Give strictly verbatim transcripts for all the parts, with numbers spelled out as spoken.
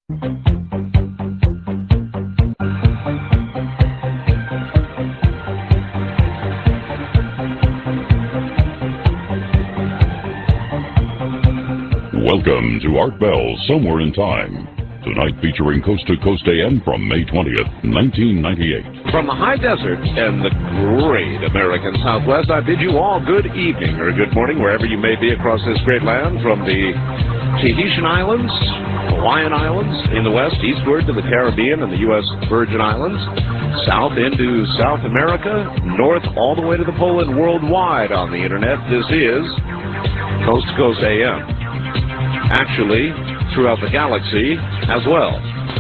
Welcome to Art Bell Somewhere in Time. Tonight featuring Coast to Coast A M from May twentieth, nineteen ninety-eight. From the high desert and the great American Southwest, I bid you all good evening or good morning wherever you may be across this great land, from the Tahitian Islands, Hawaiian Islands in the west, eastward to the Caribbean and the U S Virgin Islands, south into South America, north all the way to the pole, and worldwide on the internet. This is Coast to Coast A M. Actually, throughout the galaxy as well.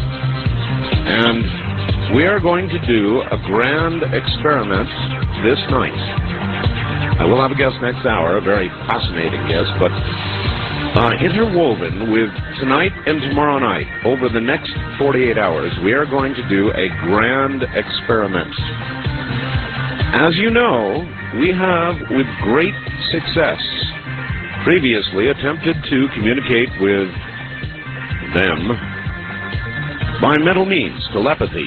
And we are going to do a grand experiment this night. I will have a guest next hour, a very fascinating guest, but uh, interwoven with tonight and tomorrow night, over the next forty-eight hours, we are going to do a grand experiment. As you know, we have, with great success, previously attempted to communicate with them by mental means, telepathy.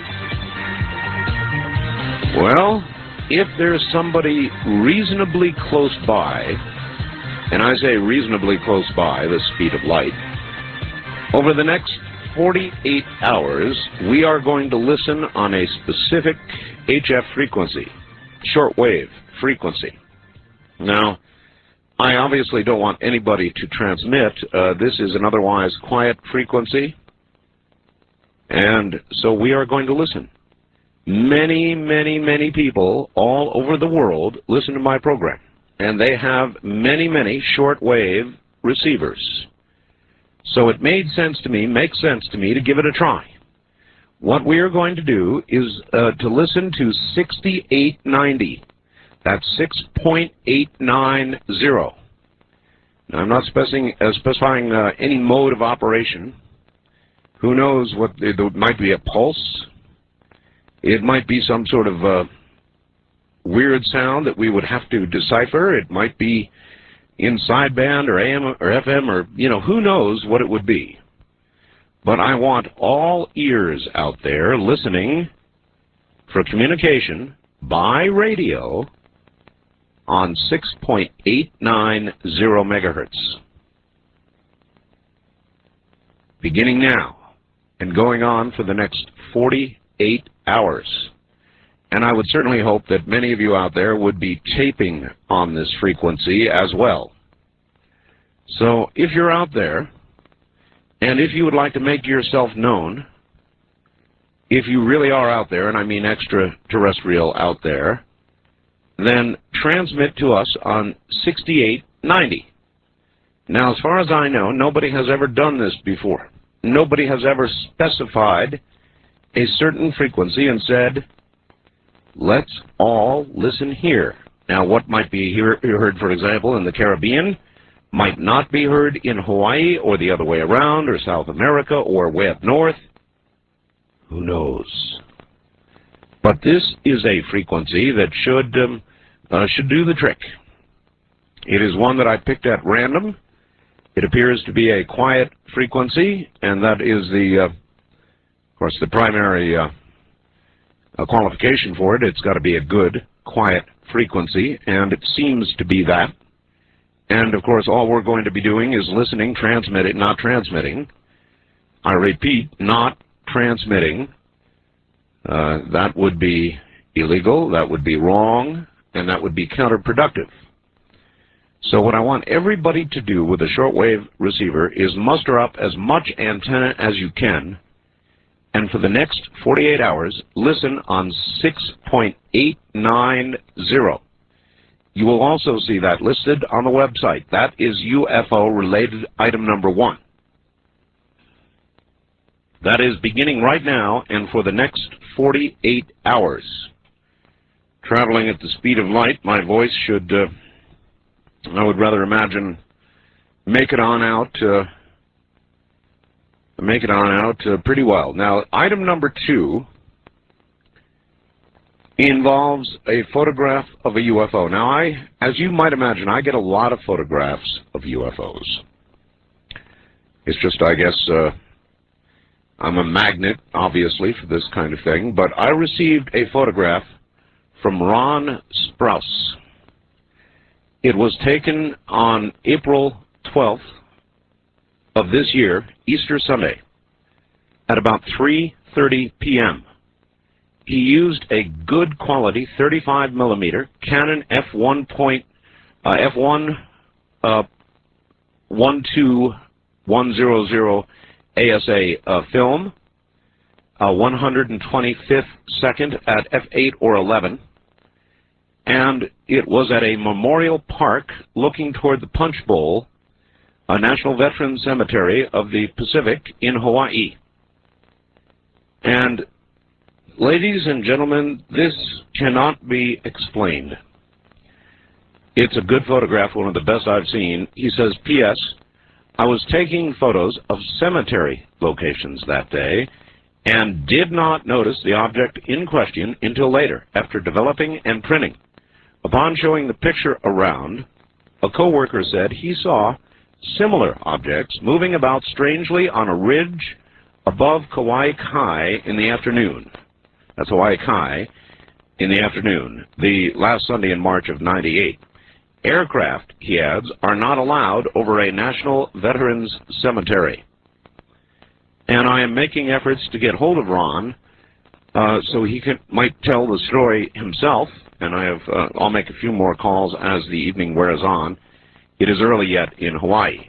Well, if there's somebody reasonably close by, and I say reasonably close by, the speed of light, over the next forty-eight hours, we are going to listen on a specific H F frequency, shortwave frequency. Now, I obviously don't want anybody to transmit. Uh, this is an otherwise quiet frequency, and so we are going to listen. Many, many, many people all over the world listen to my program, and they have many, many shortwave receivers. So it made sense to me, makes sense to me to give it a try. What we are going to do is uh, to listen to sixty-eight ninety. That's six point eight nine zero. Now, I'm not specifying, uh, specifying uh, any mode of operation. Who knows what, it might be a pulse. It might be some sort of uh, weird sound that we would have to decipher. It might be in sideband or A M or F M, or, you know, who knows what it would be. But I want all ears out there listening for communication by radio on six point eight nine zero megahertz. Beginning now and going on for the next forty-eight hours. And I would certainly hope that many of you out there would be taping on this frequency as well. So if you're out there, and if you would like to make yourself known, if you really are out there, and I mean extraterrestrial out there, then transmit to us on sixty-eight ninety. Now, as far as I know, nobody has ever done this before. Nobody has ever specified a certain frequency and said, let's all listen here. Now, what might be hear, heard, for example, in the Caribbean might not be heard in Hawaii, or the other way around, or South America, or way up north. Who knows? But this is a frequency that should um, uh, should do the trick. It is one that I picked at random. It appears to be a quiet frequency, and that is the, uh, of course, the primary uh, uh, qualification for it. It's got to be a good, quiet frequency, and it seems to be that. And, of course, all we're going to be doing is listening, transmitting, not transmitting. I repeat, not transmitting. Uh, that would be illegal, that would be wrong, and that would be counterproductive. So what I want everybody to do with a shortwave receiver is muster up as much antenna as you can, and for the next forty-eight hours, listen on six point eight nine zero. You will also see that listed on the website. That is U F O-related item number one. That is beginning right now and for the next forty-eight hours. Traveling at the speed of light, my voice should, uh, I would rather imagine, make it on out, uh, make it on out uh, pretty well. Now, item number two involves a photograph of a U F O. Now, I, as you might imagine, I get a lot of photographs of U F Os. It's just, I guess, uh, I'm a magnet, obviously, for this kind of thing, but I received a photograph from Ron Sprouse. It was taken on April twelfth of this year, Easter Sunday, at about three thirty p m He used a good quality thirty-five millimeter Canon F one point uh, F one uh, one two one hundred A S A uh, film, uh, one hundred twenty-fifth second at f eight or eleven, and it was at a memorial park looking toward the Punch Bowl, a National Veterans Cemetery of the Pacific in Hawaii. And ladies and gentlemen, this cannot be explained. It's a good photograph, one of the best I've seen. He says, P S I was taking photos of cemetery locations that day and did not notice the object in question until later, after developing and printing. Upon showing the picture around, a coworker said he saw similar objects moving about strangely on a ridge above Kauai Kai in the afternoon. That's Hawaii Kai in the afternoon, the last Sunday in March of ninety-eight. Aircraft, he adds, are not allowed over a National Veterans Cemetery. And I am making efforts to get hold of Ron uh, so he can, might tell the story himself, and I have, uh, I'll make a few more calls as the evening wears on. It is early yet in Hawaii.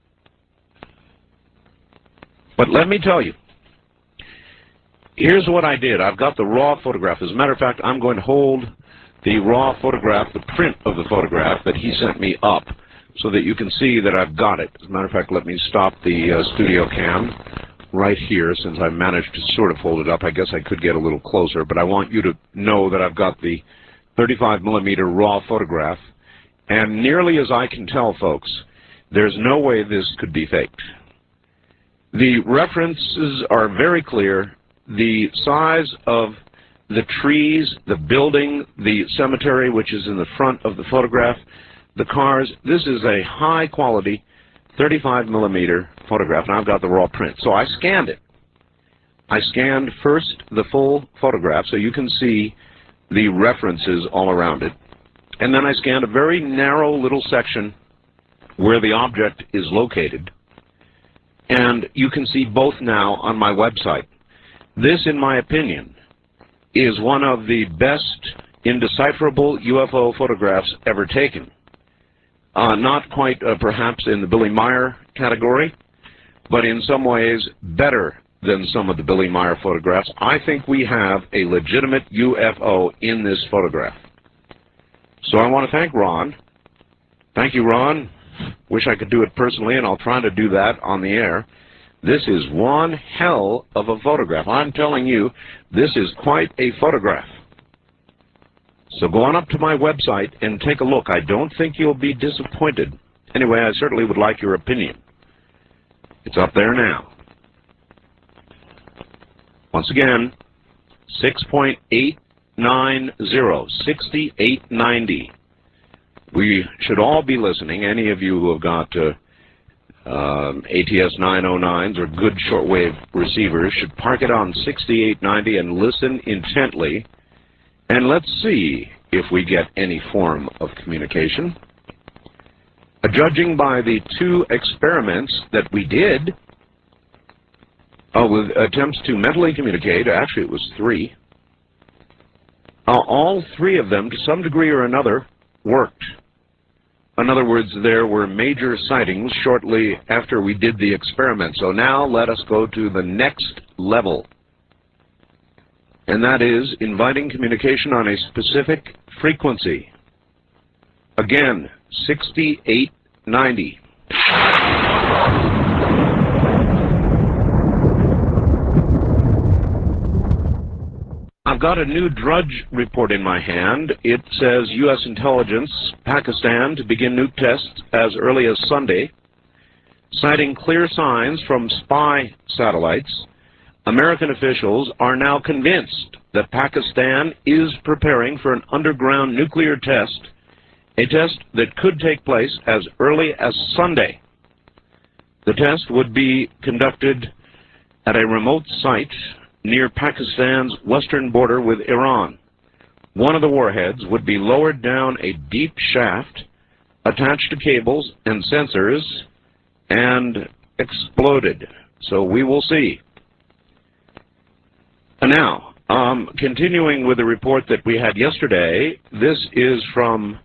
But let me tell you, here's what I did. I've got the raw photograph. As a matter of fact, I'm going to hold the raw photograph, the print of the photograph that he sent me up, so that you can see that I've got it. As a matter of fact, let me stop the uh, studio cam right here, since I managed to sort of hold it up. I guess I could get a little closer, but I want you to know that I've got the thirty-five millimeter raw photograph, and nearly as I can tell, folks, there's no way this could be faked. The references are very clear. The size of the trees, the building, the cemetery, which is in the front of the photograph, the cars, this is a high quality thirty-five millimeter photograph, and I've got the raw print. So I scanned it. I scanned first the full photograph so you can see the references all around it, and then I scanned a very narrow little section where the object is located, and you can see both now on my website. This, in my opinion, is one of the best indecipherable U F O photographs ever taken. Uh, not quite uh, perhaps in the Billy Meier category, but in some ways better than some of the Billy Meier photographs. I think we have a legitimate U F O in this photograph. So I want to thank Ron. Thank you, Ron. Wish I could do it personally, and I'll try to do that on the air. This is one hell of a photograph. I'm telling you, this is quite a photograph. So go on up to my website and take a look. I don't think you'll be disappointed. Anyway, I certainly would like your opinion. It's up there now. Once again, six point eight nine zero, sixty-eight ninety. We should all be listening. Any of you who have got uh, Um, A T S nine oh nines or good shortwave receivers should park it on sixty-eight ninety and listen intently, and let's see if we get any form of communication. Uh, judging by the two experiments that we did uh, with attempts to mentally communicate, actually it was three, uh, all three of them to some degree or another worked. In other words, there were major sightings shortly after we did the experiment. So now let us go to the next level, and that is inviting communication on a specific frequency. Again, sixty-eight ninety. I've got a new Drudge report in my hand. It says U S intelligence, Pakistan, to begin nuke tests as early as Sunday, citing clear signs from spy satellites. American officials are now convinced that Pakistan is preparing for an underground nuclear test, a test that could take place as early as Sunday. The test would be conducted at a remote site near Pakistan's western border with Iran. One of the warheads would be lowered down a deep shaft, attached to cables and sensors, and exploded. So we will see. Now, um, continuing with the report that we had yesterday, this is from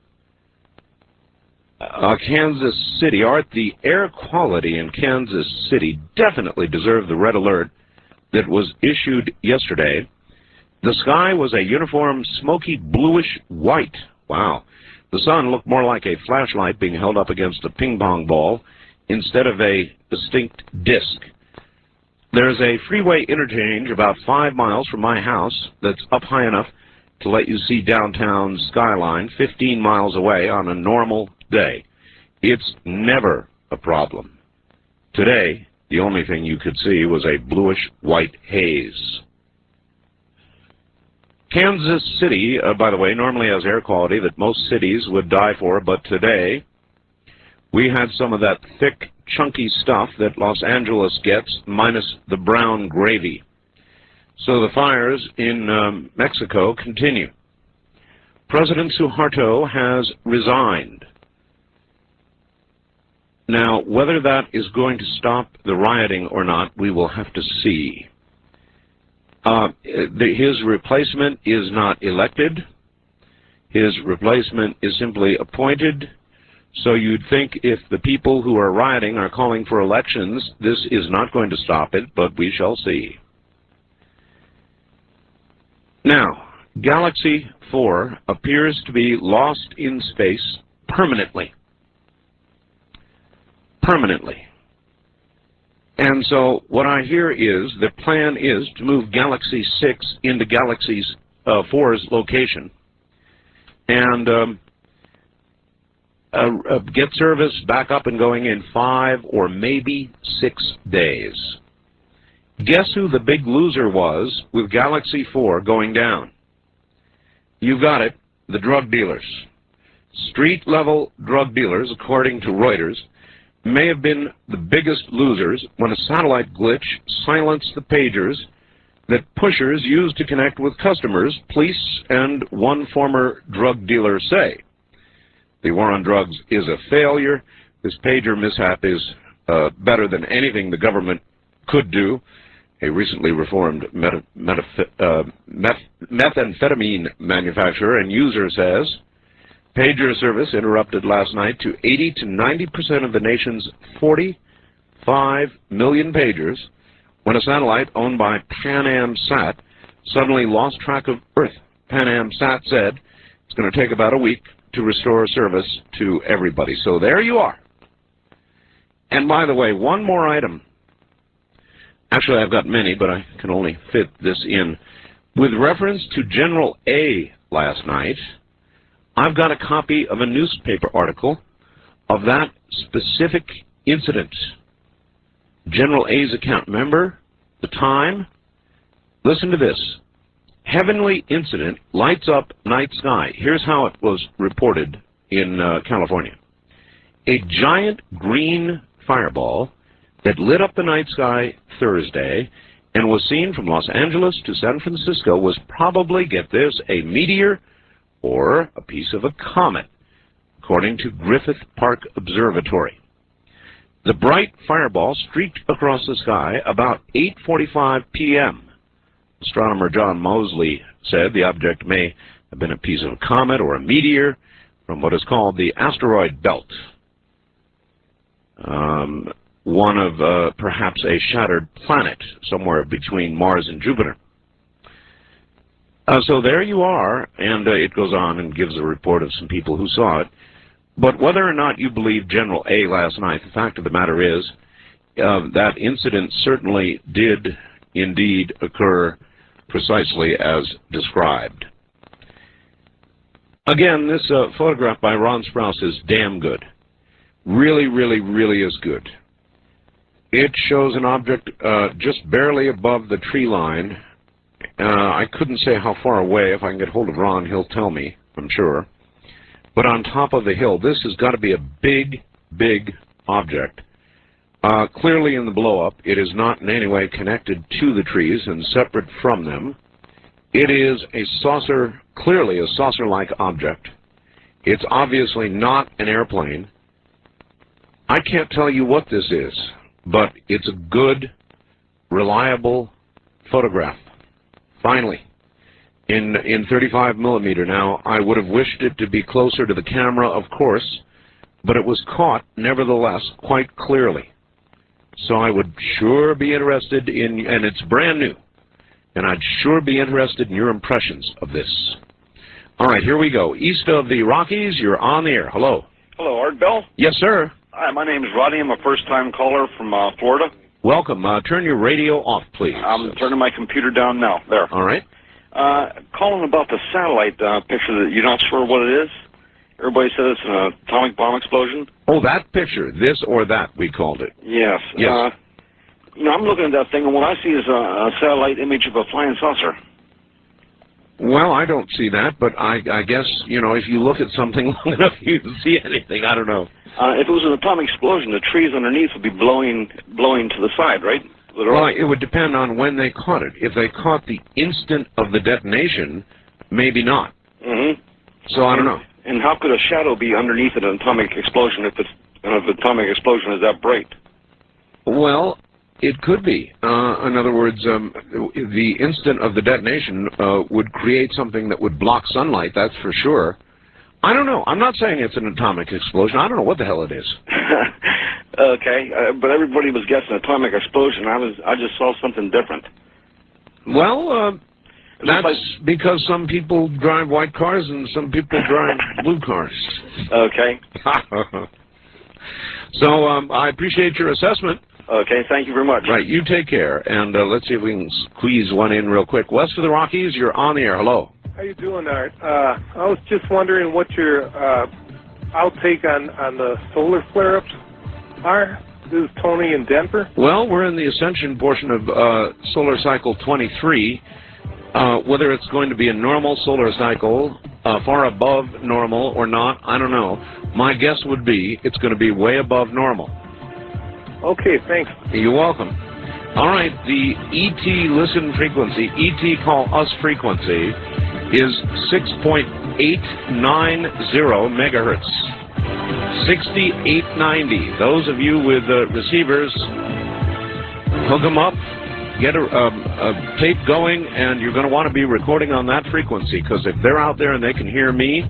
uh, Kansas City. Art, the air quality in Kansas City definitely deserved the red alert that was issued yesterday. The sky was a uniform smoky bluish white. Wow. The sun looked more like a flashlight being held up against a ping pong ball instead of a distinct disk. There's a freeway interchange about five miles from my house that's up high enough to let you see downtown skyline fifteen miles away on a normal day. It's never a problem. Today, the only thing you could see was a bluish-white haze. Kansas City, uh, by the way, normally has air quality that most cities would die for, but today we had some of that thick, chunky stuff that Los Angeles gets, minus the brown gravy. So the fires in um, Mexico continue. President Suharto has resigned. Now, whether that is going to stop the rioting or not, we will have to see. Uh, the, his replacement is not elected. His replacement is simply appointed. So you'd think if the people who are rioting are calling for elections, this is not going to stop it, but we shall see. Now, Galaxy four appears to be lost in space permanently. Permanently. And so what I hear is the plan is to move Galaxy six into Galaxy four's location and um, uh, uh, get service back up and going in five or maybe six days. Guess who the big loser was with Galaxy four going down? You got it, the drug dealers. Street-level drug dealers, according to Reuters, may have been the biggest losers when a satellite glitch silenced the pagers that pushers used to connect with customers, police and one former drug dealer say. The war on drugs is a failure. This pager mishap is uh, better than anything the government could do. A recently reformed meta, meta, uh, meth, methamphetamine manufacturer and user says, pager service interrupted last night to eighty to ninety percent of the nation's forty-five million pagers when a satellite owned by Pan Am Sat suddenly lost track of Earth. Pan Am Sat said it's going to take about a week to restore service to everybody. So there you are. And by the way, one more item. Actually, I've got many, but I can only fit this in. With reference to General A last night, I've got a copy of a newspaper article of that specific incident. General A's account. Remember the time? Listen to this. Heavenly incident lights up night sky. Here's how it was reported in uh, California. A giant green fireball that lit up the night sky Thursday and was seen from Los Angeles to San Francisco was probably, get this, a meteor or a piece of a comet, according to Griffith Park Observatory. The bright fireball streaked across the sky about eight forty-five p m Astronomer John Mosley said the object may have been a piece of a comet or a meteor from what is called the asteroid belt, um, one of uh, perhaps a shattered planet somewhere between Mars and Jupiter. Uh, so there you are, and uh, it goes on and gives a report of some people who saw it. But whether or not you believe General A last night, the fact of the matter is uh, that incident certainly did indeed occur precisely as described. Again, this uh, photograph by Ron Sprouse is damn good. Really, really, really is good. It shows an object uh, just barely above the tree line. Uh, I couldn't say how far away. If I can get hold of Ron, he'll tell me, I'm sure. But on top of the hill, this has got to be a big, big object. Uh, clearly in the blow-up, it is not in any way connected to the trees and separate from them. It is a saucer, clearly a saucer-like object. It's obviously not an airplane. I can't tell you what this is, but it's a good, reliable photograph. Finally, in, in thirty-five millimeter. Now, I would have wished it to be closer to the camera, of course, but it was caught, nevertheless, quite clearly. So I would sure be interested in, and it's brand new, and I'd sure be interested in your impressions of this. All right, here we go. East of the Rockies, you're on the air. Hello. Hello, Art Bell. Yes, sir. Hi, my name is Rodney. I'm a first-time caller from uh, Florida. Welcome. Uh, turn your radio off, please. I'm turning my computer down now. There. All right. Uh, calling about the satellite uh, picture that you're not sure what it is. Everybody said it's an atomic bomb explosion. Oh, that picture, this or that, we called it. Yes. Yes. Uh, you know, I'm looking at that thing, and what I see is a, a satellite image of a flying saucer. Well, I don't see that, but I, I guess, you know, if you look at something long enough, you can see anything. I don't know. Uh, if it was an atomic explosion, the trees underneath would be blowing, blowing to the side, right? Literally. Well, it would depend on when they caught it. If they caught the instant of the detonation, maybe not. Mm-hmm. So I don't know. And how could a shadow be underneath an atomic explosion if it's if an atomic explosion is that bright? Well, it could be. Uh, in other words, um, the instant of the detonation uh, would create something that would block sunlight, that's for sure. I don't know. I'm not saying it's an atomic explosion. I don't know what the hell it is. Okay, uh, but everybody was guessing atomic explosion. I was. I just saw something different. Well, uh, that's like, because some people drive white cars and some people drive blue cars. Okay. So um, I appreciate your assessment. Okay, thank you very much. Right, you take care, and uh, let's see if we can squeeze one in real quick. West of the Rockies, you're on the air. Hello. How you doing, Art? Uh, I was just wondering what your uh, outtake on, on the solar flare-ups are. This is Tony in Denver. Well, we're in the ascension portion of uh, solar cycle twenty-three. Uh, whether it's going to be a normal solar cycle, uh, far above normal or not, I don't know. My guess would be it's going to be way above normal. Okay, thanks. You're welcome. All right, the E T listen frequency, E T call us frequency, is six point eight nine zero megahertz. sixty-eight ninety. Those of you with uh, receivers, hook them up, get a, um, a tape going, and you're going to want to be recording on that frequency, because if they're out there and they can hear me,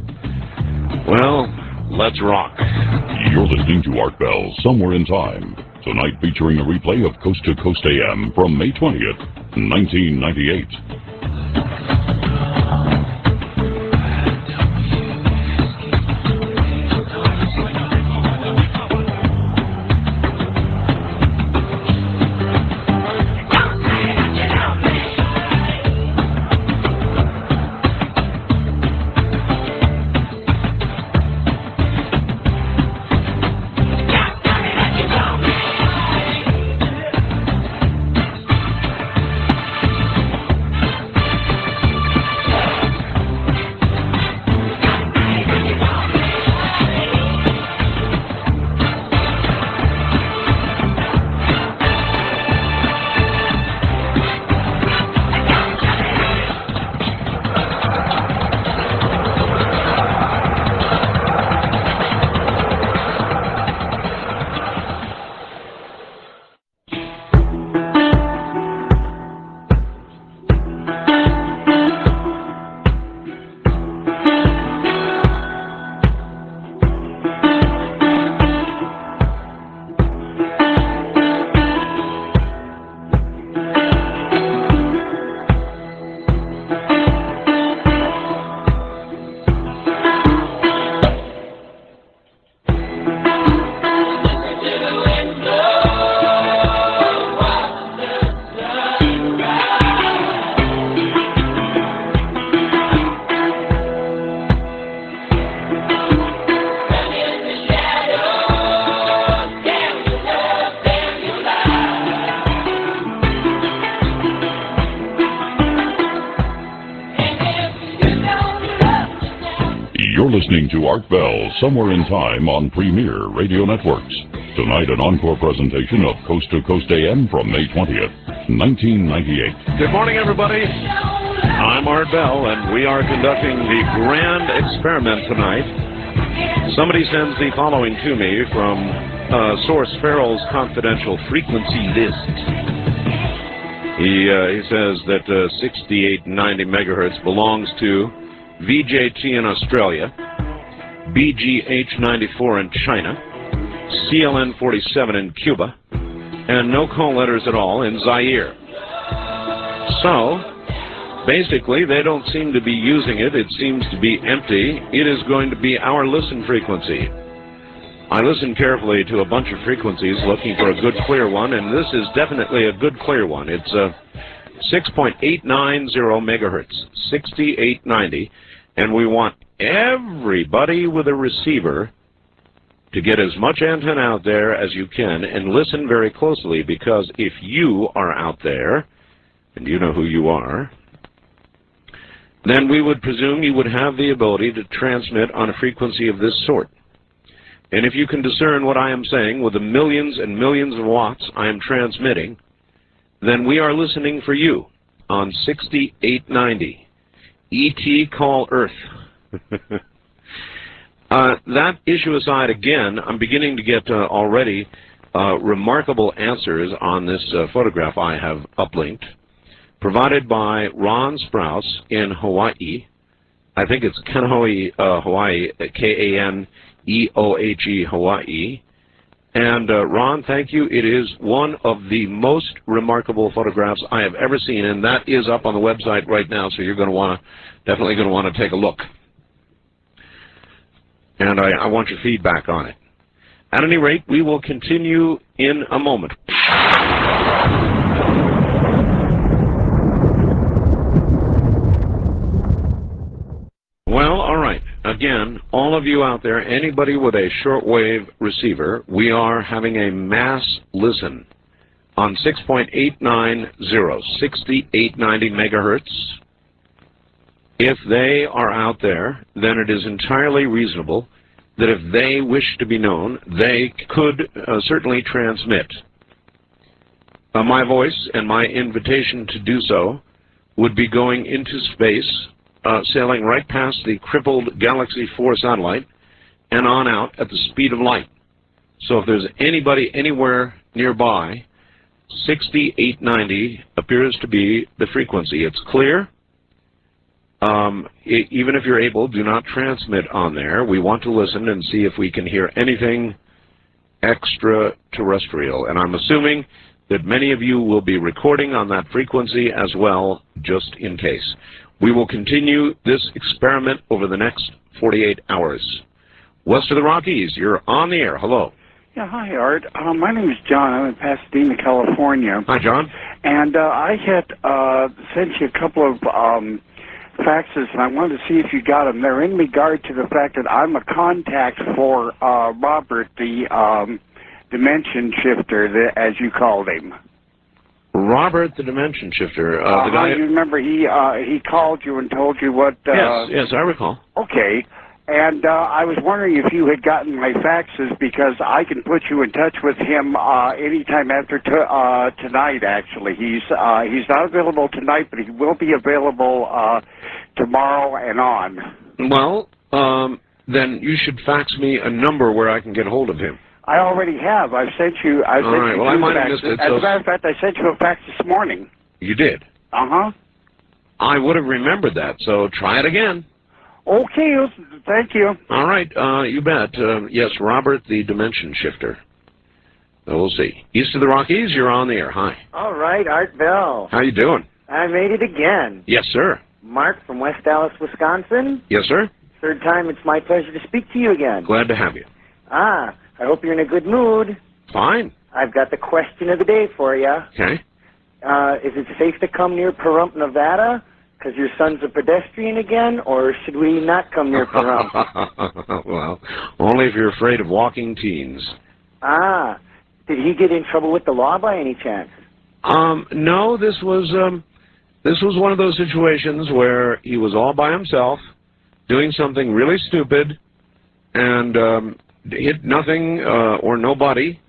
well, let's rock. You're listening to Art Bell, Somewhere in Time. Tonight featuring a replay of Coast to Coast A M from May twentieth, nineteen ninety-eight. You're listening to Art Bell, Somewhere in Time on Premier Radio Networks. Tonight, an encore presentation of Coast to Coast A M from May twentieth, nineteen ninety-eight. Good morning, everybody. I'm Art Bell, and we are conducting the grand experiment tonight. Somebody sends the following to me from uh, source Farrell's confidential frequency list. He, uh, he says that uh, sixty-eight ninety megahertz belongs to V J T in Australia, B G H ninety-four in China, C L N forty-seven in Cuba, and no call letters at all in Zaire. So, basically, they don't seem to be using it. It seems to be empty. It is going to be our listen frequency. I listened carefully to a bunch of frequencies looking for a good clear one, and this is definitely a good clear one. It's a six point eight nine zero megahertz, sixty-eight ninety, and we want everybody with a receiver to get as much antenna out there as you can and listen very closely, because if you are out there, and you know who you are, then we would presume you would have the ability to transmit on a frequency of this sort. And if you can discern what I am saying with the millions and millions of watts I am transmitting, then we are listening for you on sixty-eight ninety. E T call Earth. uh, that issue aside, again, I'm beginning to get uh, already uh, remarkable answers on this uh, photograph I have uplinked, provided by Ron Sprouse in Hawaii. I think it's Kaneohe, uh, Hawaii, K A N E O H E, Hawaii. And uh, Ron, thank you. It is one of the most remarkable photographs I have ever seen, and that is up on the website right now, so you're going to want to, definitely going to want to take a look. And I, I want your feedback on it. At any rate, we will continue in a moment. Well, all right. Again, all of you out there, anybody with a shortwave receiver, we are having a mass listen on six point eight nine zero, sixty-eight ninety megahertz. If they are out there, then it is entirely reasonable that if they wish to be known, they could uh, certainly transmit. Uh, my voice and my invitation to do so would be going into space, Uh, sailing right past the crippled Galaxy four satellite and on out at the speed of light. So if there's anybody anywhere nearby, sixty-eight ninety appears to be the frequency. It's clear. Um, it, even if you're able, do not transmit on there. We want to listen and see if we can hear anything extraterrestrial. And I'm assuming that many of you will be recording on that frequency as well, just in case. We will continue this experiment over the next forty-eight hours. West of the Rockies, you're on the air. Hello. Yeah, hi, Art. Uh, my name is John. I'm in Pasadena, California. Hi, John. And uh, I had uh, sent you a couple of um, faxes, and I wanted to see if you got them. They're in regard to the fact that I'm a contact for uh, Robert, the um, dimension shifter, the, as you called him. Robert, the dimension shifter. Uh, uh, the guy. You remember he uh, he called you and told you what? Uh, yes, yes, I recall. Okay, and uh, I was wondering if you had gotten my faxes, because I can put you in touch with him uh, anytime after t uh, tonight. Actually, he's uh, he's not available tonight, but he will be available uh, tomorrow and on. Well, um, then you should fax me a number where I can get hold of him. I already have. I've sent you. I've All sent right. you Well, I might have faxes. missed it. As So a matter of fact, I sent you a fax this morning. You did? Uh huh. I would have remembered that. So try it again. Okay. Thank you. All right. Uh, you bet. Uh, yes, Robert, the dimension shifter. So we'll see. East of the Rockies, you're on the air. Hi. All right, Art Bell. How you doing? I made it again. Yes, sir. Mark from West Dallas, Wisconsin. Yes, sir. Third time, it's my pleasure to speak to you again. Glad to have you. Ah, I hope you're in a good mood. Fine. I've got the question of the day for you. Okay. Uh, is it safe to come near Pahrump, Nevada, because your son's a pedestrian again, or should we not come near Pahrump? Well, only if you're afraid of walking teens. Ah, did he get in trouble with the law by any chance? Um, no, this was um, this was one of those situations where he was all by himself, doing something really stupid, and um, hit nothing uh, or nobody.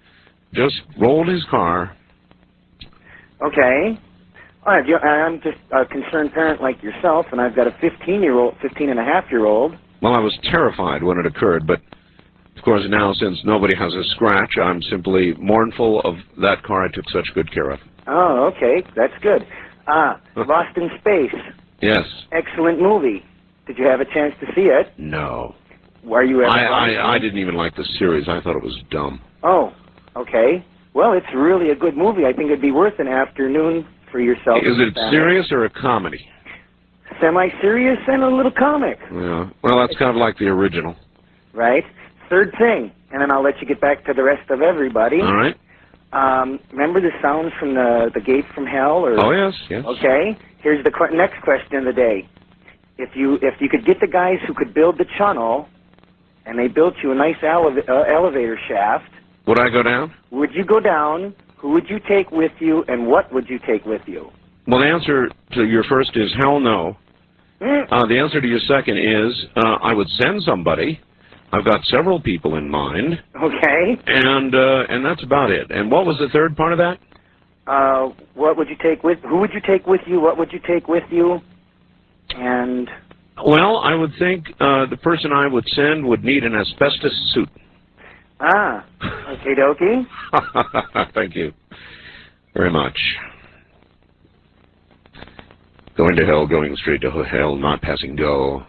just rolled his car. Okay. All right, you- I'm just a concerned parent like yourself, and I've got a fifteen-year-old, fifteen and a half year old. Well, I was terrified when it occurred, but of course now, since nobody has a scratch, I'm simply mournful of that car I took such good care of. Oh, okay, that's good. Ah, Lost in Space. Yes. Excellent movie. Did you have a chance to see it? No. Were you ever? I, I, I didn't even like the series. I thought it was dumb. Oh, okay. Well, it's really a good movie. I think it'd be worth an afternoon for yourself. Is it serious or a comedy? Semi-serious and a little comic. Yeah. Well, that's kind of like the original. Right. Third thing, and then I'll let you get back to the rest of everybody. All right. Um, remember the sounds from the the gate from hell? Or, oh yes, yes. Okay. Here's the qu- next question of the day. If you if you could get the guys who could build the tunnel, and they built you a nice elev- uh, elevator shaft, would I go down? Would you go down? Who would you take with you, and what would you take with you? Well, the answer to your first is hell no. Mm. Uh, the answer to your second is uh, I would send somebody. I've got several people in mind. Okay. And uh, and that's about it. And what was the third part of that? Uh, what would you take with? Who would you take with you? What would you take with you? And well, I would think uh, the person I would send would need an asbestos suit. Ah, okay, dokie. Thank you very much. Going to hell, going straight to hell, not passing go.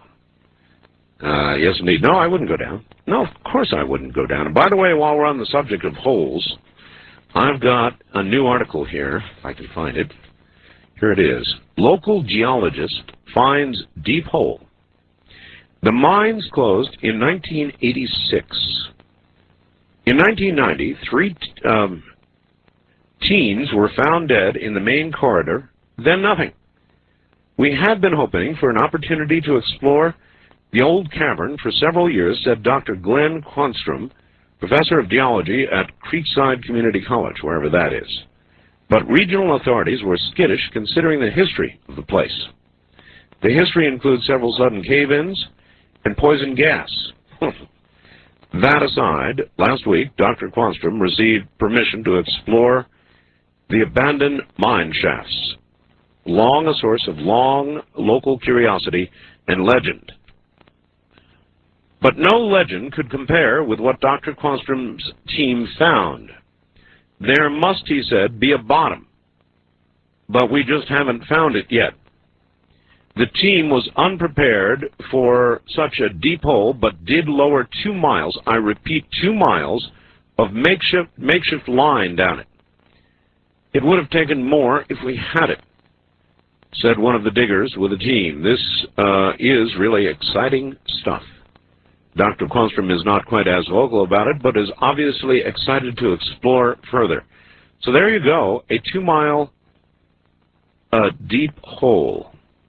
Uh, yes, indeed. No, I wouldn't go down. No, of course I wouldn't go down. And by the way, while we're on the subject of holes, I've got a new article here, if I can find it. Here it is. Local geologist finds deep hole. The mines closed in nineteen eighty-six. In nineteen ninety, three um, teens were found dead in the main corridor, then nothing. We had been hoping for an opportunity to explore the old cavern for several years, said Doctor Glenn Quanstrom, professor of geology at Creekside Community College, wherever that is. But regional authorities were skittish considering the history of the place. The history includes several sudden cave-ins and poison gas. That aside, last week, Doctor Quanstrom received permission to explore the abandoned mine shafts, long a source of long local curiosity and legend. But no legend could compare with what Doctor Quanstrom's team found. There must, he said, be a bottom, but we just haven't found it yet. The team was unprepared for such a deep hole, but did lower two miles, I repeat, two miles, of makeshift, makeshift line down it. It would have taken more if we had it, said one of the diggers with the team. This uh, is really exciting stuff. Doctor Quanstrom is not quite as vocal about it, but is obviously excited to explore further. So there you go, a two-mile uh, deep hole.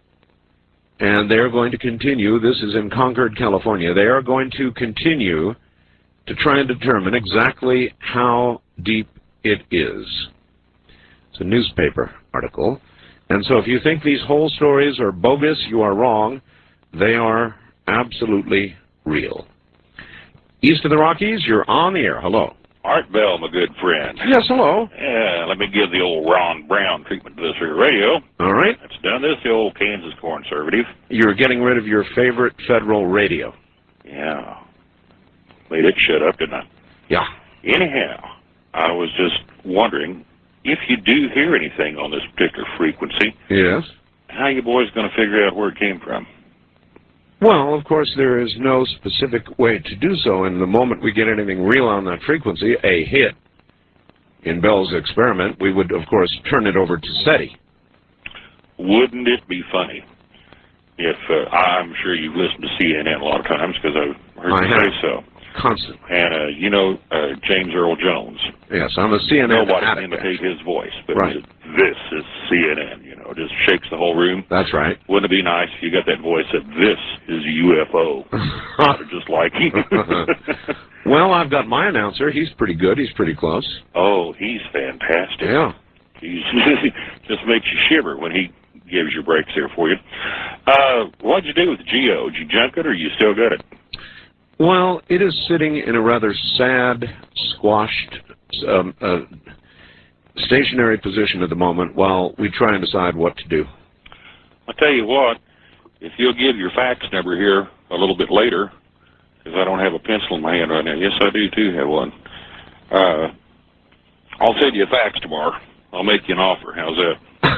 And they're going to continue, this is in Concord, California, they are going to continue to try and determine exactly how deep it is. It's a newspaper article. And so if you think these whole stories are bogus, you are wrong. They are absolutely real. East of the Rockies, you're on the air. Hello. Art Bell, my good friend. Yes, hello. Yeah, let me give the old Ron Brown treatment to this here radio. All right. That's done this, the old Kansas conservative. You're getting rid of your favorite federal radio. Yeah. Made it shut up, didn't I? Yeah. Anyhow, I was just wondering if you do hear anything on this particular frequency. Yes. How you boys going to figure out where it came from? Well, of course, there is no specific way to do so, and the moment we get anything real on that frequency, a hit, in Bell's experiment, we would, of course, turn it over to SETI. Wouldn't it be funny if, uh, I'm sure you've listened to C N N a lot of times, because I've heard I you have. say so. Constantly. And, uh, you know, uh, James Earl Jones. Yes, I'm a C N N Nobody addict, can imitate actually. his voice, but Right. this is C N N, you know, just shakes the whole room. That's right. Wouldn't it be nice if you got that voice that this is a U F O, just like him? Well, I've got my announcer. He's pretty good. He's pretty close. Oh, he's fantastic. Yeah. He's just makes you shiver when he gives you breaks there for you. Uh, what'd you do with the Geo? Did you junk it, or you still got it? Well, it is sitting in a rather sad, squashed um, uh, stationary position at the moment while we try and decide what to do. I'll tell you what, if you'll give your fax number here a little bit later, because I don't have a pencil in my hand right now. Yes, I do, too, have one. Uh, I'll send you a fax tomorrow. I'll make you an offer. How's that?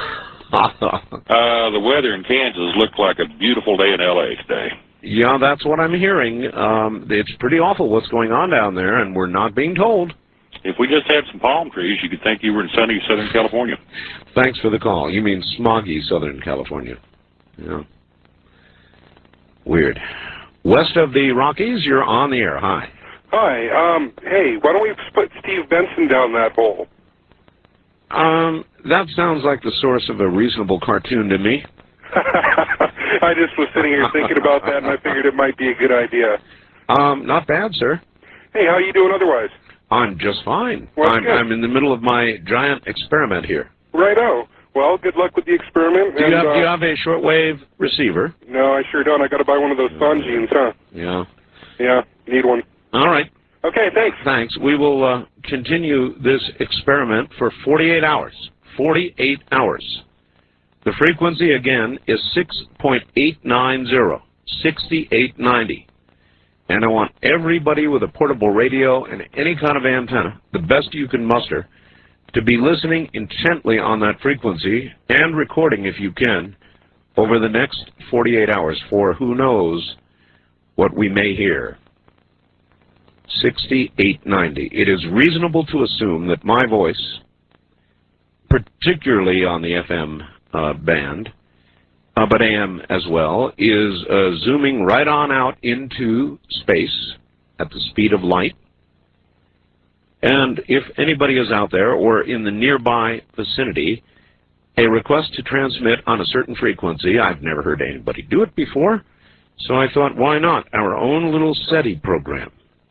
uh, the weather in Kansas looked like a beautiful day in L A today. Yeah, that's what I'm hearing. Um, it's pretty awful what's going on down there, and we're not being told. If we just had some palm trees, you could think you were in sunny Southern California. Thanks for the call. You mean smoggy Southern California. Yeah. Weird. West of the Rockies, you're on the air. Hi. Hi. Um, hey, why don't we put Steve Benson down that hole? Um, that sounds like the source of a reasonable cartoon to me. I just was sitting here thinking about that, and I figured it might be a good idea. Um, not bad, sir. Hey, how are you doing otherwise? I'm just fine. Well, I'm, good. I'm in the middle of my giant experiment here. Righto. Well, good luck with the experiment. Do you, and, have, uh, do you have a shortwave receiver? No, I sure don't. I got to buy one of those Thon jeans, huh? Yeah. Yeah, need one. All right. Okay, thanks. Thanks. We will uh, continue this experiment for forty-eight hours. forty-eight hours. The frequency, again, is six point eight nine zero, sixty-eight ninety. And I want everybody with a portable radio and any kind of antenna, the best you can muster, to be listening intently on that frequency and recording, if you can, over the next forty-eight hours, for who knows what we may hear. sixty-eight ninety. It is reasonable to assume that my voice, particularly on the F M uh, band, uh, but A M as well, is uh, zooming right on out into space at the speed of light. And if anybody is out there or in the nearby vicinity, a request to transmit on a certain frequency, I've never heard anybody do it before, so I thought, why not? Our own little SETI program.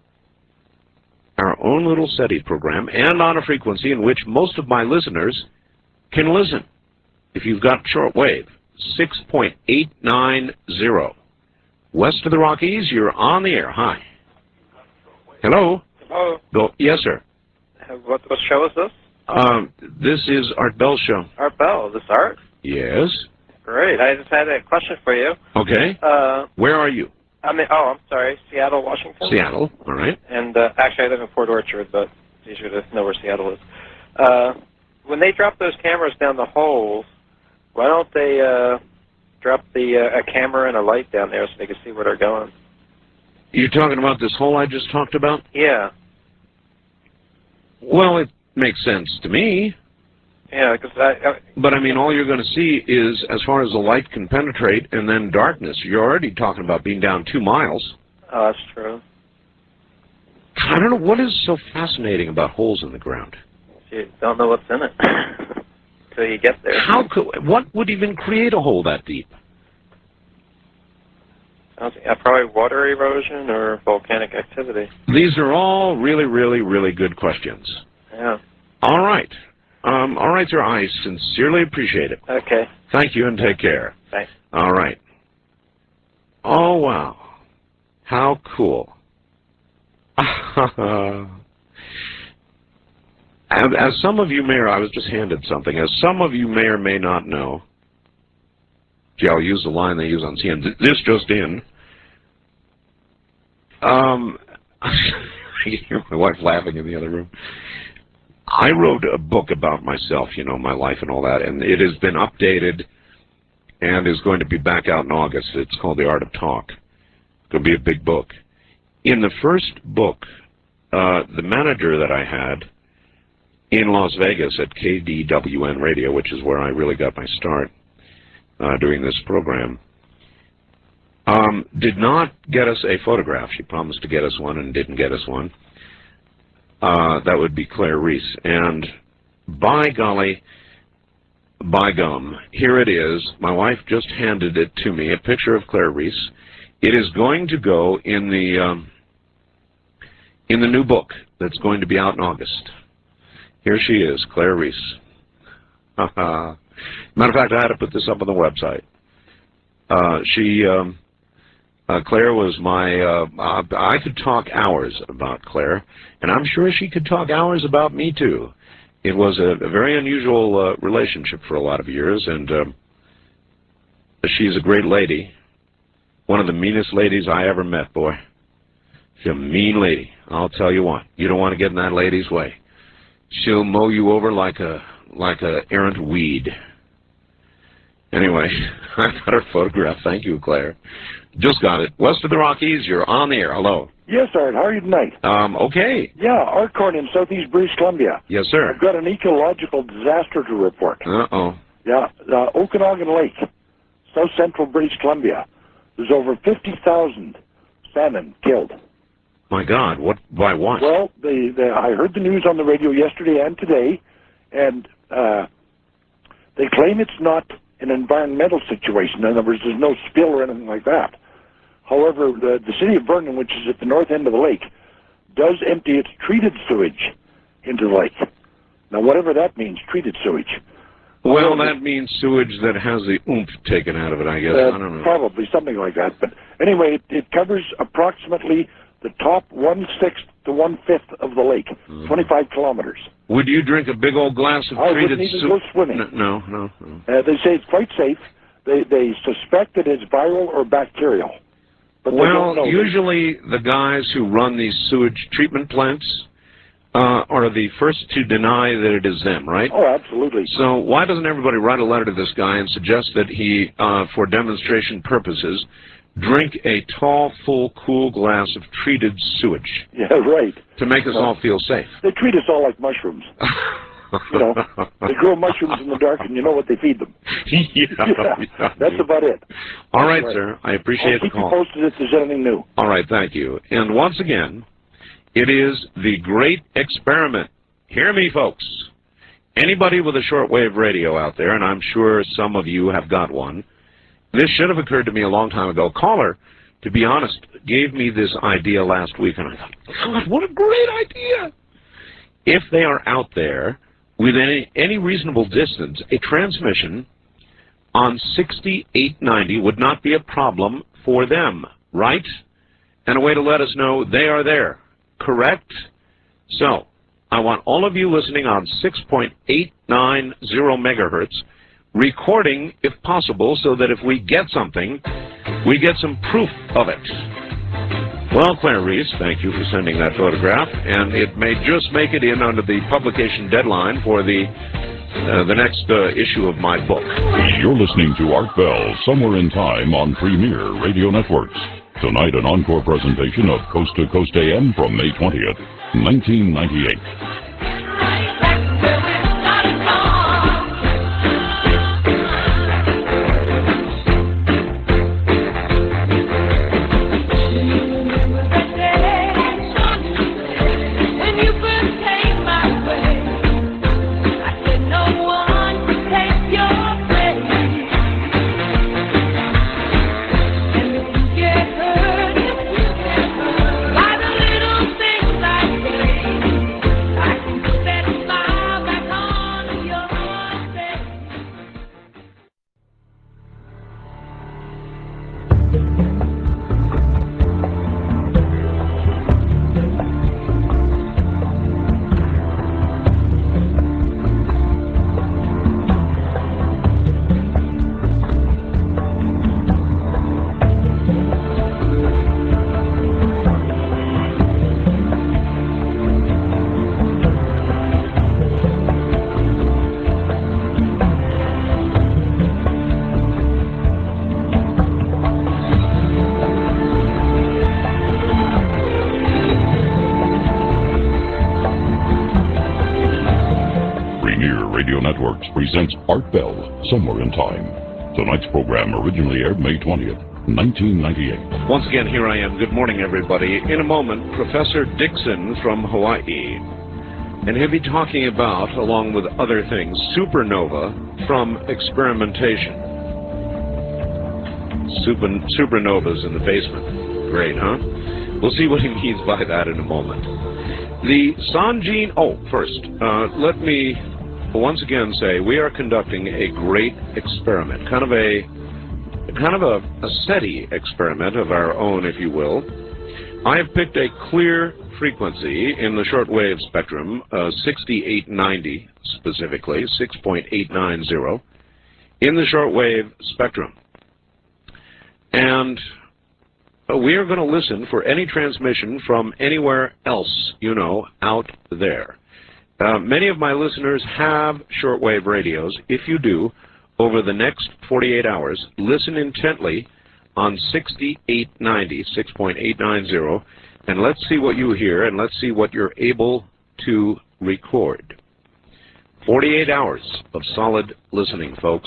Our own little SETI program, and on a frequency in which most of my listeners can listen. If you've got shortwave, six point eight nine zero. West of the Rockies, you're on the air. Hi. Hello? Hello. Go. Yes, sir. What, what show is this? Um, this is Art Bell's show. Art Bell. Is this Art? Yes. Great. I just had a question for you. Okay. Uh, Where are you? I mean, oh, I'm sorry, Seattle, Washington. Seattle. All right. And uh, actually, I live in Port Orchard, but it's easier to know where Seattle is. Uh, when they drop those cameras down the holes, why don't they uh, drop the uh, a camera and a light down there so they can see where they're going? You're talking about this hole I just talked about? Yeah. Well, it makes sense to me. Yeah, because I, I... But, I mean, all you're going to see is, as far as the light can penetrate, and then darkness. You're already talking about being down two miles. Oh, that's true. I don't know, what is so fascinating about holes in the ground? You don't know what's in it until you get there. How could, what would even create a hole that deep? I don't think, uh, probably water erosion or volcanic activity. These are all really, really, really good questions. Yeah. All right. Um, all right, sir. I sincerely appreciate it. Okay. Thank you and take care. Thanks. All right. Oh, wow. How cool. as, as some of you may, or I was just handed something, as some of you may or may not know, gee, I'll use the line they use on C N N. This just in. Um, I can hear my wife laughing in the other room. I wrote a book about myself, you know, my life and all that, and it has been updated and is going to be back out in August. It's called The Art of Talk. It's going to be a big book. In the first book, uh, the manager that I had in Las Vegas at K D W N Radio, which is where I really got my start uh, doing this program, um, did not get us a photograph. She promised to get us one and didn't get us one. Uh, that would be Claire Reese. And by golly, by gum, here it is. My wife just handed it to me, a picture of Claire Reese. It is going to go in the um, in the new book that's going to be out in August. Here she is, Claire Reese. Matter of fact, I had to put this up on the website. Uh, she um, Uh, Claire was my, uh, uh, I could talk hours about Claire, and I'm sure she could talk hours about me, too. It was a, a very unusual uh, relationship for a lot of years, and uh, she's a great lady. One of the meanest ladies I ever met, boy. She's a mean lady. I'll tell you what. You don't want to get in that lady's way. She'll mow you over like a, like a errant weed. Anyway, I got her photograph. Thank you, Claire. Just got it. West of the Rockies, you're on the air. Hello. Yes, Art. How are you tonight? Um, okay. Yeah, Art Corn in southeast British Columbia. Yes, sir. I've got an ecological disaster to report. Uh-oh. Yeah, uh, Okanagan Lake, south central British Columbia. There's over fifty thousand salmon killed. My God, what? By what? Well, they, they, I heard the news on the radio yesterday and today, and uh, they claim it's not an environmental situation. In other words, there's no spill or anything like that. However, the, the city of Vernon, which is at the north end of the lake, does empty its treated sewage into the lake. Now, whatever that means, treated sewage. Well, that means sewage that has the oomph taken out of it, I guess. Uh, I don't know. Probably, something like that. But anyway, it, it covers approximately the top one-sixth to one-fifth of the lake, mm. twenty-five kilometers. Would you drink a big old glass of I treated wouldn't even sewage? go swimming. No, no, no. Uh, they say it's quite safe. They, they suspect that it's viral or bacterial. But well, usually the guys who run these sewage treatment plants uh, are the first to deny that it is them, right? Oh, absolutely. So why doesn't everybody write a letter to this guy and suggest that he, uh, for demonstration purposes, drink a tall, full, cool glass of treated sewage? Yeah, right. To make us well, all feel safe. They treat us all like mushrooms. You know, they grow mushrooms in the dark, and you know what they feed them. yeah, yeah, yeah, that's about it. All right, sir. I appreciate I'll the keep call. you posted if there's anything new. All right, thank you. And once again, it is the great experiment. Hear me, folks. Anybody with a shortwave radio out there, and I'm sure some of you have got one, this should have occurred to me a long time ago. Caller, to be honest, gave me this idea last week, and I thought, God, what a great idea. If they are out there within any, any reasonable distance, a transmission on sixty-eight ninety would not be a problem for them, right? And a way to let us know they are there, correct? So, I want all of you listening on six point eight nine zero megahertz, recording if possible, so that if we get something, we get some proof of it. Well, Claire Reese, thank you for sending that photograph, and it may just make it in under the publication deadline for the uh, the next uh, issue of my book. You're listening to Art Bell, Somewhere in Time on Premier Radio Networks. Tonight, an encore presentation of Coast to Coast A M from May twentieth, nineteen ninety-eight. Presents Art Bell, Somewhere in Time. Tonight's program originally aired May twentieth, nineteen ninety-eight. Once again, here I am. Good morning, everybody. In a moment, Professor Dixon from Hawaii. And he'll be talking about, along with other things, supernova from experimentation. Super, supernovas in the basement. Great, huh? We'll see what he means by that in a moment. The Sanjin... Oh, first, uh, let me... once again say we are conducting a great experiment, kind of a kind of a, a SETI experiment of our own, if you will. I have picked a clear frequency in the shortwave spectrum, uh, sixty-eight ninety specifically, six point eight nine zero, in the shortwave spectrum. And uh, we are going to listen for any transmission from anywhere else, you know, out there. Uh, many of my listeners have shortwave radios. If you do, over the next forty-eight hours, listen intently on sixty-eight ninety, six point eight nine zero, and let's see what you hear, and let's see what you're able to record. forty-eight hours of solid listening, folks.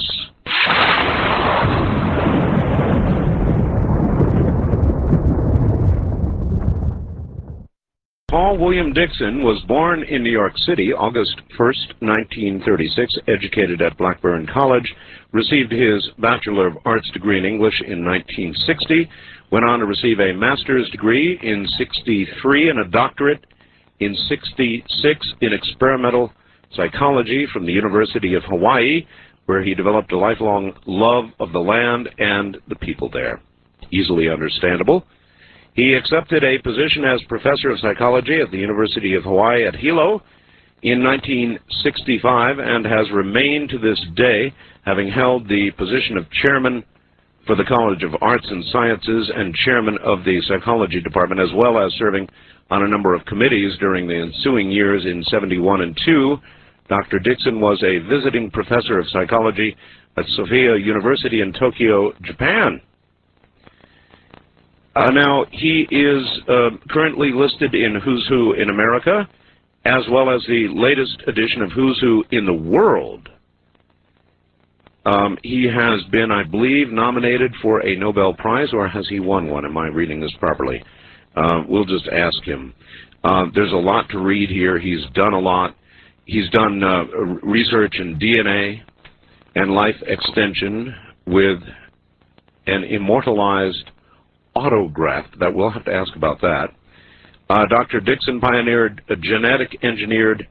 Paul William Dickson was born in New York City, August first, nineteen thirty-six, educated at Blackburn College, received his Bachelor of Arts degree in English in nineteen sixty, went on to receive a master's degree in sixty-three and a doctorate in sixty-six in experimental psychology from the University of Hawaii, where he developed a lifelong love of the land and the people there. Easily understandable. He accepted a position as professor of psychology at the University of Hawaii at Hilo in nineteen sixty-five and has remained to this day, having held the position of chairman for the College of Arts and Sciences and chairman of the psychology department, as well as serving on a number of committees during the ensuing years in seventy-one and two. Doctor Dickson was a visiting professor of psychology at Sophia University in Tokyo, Japan. Uh, now, he is uh, currently listed in Who's Who in America, as well as the latest edition of Who's Who in the World. Um, he has been, I believe, nominated for a Nobel Prize, or has he won one? Am I reading this properly? Uh, we'll just ask him. Uh, there's a lot to read here. He's done a lot. He's done uh, research in D N A and life extension with an immortalized autograph that we'll have to ask about that. Uh, Doctor Dickson pioneered a genetic engineered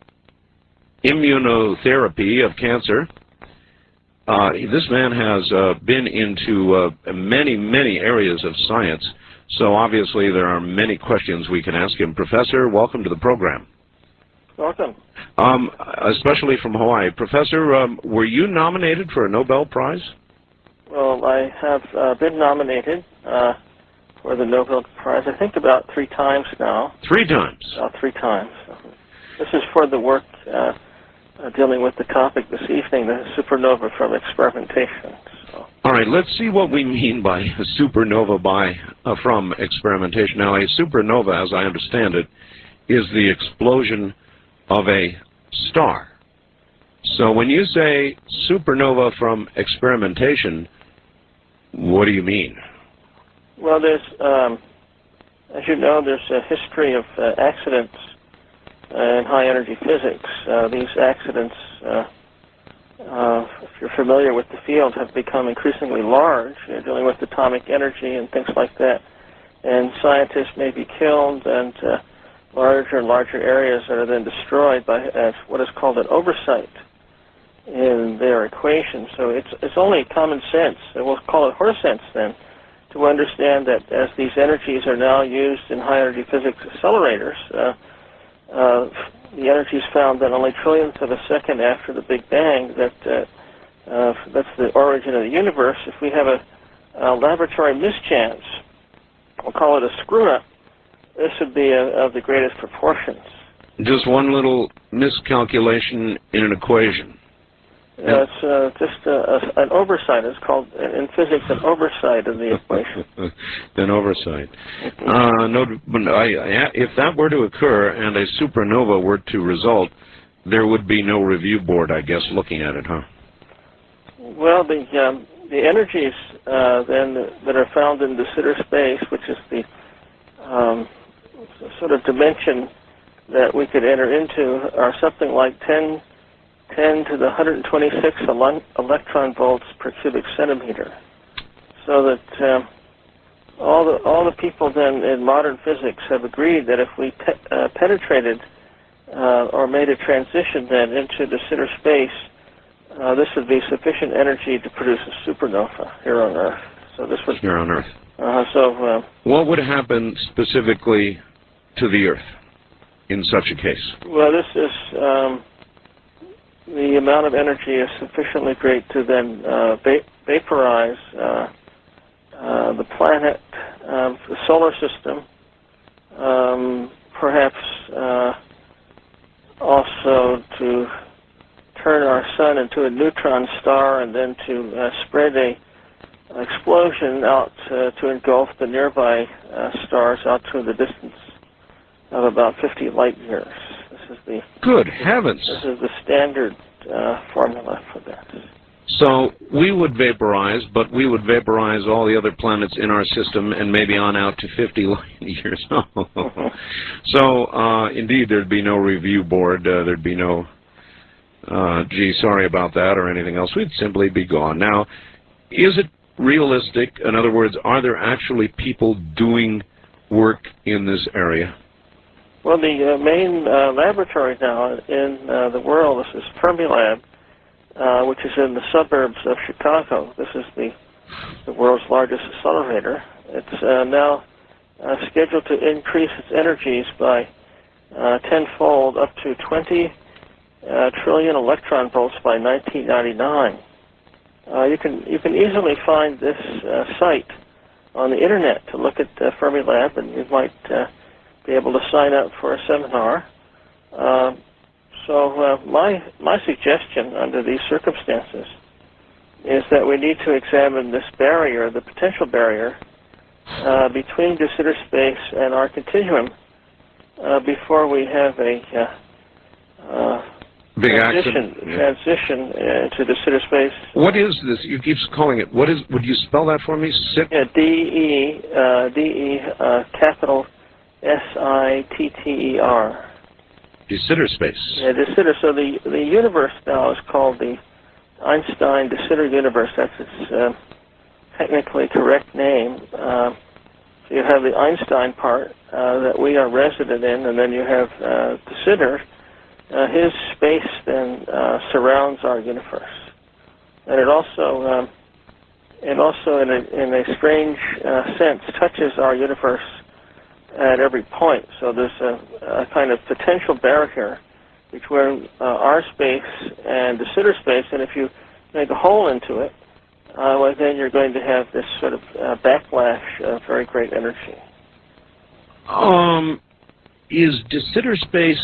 immunotherapy of cancer. Uh, this man has uh, been into uh, many, many areas of science, so obviously there are many questions we can ask him. Professor, welcome to the program. Welcome. Um, especially from Hawaii. Professor, um, were you nominated for a Nobel Prize? Well, I have uh, been nominated uh, for the Nobel Prize, I think about three times now. Three times? About three times. This is for the work uh, uh, dealing with the topic this evening, the supernova from experimentation. So. All right, let's see what we mean by a supernova by, uh, from experimentation. Now, a supernova, as I understand it, is the explosion of a star. So when you say supernova from experimentation, what do you mean? Well, there's, um, as you know, there's a history of uh, accidents uh, in high-energy physics. Uh, these accidents, uh, uh, if you're familiar with the field, have become increasingly large. You're dealing with atomic energy and things like that. And scientists may be killed, and uh, larger and larger areas are then destroyed by uh, what is called an oversight in their equation. So it's it's only common sense, and we'll call it horse sense then, to understand that as these energies are now used in high-energy physics accelerators, uh, uh, the energy is found that only trillionths of a second after the Big Bang, that uh, uh, that's the origin of the universe. If we have a, a laboratory mischance, we'll call it a screw-up, this would be a, of the greatest proportions. Just one little miscalculation in an equation. Uh, it's uh, just uh, a, an oversight. It's called, in physics, an oversight of the equation. An oversight. Uh, no, but I, I, if that were to occur and a supernova were to result, there would be no review board, I guess, looking at it, huh? Well, the um, the energies uh, then that are found in de Sitter space, which is the um, sort of dimension that we could enter into, are something like ten to the one hundred twenty-six electron volts per cubic centimeter. So that um, all the all the people then in modern physics have agreed that if we pe uh, penetrated uh, or made a transition then into de Sitter space uh, this would be sufficient energy to produce a supernova here on Earth. So this would here on Earth. Uh, so uh, what would happen specifically to the Earth in such a case? Well, this is um, the amount of energy is sufficiently great to then uh, va vaporize uh, uh, the planet, uh, the solar system, um, perhaps uh, also to turn our sun into a neutron star, and then to uh, spread a explosion out uh, to engulf the nearby uh, stars out to the distance of about fifty light years. This is the good heavens. This is the standard uh, formula for that. So we would vaporize, but we would vaporize all the other planets in our system, and maybe on out to fifty light years. Mm-hmm. So uh, indeed, there'd be no review board. Uh, there'd be no, uh, gee, sorry about that, or anything else. We'd simply be gone. Now, is it realistic? In other words, are there actually people doing work in this area? Well, the uh, main uh, laboratory now in uh, the world, this is Fermilab, uh, which is in the suburbs of Chicago. This is the, the world's largest accelerator. It's uh, now uh, scheduled to increase its energies by uh, tenfold, up to twenty uh, trillion electron volts by nineteen ninety-nine. Uh, you can you can easily find this uh, site on the internet to look at uh, Fermilab, and you might uh, be able to sign up for a seminar. Uh, so uh, my my suggestion under these circumstances is that we need to examine this barrier, the potential barrier uh, between de Sitter space and our continuum, uh, before we have a uh, uh, Big transition, accident. transition uh, to de Sitter space. What is this? You keep calling it. What is? Would you spell that for me? Sit. Yeah, D E uh, D E uh, capital S I T T E R. De Sitter space. Yeah, de Sitter. So the the universe now is called the Einstein de Sitter universe. That's its uh, technically correct name. Uh, so you have the Einstein part uh, that we are resident in, and then you have uh, de Sitter. Uh, his space then uh, surrounds our universe, and it also, um, it also, in a, in a strange uh, sense, touches our universe at every point. So there's a, a kind of potential barrier between uh, our space and de Sitter space, and if you make a hole into it, uh, well, then you're going to have this sort of uh, backlash of very great energy. Um, is de Sitter space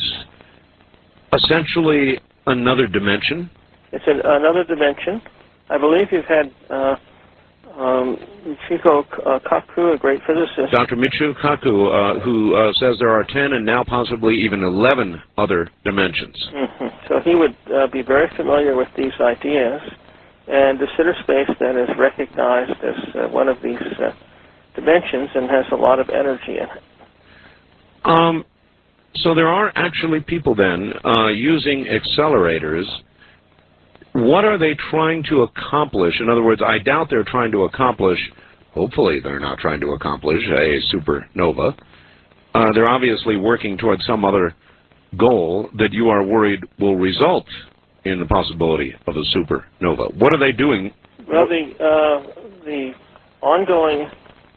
essentially another dimension? It's an, another dimension. I believe you've had uh, um, Michio uh, Kaku, a great physicist. Doctor Michio Kaku, uh, who uh, says there are ten and now possibly even eleven other dimensions. Mm-hmm. So he would uh, be very familiar with these ideas, and de Sitter space then is recognized as uh, one of these uh, dimensions and has a lot of energy in it. Um. So there are actually people then uh, using accelerators. What are they trying to accomplish? In other words, I doubt they're trying to accomplish, hopefully they're not trying to accomplish a supernova. Uh, they're obviously working towards some other goal that you are worried will result in the possibility of a supernova. What are they doing? Well, the, uh, the ongoing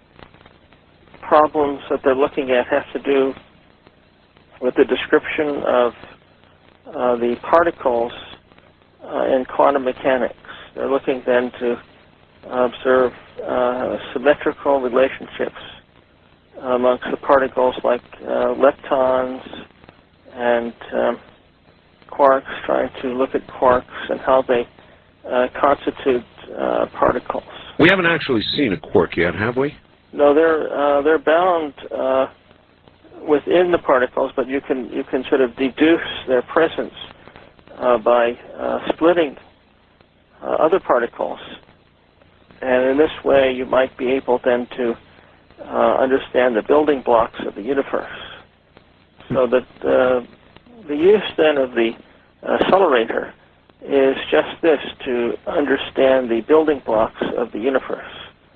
problems that they're looking at have to do with the description of uh, the particles uh, in quantum mechanics. They're looking then to observe uh, symmetrical relationships amongst the particles, like uh, leptons and um, quarks, trying to look at quarks and how they uh, constitute uh, particles. We haven't actually seen a quark yet, have we? No, they're uh, they're bound uh, within the particles, but you can you can sort of deduce their presence uh, by uh, splitting uh, other particles, and in this way you might be able then to uh, understand the building blocks of the universe. So that uh, the use then of the accelerator is just this, to understand the building blocks of the universe.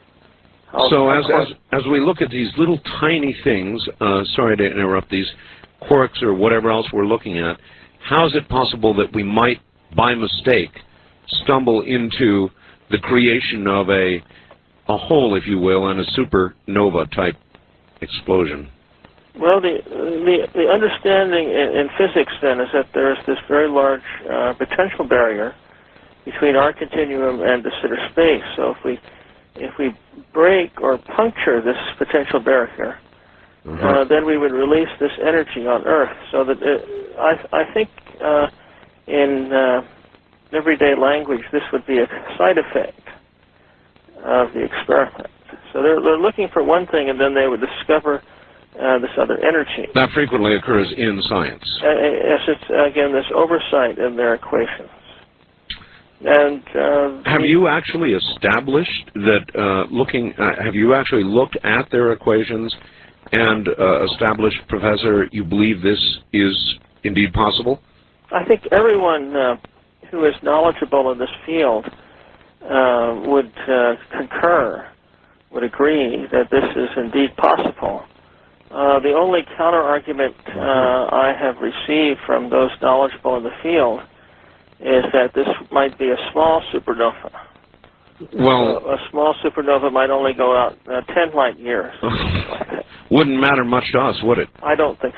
So as, as, as we look at these little tiny things, uh, sorry to interrupt, these quarks or whatever else we're looking at, how is it possible that we might, by mistake, stumble into the creation of a, a hole, if you will, and a supernova-type explosion? Well, the, the, the understanding in, in physics, then, is that there is this very large uh, potential barrier between our continuum and de Sitter space. So if we, if we break or puncture this potential barrier, mm-hmm. uh, then we would release this energy on Earth. So that it, I, I think uh, in uh, everyday language, this would be a side effect of the experiment. So they're, they're looking for one thing, and then they would discover uh, this other energy. That frequently occurs in science. Uh, yes, it's, again, this oversight in their equations. And uh, have you actually established that, uh, looking, uh, have you actually looked at their equations and uh, established, Professor, you believe this is indeed possible? I think everyone uh, who is knowledgeable in this field uh, would uh, concur, would agree that this is indeed possible. Uh, the only counter-argument uh, I have received from those knowledgeable in the field is that this might be a small supernova. Well, so a small supernova might only go out uh, ten light years. Like wouldn't matter much to us, would it? I don't think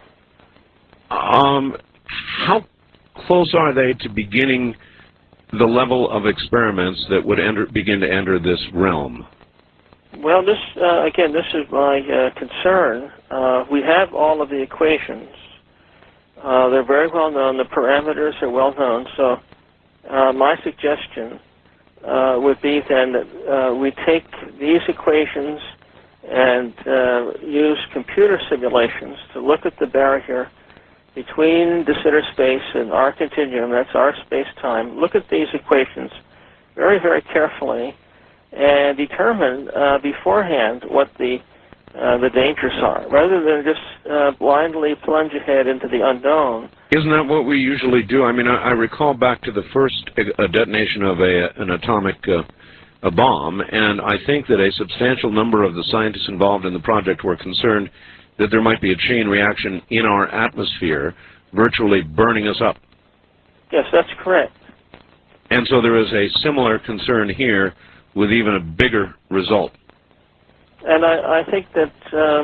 so. Um, how close are they to beginning the level of experiments that would enter, begin to enter this realm? Well, this uh, again, this is my uh, concern. Uh, we have all of the equations. Uh, they're very well known. The parameters are well known. So uh, my suggestion uh, would be then that uh, we take these equations and uh, use computer simulations to look at the barrier between de Sitter space and our continuum, that's our space-time. Look at these equations very, very carefully and determine uh, beforehand what the Uh, the dangers are, rather than just uh, blindly plunge ahead into the unknown. Isn't that what we usually do? I mean, I, I recall back to the first uh, detonation of a, an atomic uh, a bomb, and I think that a substantial number of the scientists involved in the project were concerned that there might be a chain reaction in our atmosphere, virtually burning us up. Yes, that's correct. And so there is a similar concern here with even a bigger result. And I, I think that uh,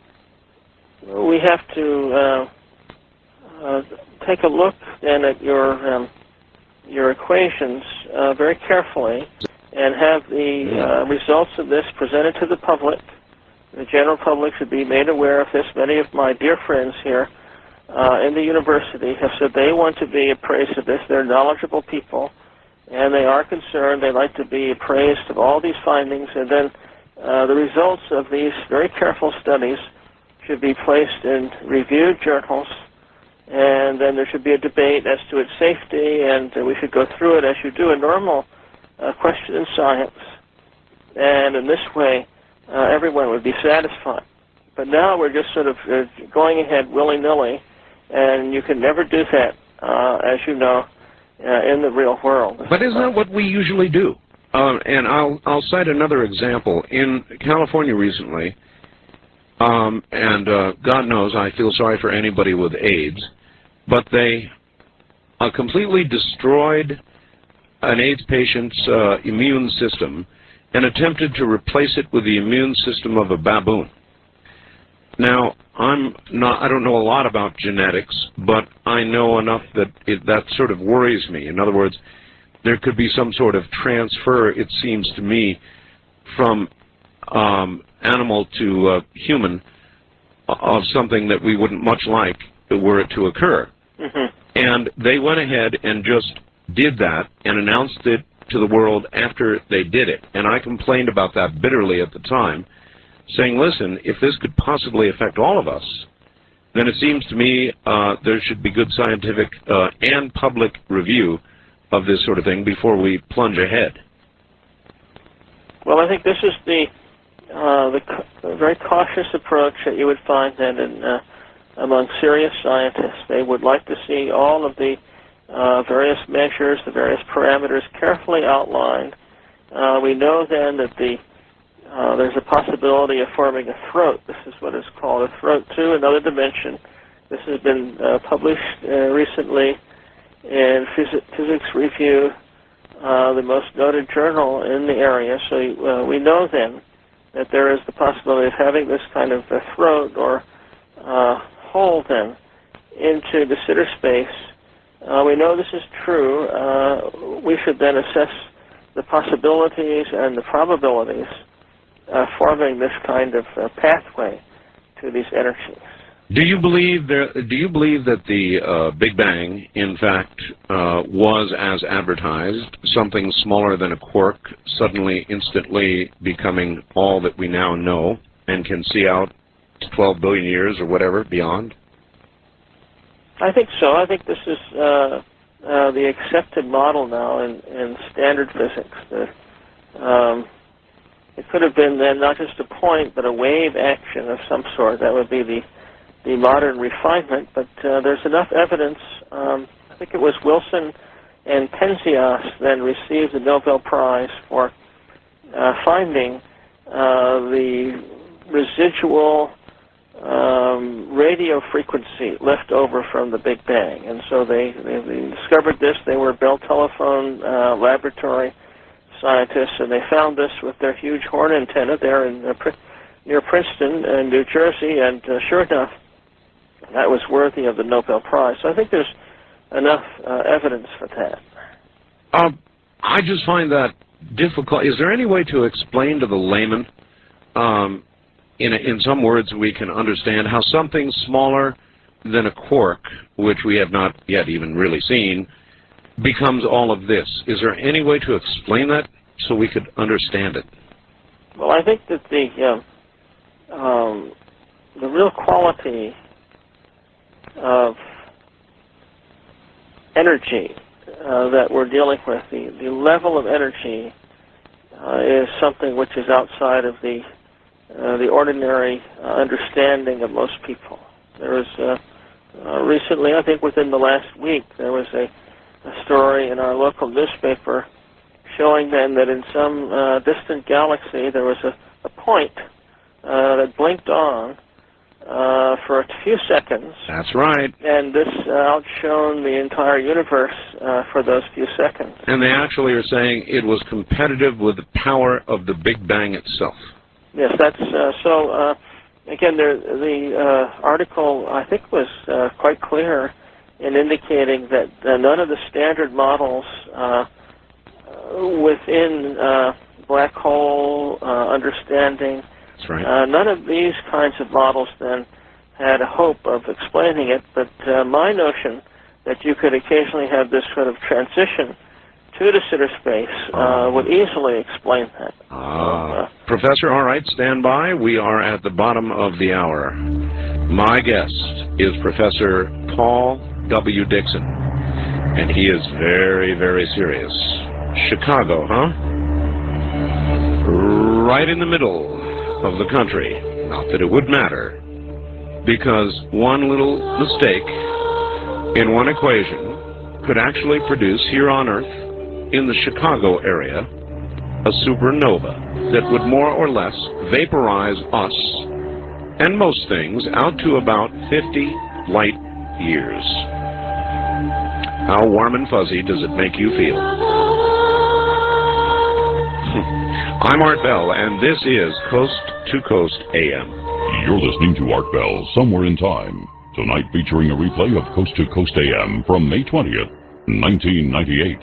we have to uh, uh, take a look then at your um, your equations uh, very carefully and have the uh, results of this presented to the public. The general public should be made aware of this. Many of my dear friends here uh, in the university have said they want to be appraised of this. They're knowledgeable people, and they are concerned. They like to be appraised of all these findings, and then Uh, the results of these very careful studies should be placed in reviewed journals, and then there should be a debate as to its safety, and uh, we should go through it as you do a normal uh, question in science. And in this way, uh, everyone would be satisfied. But now we're just sort of uh, going ahead willy-nilly, and you can never do that, uh, as you know, uh, in the real world. But isn't that what we usually do? Uh, and I'll, I'll cite another example. In California recently, um, and uh, God knows I feel sorry for anybody with AIDS, but they uh, completely destroyed an AIDS patient's uh, immune system and attempted to replace it with the immune system of a baboon. Now, I'm not, I don't know a lot about genetics, but I know enough that it, that sort of worries me. In other words, there could be some sort of transfer, it seems to me, from um, animal to uh, human of something that we wouldn't much like were it to occur. Mm-hmm. And they went ahead and just did that and announced it to the world after they did it. And I complained about that bitterly at the time, saying, listen, if this could possibly affect all of us, then it seems to me uh, there should be good scientific uh, and public review of this sort of thing before we plunge ahead. Well, I think this is the, uh, the, the very cautious approach that you would find then in, uh, among serious scientists. They would like to see all of the uh, various measures, the various parameters carefully outlined. Uh, we know then that the uh, there's a possibility of forming a throat. This is what is called a throat to another dimension. This has been uh, published uh, recently in Phys Physics Review uh, the most noted journal in the area. So uh, we know then that there is the possibility of having this kind of a throat or uh, hole then into de Sitter space. Uh, we know this is true. Uh, we should then assess the possibilities and the probabilities uh, forming this kind of uh, pathway to these energies. Do you believe there? Do you believe that the uh, Big Bang, in fact, uh, was as advertised, something smaller than a quark, suddenly, instantly becoming all that we now know and can see out twelve billion years or whatever beyond? I think so. I think this is uh, uh, the accepted model now in, in standard physics. The, um, it could have been then not just a point, but a wave action of some sort. That would be the the modern refinement, but uh, there's enough evidence. Um, I think it was Wilson and Penzias then received the Nobel Prize for uh, finding uh, the residual um, radio frequency left over from the Big Bang. And so they, they, they discovered this. They were Bell Telephone uh, laboratory scientists, and they found this with their huge horn antenna there in, uh, near Princeton, uh, New Jersey, and uh, sure enough, that was worthy of the Nobel Prize. So I think there's enough uh, evidence for that. Uh, I just find that difficult. Is there any way to explain to the layman, um, in, a, in some words we can understand, how something smaller than a quark, which we have not yet even really seen, becomes all of this? Is there any way to explain that so we could understand it? Well, I think that the, uh, um, the real quality of energy uh, that we're dealing with, the, the level of energy uh, is something which is outside of the uh, the ordinary uh, understanding of most people. There was uh, uh, recently, I think within the last week, there was a, a story in our local newspaper showing then that in some uh, distant galaxy there was a, a point uh, that blinked on Uh, for a few seconds. That's right. And this uh, outshone the entire universe uh, for those few seconds. And they actually are saying it was competitive with the power of the Big Bang itself. Yes, that's uh, so. Uh, again, there, the uh, article, I think, was uh, quite clear in indicating that uh, none of the standard models uh, within uh, black hole uh, understanding, That's right. Uh, none of these kinds of models then had a hope of explaining it, but uh, my notion that you could occasionally have this sort of transition to de Sitter space uh, would easily explain that. Ah. So, uh, Professor, all right, stand by. We are at the bottom of the hour. My guest is Professor Paul W. Dickson, and he is very, very serious. Chicago, huh? Right in the middle of the country. Not that it would matter, because one little mistake in one equation could actually produce here on Earth, in the Chicago area, a supernova that would more or less vaporize us and most things out to about fifty light years. How warm and fuzzy does it make you feel? I'm Art Bell, and this is Coast to Coast A M. You're listening to Art Bell, Somewhere in Time. Tonight featuring a replay of Coast to Coast A M from May twentieth, nineteen ninety-eight.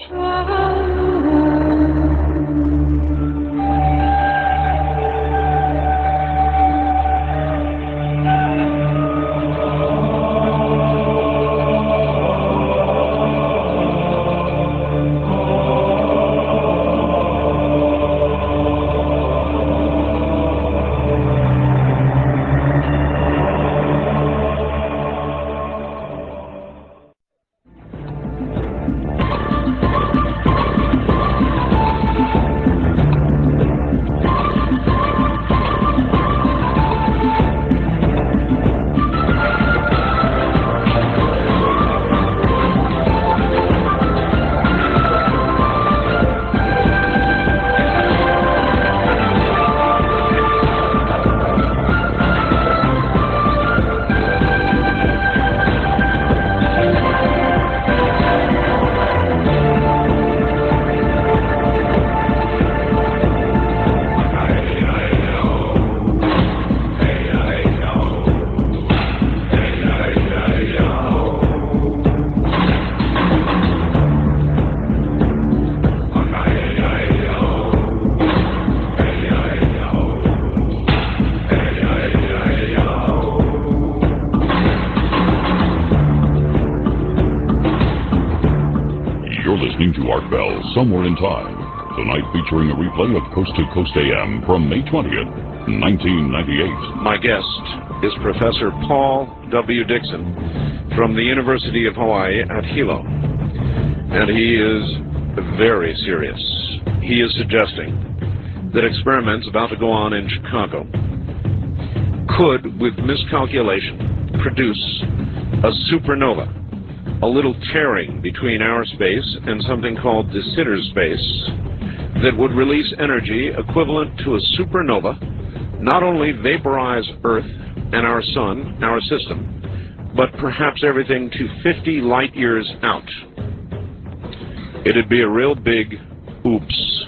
listening to Art Bell, Somewhere in Time, tonight featuring a replay of Coast to Coast A M from May twentieth, nineteen ninety-eight. My guest is Professor Paul W. Dickson from the University of Hawaii at Hilo. And he is very serious. He is suggesting that experiments about to go on in Chicago could, with miscalculation, produce a supernova, a little tearing between our space and something called de Sitter space that would release energy equivalent to a supernova, not only vaporize Earth and our sun, our system, but perhaps everything to fifty light years out. It'd be a real big oops.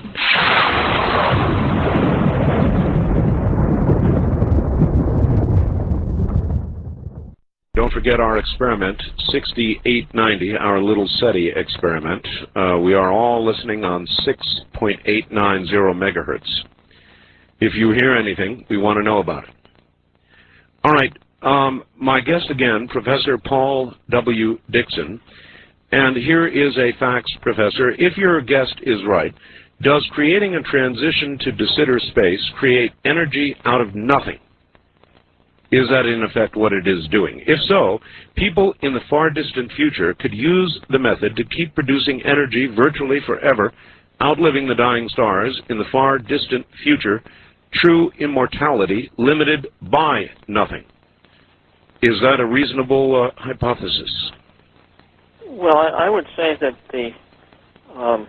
Don't forget our experiment, sixty-eight ninety, our little SETI experiment. Uh, we are all listening on six point eight nine zero megahertz. If you hear anything, we want to know about it. All right, um, my guest again, Professor Paul W. Dickson. And here is a fax, Professor. If your guest is right, does creating a transition to de Sitter space create energy out of nothing? Is that, in effect, what it is doing? If so, people in the far distant future could use the method to keep producing energy virtually forever, outliving the dying stars in the far distant future, true immortality limited by nothing. Is that a reasonable uh, hypothesis? Well, I, I would say that the, um,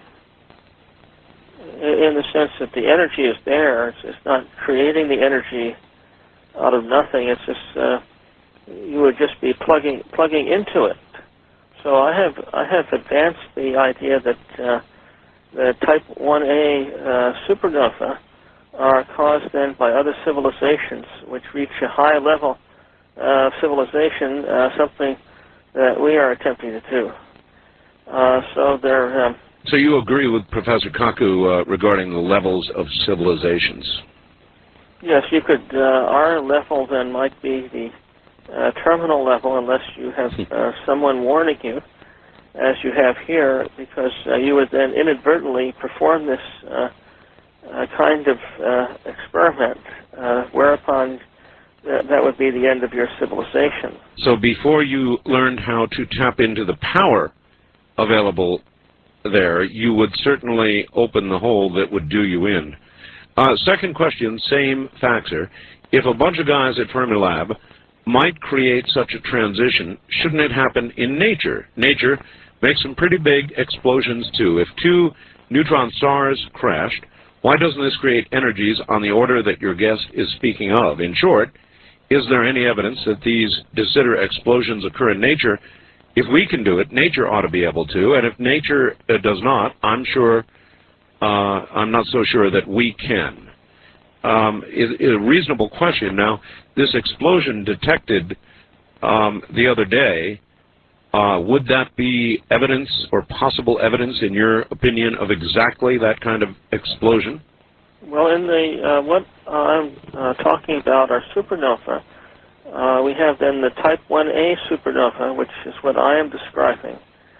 in the sense that the energy is there, it's, it's not creating the energy out of nothing. It's just uh, you would just be plugging plugging into it. So I have I have advanced the idea that uh, the Type one A uh, supernova are caused then by other civilizations which reach a high level of civilization, uh, something that we are attempting to do. Uh, so they're. Um, so you agree with Professor Kaku uh, regarding the levels of civilizations? Yes, you could. Uh, our level then might be the uh, terminal level, unless you have uh, someone warning you, as you have here, because uh, you would then inadvertently perform this uh, uh, kind of uh, experiment, uh, whereupon th that would be the end of your civilization. So before you learned how to tap into the power available there, you would certainly open the hole that would do you in. Uh, second question, same faxer. If a bunch of guys at Fermilab might create such a transition, shouldn't it happen in nature? Nature makes some pretty big explosions too. If two neutron stars crashed, why doesn't this create energies on the order that your guest is speaking of? In short, is there any evidence that these de Sitter explosions occur in nature? If we can do it, nature ought to be able to, and if nature uh, does not, I'm sure Uh, I'm not so sure that we can. Um, it, it, a reasonable question. Now, this explosion detected um, the other day, uh, would that be evidence or possible evidence, in your opinion, of exactly that kind of explosion? Well, in the uh, what I'm uh, talking about, our supernova, uh, we have then the Type one A supernova, which is what I am describing.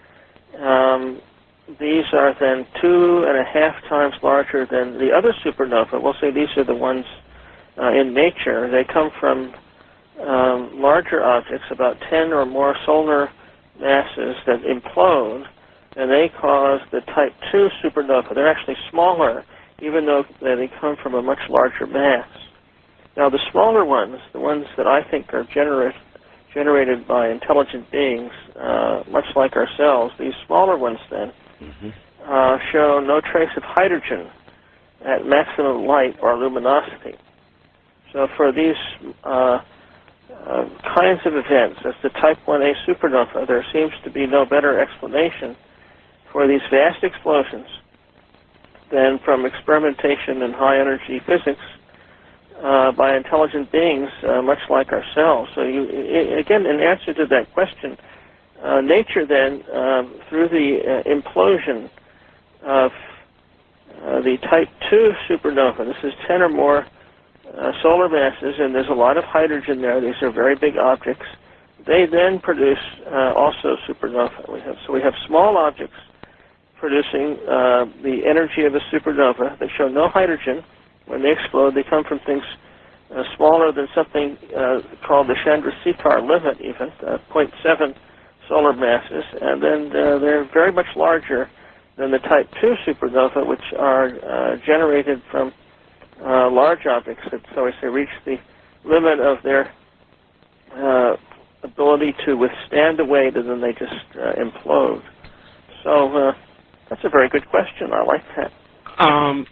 Um, These are then two and a half times larger than the other supernova. We'll say these are the ones uh, in nature. They come from um, larger objects, about ten or more solar masses that implode, and they cause the Type two supernova. They're actually smaller, even though they come from a much larger mass. Now, the smaller ones, the ones that I think are generate, generated by intelligent beings, uh, much like ourselves, these smaller ones then, Mm-hmm. uh, show no trace of hydrogen at maximum light or luminosity. So for these uh, uh, kinds of events, as the Type one A supernova, there seems to be no better explanation for these vast explosions than from experimentation in high-energy physics uh, by intelligent beings, uh, much like ourselves. So you, I, again, in answer to that question, Uh, nature then, uh, through the uh, implosion of uh, the Type two supernova, this is ten or more uh, solar masses, and there's a lot of hydrogen there. These are very big objects. They then produce uh, also supernova. We have, so we have small objects producing uh, the energy of a supernova. They show no hydrogen. When they explode, they come from things uh, smaller than something uh, called the Chandrasekhar limit, even, uh, zero point seven solar masses, and then uh, they're very much larger than the Type two supernova, which are uh, generated from uh, large objects that, so as they reach the limit of their uh, ability to withstand the weight, and then they just uh, implode. So uh, that's a very good question. I like that. Um,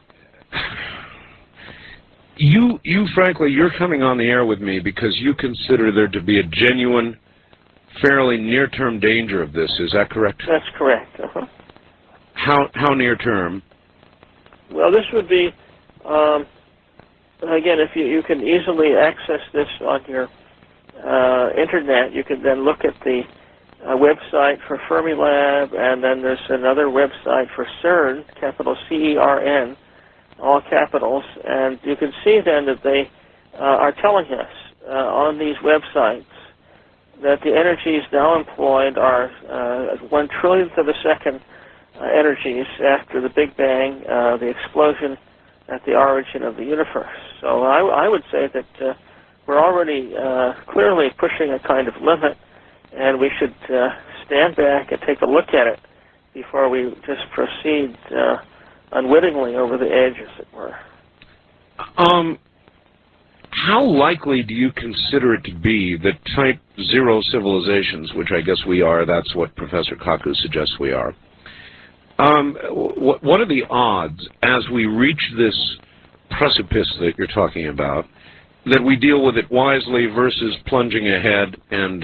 you, you, frankly, you're coming on the air with me because you consider there to be a genuine, fairly near-term danger of this. Is that correct? That's correct. Uh-huh. How, how near-term? Well, this would be, um, again, if you, you can easily access this on your uh, internet, you can then look at the uh, website for Fermilab, and then there's another website for CERN, capital C E R N, all capitals, and you can see then that they uh, are telling us uh, on these websites that the energies now employed are uh, one trillionth of a second uh, energies after the Big Bang, uh, the explosion at the origin of the universe. So I, I would say that uh, we're already uh, clearly pushing a kind of limit, and we should uh, stand back and take a look at it before we just proceed uh, unwittingly over the edge, as it were. Um, how likely do you consider it to be that Type Zero civilizations, which I guess we are, that's what Professor Kaku suggests we are, um, wh what are the odds as we reach this precipice that you're talking about that we deal with it wisely versus plunging ahead and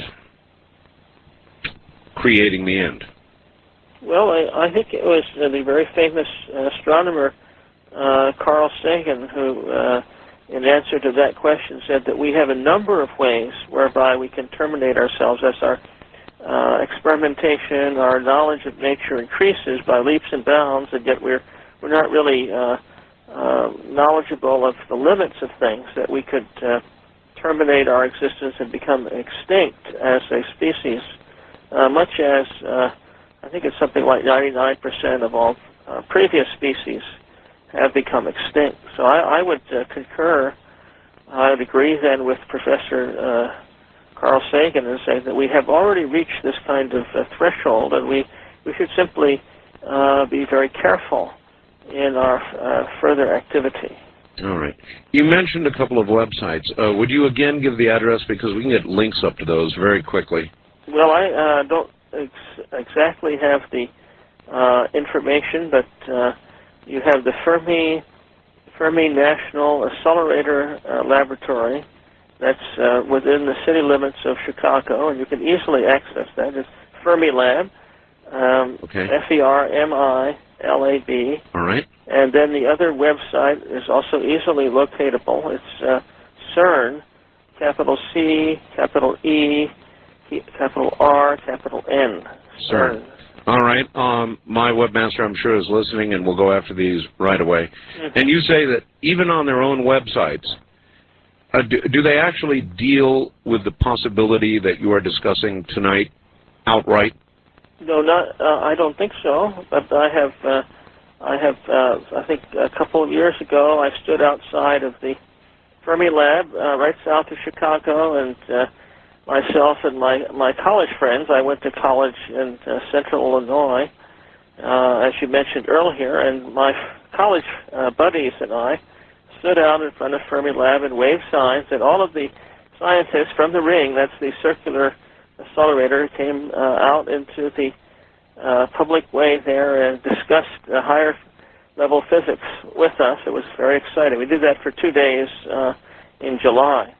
creating the end? Well, I, I think it was uh, the very famous uh, astronomer uh, Carl Sagan who, uh, in answer to that question, said that we have a number of ways whereby we can terminate ourselves as our uh, experimentation, our knowledge of nature increases by leaps and bounds, and yet we're we're not really uh, uh, knowledgeable of the limits of things, that we could uh, terminate our existence and become extinct as a species, uh, much as uh, I think it's something like ninety-nine percent of all uh, previous species have become extinct. So I, I would uh, concur, I would agree then with Professor uh, Carl Sagan and say that we have already reached this kind of uh, threshold, and we, we should simply uh, be very careful in our uh, further activity. All right. You mentioned a couple of websites. Uh, would you again give the address, because we can get links up to those very quickly? Well, I uh, don't ex exactly have the uh, information, but uh, you have the Fermi, Fermi National Accelerator uh, Laboratory. That's uh, within the city limits of Chicago, and you can easily access that. It's Fermilab, um, okay. F E R M I L A B. All right. And then the other website is also easily locatable. It's uh, CERN, capital C, capital E, capital R, capital N. CERN. All right. Um, my webmaster, I'm sure, is listening, and we'll go after these right away. Mm-hmm. And you say that even on their own websites, uh, do, do they actually deal with the possibility that you are discussing tonight outright? No, not. Uh, I don't think so. But I have. Uh, I have. Uh, I think a couple of years ago, I stood outside of the Fermilab uh, right south of Chicago, and uh, myself and my my college friends. I went to college in uh, Central Illinois, uh, as you mentioned earlier, and my college uh, buddies and I stood out in front of Fermilab and waved signs, and all of the scientists from the ring, that's the circular accelerator, came uh, out into the uh, public way there and discussed uh, higher level physics with us. It was very exciting. We did that for two days uh, in July.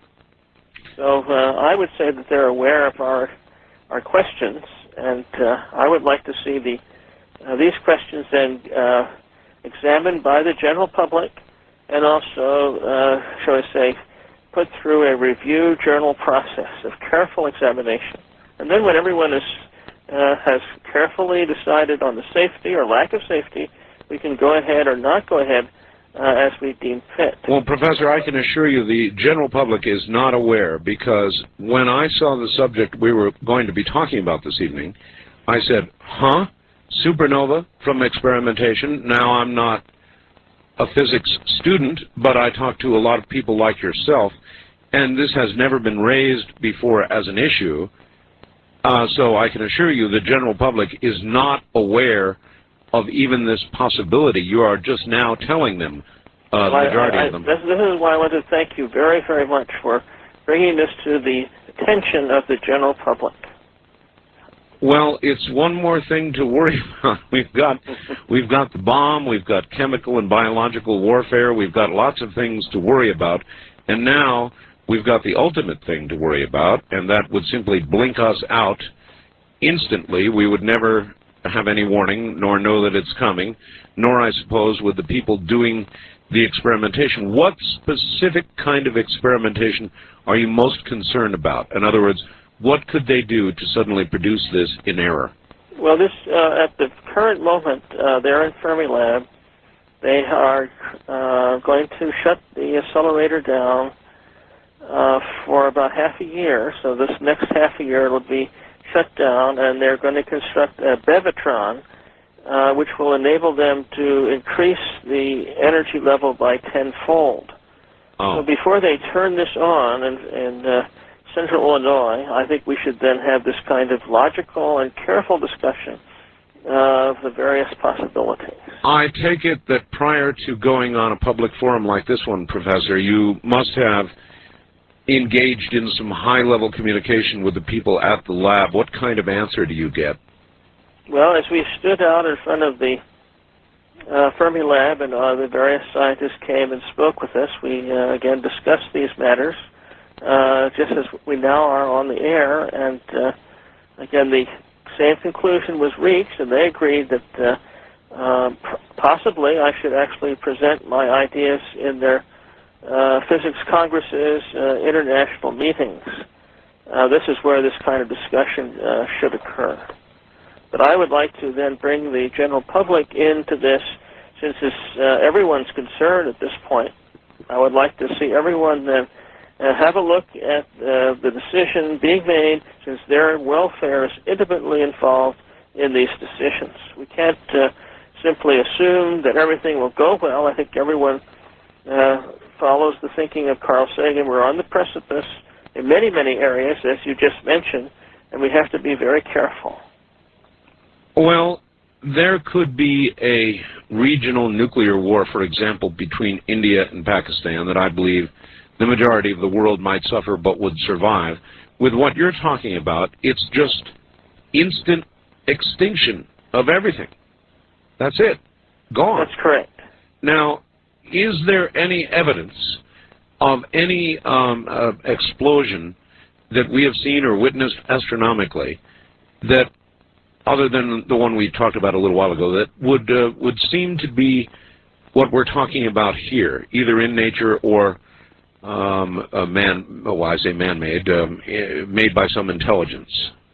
So uh, I would say that they're aware of our our questions, and uh, I would like to see the uh, these questions then uh, examined by the general public, and also, uh, shall I say, put through a review journal process of careful examination. And then when everyone is, uh, has carefully decided on the safety or lack of safety, we can go ahead or not go ahead uh, as we deem fit. Well, Professor, I can assure you the general public is not aware, because when I saw the subject we were going to be talking about this evening, I said, huh? supernova from experimentation. Now, I'm not a physics student, but I talk to a lot of people like yourself, and this has never been raised before as an issue. Uh, so I can assure you the general public is not aware of even this possibility. You are just now telling them, uh, the majority I, I, of them. This, this is why I want to thank you very, very much for bringing this to the attention of the general public. Well, it's one more thing to worry about. We've got, we've got the bomb, we've got chemical and biological warfare, we've got lots of things to worry about, and now we've got the ultimate thing to worry about, and that would simply blink us out instantly. We would never have any warning, nor know that it's coming, nor, I suppose, would the people doing the experimentation. What specific kind of experimentation are you most concerned about? In other words, what could they do to suddenly produce this in error? Well, this uh, at the current moment, uh, they're in Fermilab. They are uh, going to shut the accelerator down uh, for about half a year. So this next half a year it'll be shut down, and they're going to construct a Bevatron, uh, which will enable them to increase the energy level by tenfold. Oh. So before they turn this on in, in uh, Central Illinois, I think we should then have this kind of logical and careful discussion of the various possibilities. I take it that prior to going on a public forum like this one, Professor, you must have engaged in some high-level communication with the people at the lab. What kind of answer do you get? Well, as we stood out in front of the uh, Fermilab and uh, the various scientists came and spoke with us, we uh, again discussed these matters, uh, just as we now are on the air, and uh, again the same conclusion was reached, and they agreed that uh, uh, possibly I should actually present my ideas in their uh, physics congresses, uh, international meetings. Uh, this is where this kind of discussion uh, should occur. But I would like to then bring the general public into this, since this, uh, everyone's concerned at this point. I would like to see everyone then uh, have a look at uh, the decision being made, since their welfare is intimately involved in these decisions. We can't uh, simply assume that everything will go well. I think everyone uh, follows the thinking of Carl Sagan. We're on the precipice in many, many areas, as you just mentioned, and we have to be very careful. Well, there could be a regional nuclear war, for example, between India and Pakistan that I believe the majority of the world might suffer but would survive. With what you're talking about, it's just instant extinction of everything. That's it. Gone. That's correct. Now, is there any evidence of any um, uh, explosion that we have seen or witnessed astronomically that, other than the one we talked about a little while ago, that would uh, would seem to be what we're talking about here, either in nature or um, a man, well, I say man-made, um, made by some intelligence?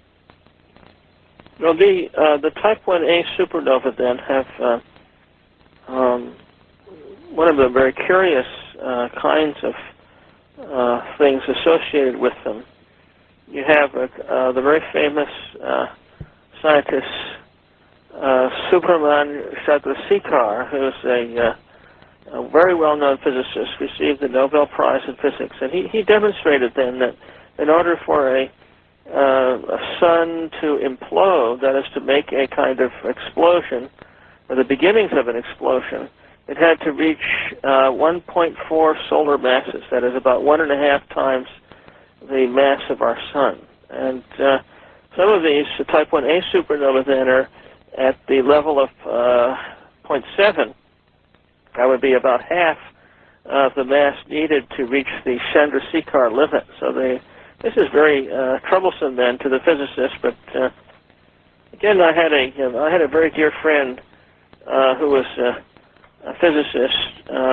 Well, the uh, the Type one A supernova then have uh, um, one of the very curious uh, kinds of uh, things associated with them. You have uh, uh, the very famous uh, scientist uh, Subrahman Chandrasekhar, who is a, uh, a very well-known physicist, received the Nobel Prize in Physics, and he, he demonstrated then that in order for a, uh, a sun to implode, that is to make a kind of explosion, or the beginnings of an explosion, it had to reach uh, one point four solar masses, that is about one and a half times the mass of our sun. And uh, some of these uh, Type one A supernovae then are at the level of uh, zero point seven. That would be about half of the mass needed to reach the Chandrasekhar limit. So they, this is very uh, troublesome then to the physicists. But uh, again, I had a you know, I had a very dear friend uh, who was uh, a physicist, uh,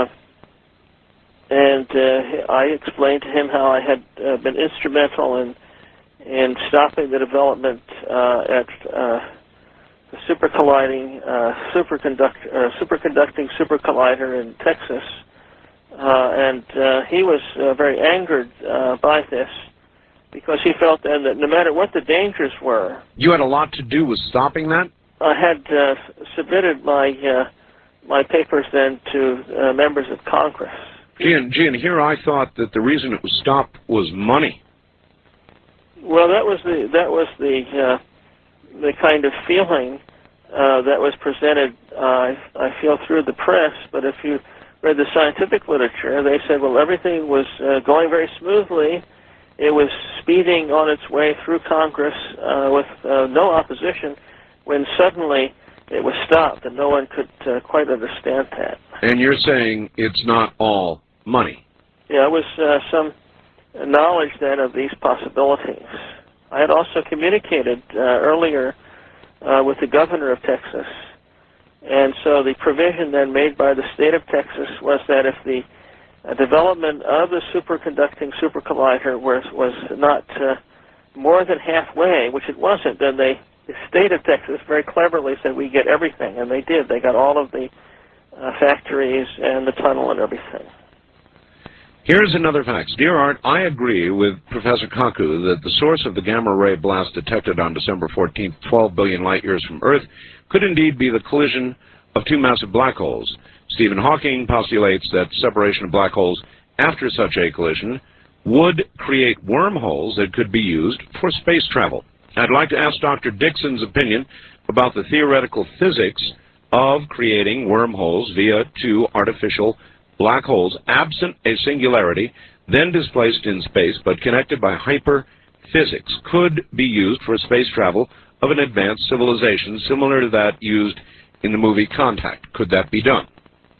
and uh, I explained to him how I had uh, been instrumental in in stopping the development uh, at uh, the super colliding uh, superconduct uh, superconducting super collider in Texas, uh, and uh, he was uh, very angered uh, by this, because he felt then that no matter what the dangers were. You had a lot to do with stopping that? I had uh, submitted my uh, my papers then to uh, members of Congress. Gee, and, gee, and here I thought that the reason it was stopped was money. Well, that was the that was the uh, the kind of feeling uh, that was presented. Uh, I feel through the press, but if you read the scientific literature, they said, well, everything was uh, going very smoothly. It was speeding on its way through Congress uh, with uh, no opposition, when suddenly it was stopped, and no one could uh, quite understand that. And you're saying it's not all money? Yeah, it was uh, some knowledge then of these possibilities. I had also communicated uh, earlier uh, with the governor of Texas, and so the provision then made by the state of Texas was that if the uh, development of the superconducting supercollider was, was not uh, more than halfway, which it wasn't, then they, the state of Texas very cleverly said, we get everything, and they did. They got all of the uh, factories and the tunnel and everything. Here's another fact. Dear Art, I agree with Professor Kaku that the source of the gamma ray blast detected on December fourteenth, twelve billion light years from Earth, could indeed be the collision of two massive black holes. Stephen Hawking postulates that separation of black holes after such a collision would create wormholes that could be used for space travel. I'd like to ask Doctor Dixon's opinion about the theoretical physics of creating wormholes via two artificial black holes absent a singularity, then displaced in space but connected by hyperphysics, could be used for space travel of an advanced civilization similar to that used in the movie Contact. Could that be done?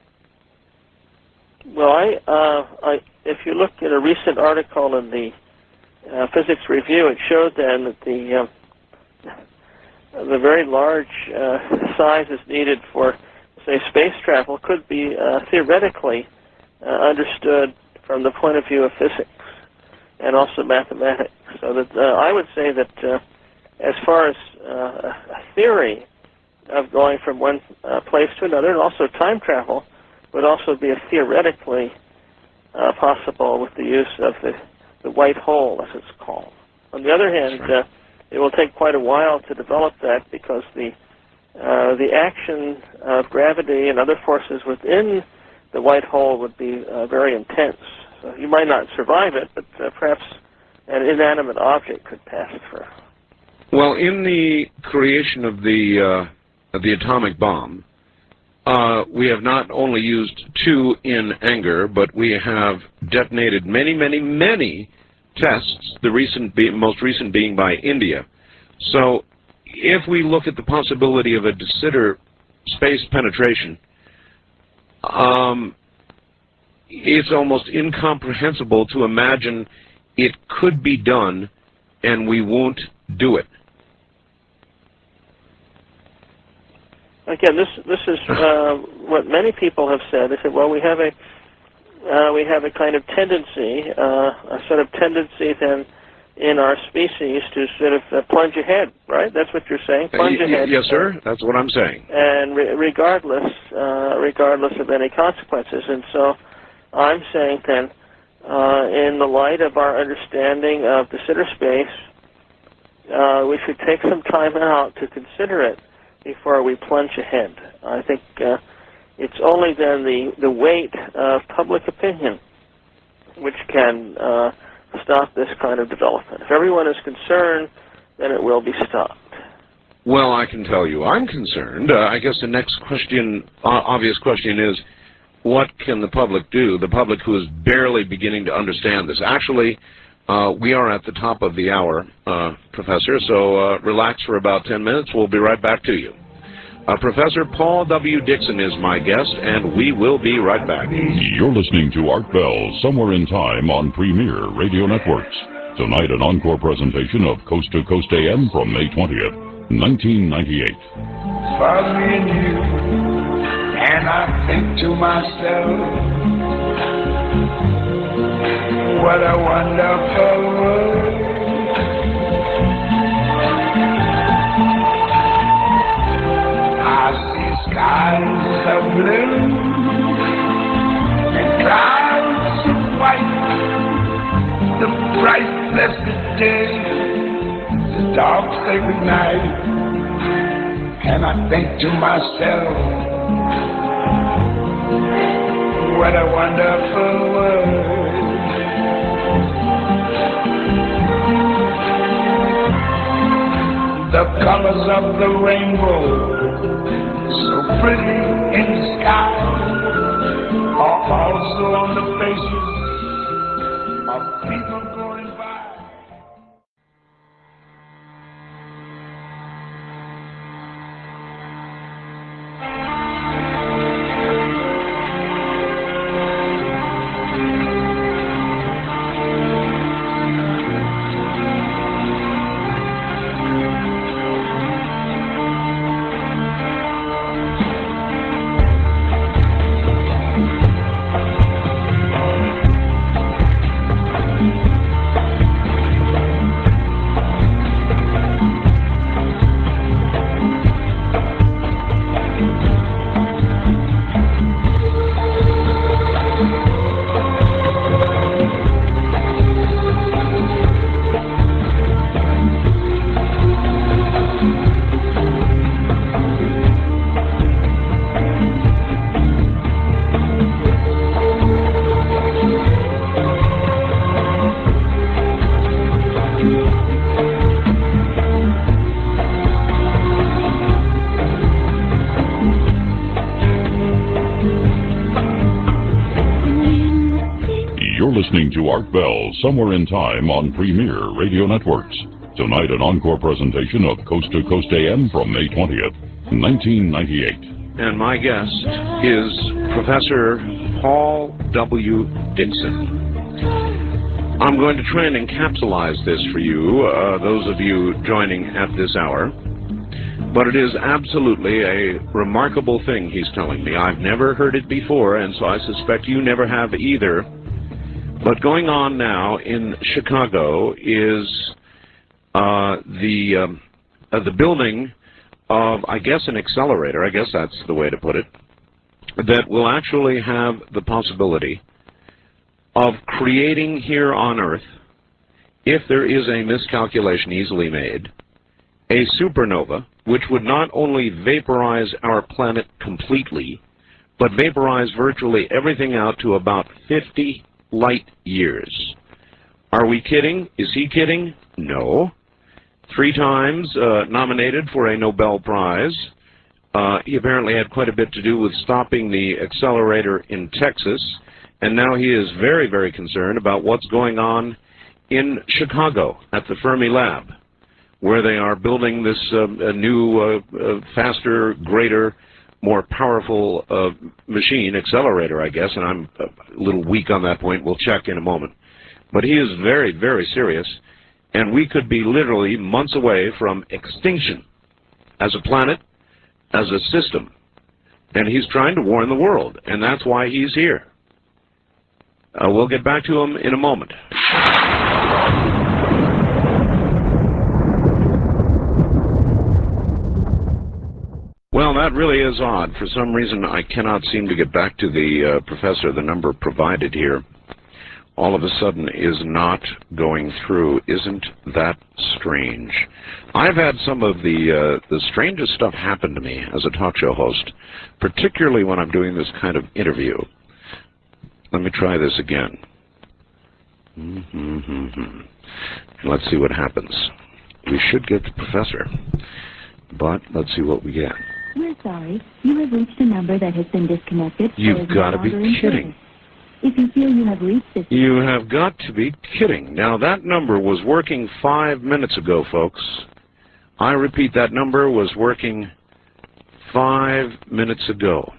Well, I, uh, I, if you look at a recent article in the uh, Physics Review, it showed then that the uh, the very large uh, sizes needed for, say, space travel could be uh, theoretically uh, understood from the point of view of physics and also mathematics. So that uh, I would say that uh, as far as uh, a theory of going from one uh, place to another, and also time travel would also be a theoretically uh, possible with the use of the, the white hole, as it's called. On the other hand, uh, it will take quite a while to develop that because the uh, the action of gravity and other forces within the white hole would be uh, very intense. So you might not survive it, but uh, perhaps an inanimate object could pass through. Well, in the creation of the uh, of the atomic bomb, uh, we have not only used two in anger, but we have detonated many, many, many tests, the recent be most recent being by India. So if we look at the possibility of a de Sitter space penetration, um, it's almost incomprehensible to imagine it could be done and we won't do it. Again, this this is uh, what many people have said. They said, well, we have a uh, we have a kind of tendency, uh, a sort of tendency then in our species to sort of uh, plunge ahead, right? That's what you're saying, plunge uh, ahead. Yes, sir. That's what I'm saying. And re regardless, uh, regardless of any consequences. And so I'm saying then, uh, in the light of our understanding of de Sitter space, uh, we should take some time out to consider it before we plunge ahead. I think uh, it's only then the, the weight of public opinion which can uh, stop this kind of development. If everyone is concerned, then it will be stopped. Well, I can tell you I'm concerned. Uh, I guess the next question, uh, obvious question is, what can the public do, the public who is barely beginning to understand this? Actually, uh, we are at the top of the hour, uh, Professor, so uh, relax for about ten minutes. We'll be right back to you. Uh, Professor Paul W. Dixon is my guest, and we will be right back. You're listening to Art Bell, Somewhere in Time on Premier Radio Networks. Tonight, an encore presentation of Coast to Coast A M from May twentieth, nineteen ninety-eight. For me and you, and I think to myself, what a wonderful world. I see skies of blue and clouds of white, the bright blessed day, the dark sacred night, and I think to myself, what a wonderful world. The colors of the rainbow, so pretty in the sky, are also on the faces of people going by. Listening to Art Bell, Somewhere in Time on Premier Radio Networks. Tonight, an encore presentation of Coast to Coast A M from May twentieth, nineteen ninety-eight. And my guest is Professor Paul W. Dickson. I'm going to try and encapsulize this for you, uh, those of you joining at this hour. But it is absolutely a remarkable thing he's telling me. I've never heard it before, and so I suspect you never have either. But going on now in Chicago is uh, the um, uh, the building of, I guess, an accelerator, I guess that's the way to put it, that will actually have the possibility of creating here on Earth, if there is a miscalculation easily made, a supernova which would not only vaporize our planet completely, but vaporize virtually everything out to about fifty light years. Are we kidding? Is he kidding? No. Three times uh, nominated for a Nobel Prize. Uh, he apparently had quite a bit to do with stopping the accelerator in Texas, and now he is very, very concerned about what's going on in Chicago at the Fermi Lab, where they are building this uh, a new, uh, uh, faster, greater, more powerful uh, machine, accelerator, I guess, and I'm a little weak on that point. We'll check in a moment. But he is very, very serious, and we could be literally months away from extinction as a planet, as a system. And he's trying to warn the world, and that's why he's here. Uh, we'll get back to him in a moment. Well, that really is odd. For some reason, I cannot seem to get back to the uh, professor. The number provided here all of a sudden is not going through. Isn't that strange? I've had some of the, uh, the strangest stuff happen to me as a talk show host, particularly when I'm doing this kind of interview. Let me try this again. Mm-hmm-hmm-hmm. Let's see what happens. We should get the professor, but let's see what we get. We're sorry. You have reached a number that has been disconnected. You've got to be kidding. If you feel you have reached this... You have got to be kidding. Now, that number was working five minutes ago, folks. I repeat, that number was working five minutes ago.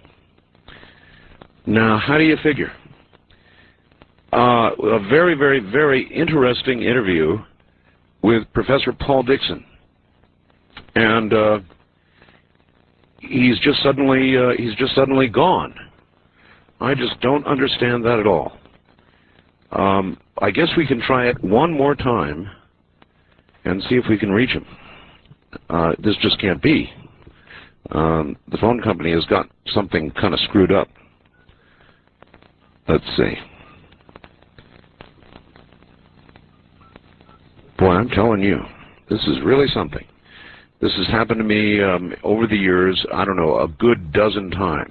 Now, how do you figure? Uh, a very, very, very interesting interview with Professor Paul Dickson. And... Uh, He's just suddenly uh, he's just suddenly gone. I just don't understand that at all. Um, I guess we can try it one more time and see if we can reach him. Uh, this just can't be. Um, the phone company has got something kind of screwed up. Let's see. Boy, I'm telling you, this is really something. This has happened to me um, over the years, I don't know, a good dozen times.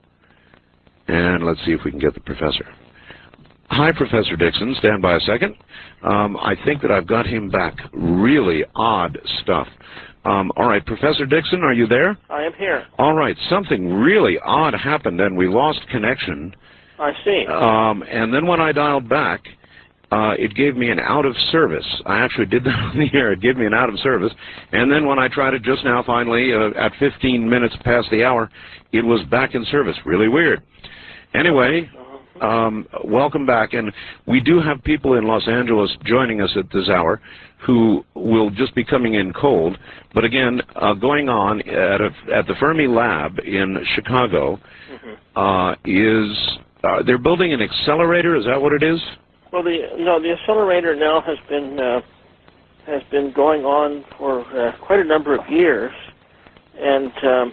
And let's see if we can get the professor. Hi, Professor Dixon. Stand by a second. Um, I think that I've got him back. Really odd stuff. Um, all right, Professor Dixon, are you there? I am here. All right, something really odd happened, and we lost connection. I see. Um, and then when I dialed back, uh, it gave me an out of service. I actually did that on the air. It gave me an out of service. And then when I tried it just now, finally, uh, at fifteen minutes past the hour, it was back in service. Really weird. Anyway, um, welcome back. And we do have people in Los Angeles joining us at this hour who will just be coming in cold. But again, uh, going on at, a, at the Fermi Lab in Chicago mm-hmm. uh, is, uh, they're building an accelerator, is that what it is? Well, the, no, the accelerator now has been, uh, has been going on for uh, quite a number of years. And um,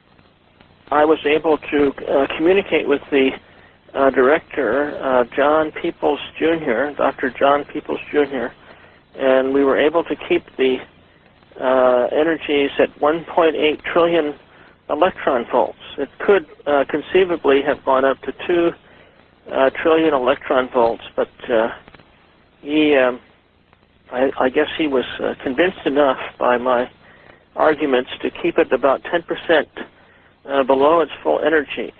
I was able to uh, communicate with the uh, director, uh, John Peoples Junior, Doctor John Peoples Junior, and we were able to keep the uh, energies at one point eight trillion electron volts. It could uh, conceivably have gone up to two uh, trillion electron volts, but uh, he, um, I, I guess he was uh, convinced enough by my arguments to keep it about ten percent uh, below its full energy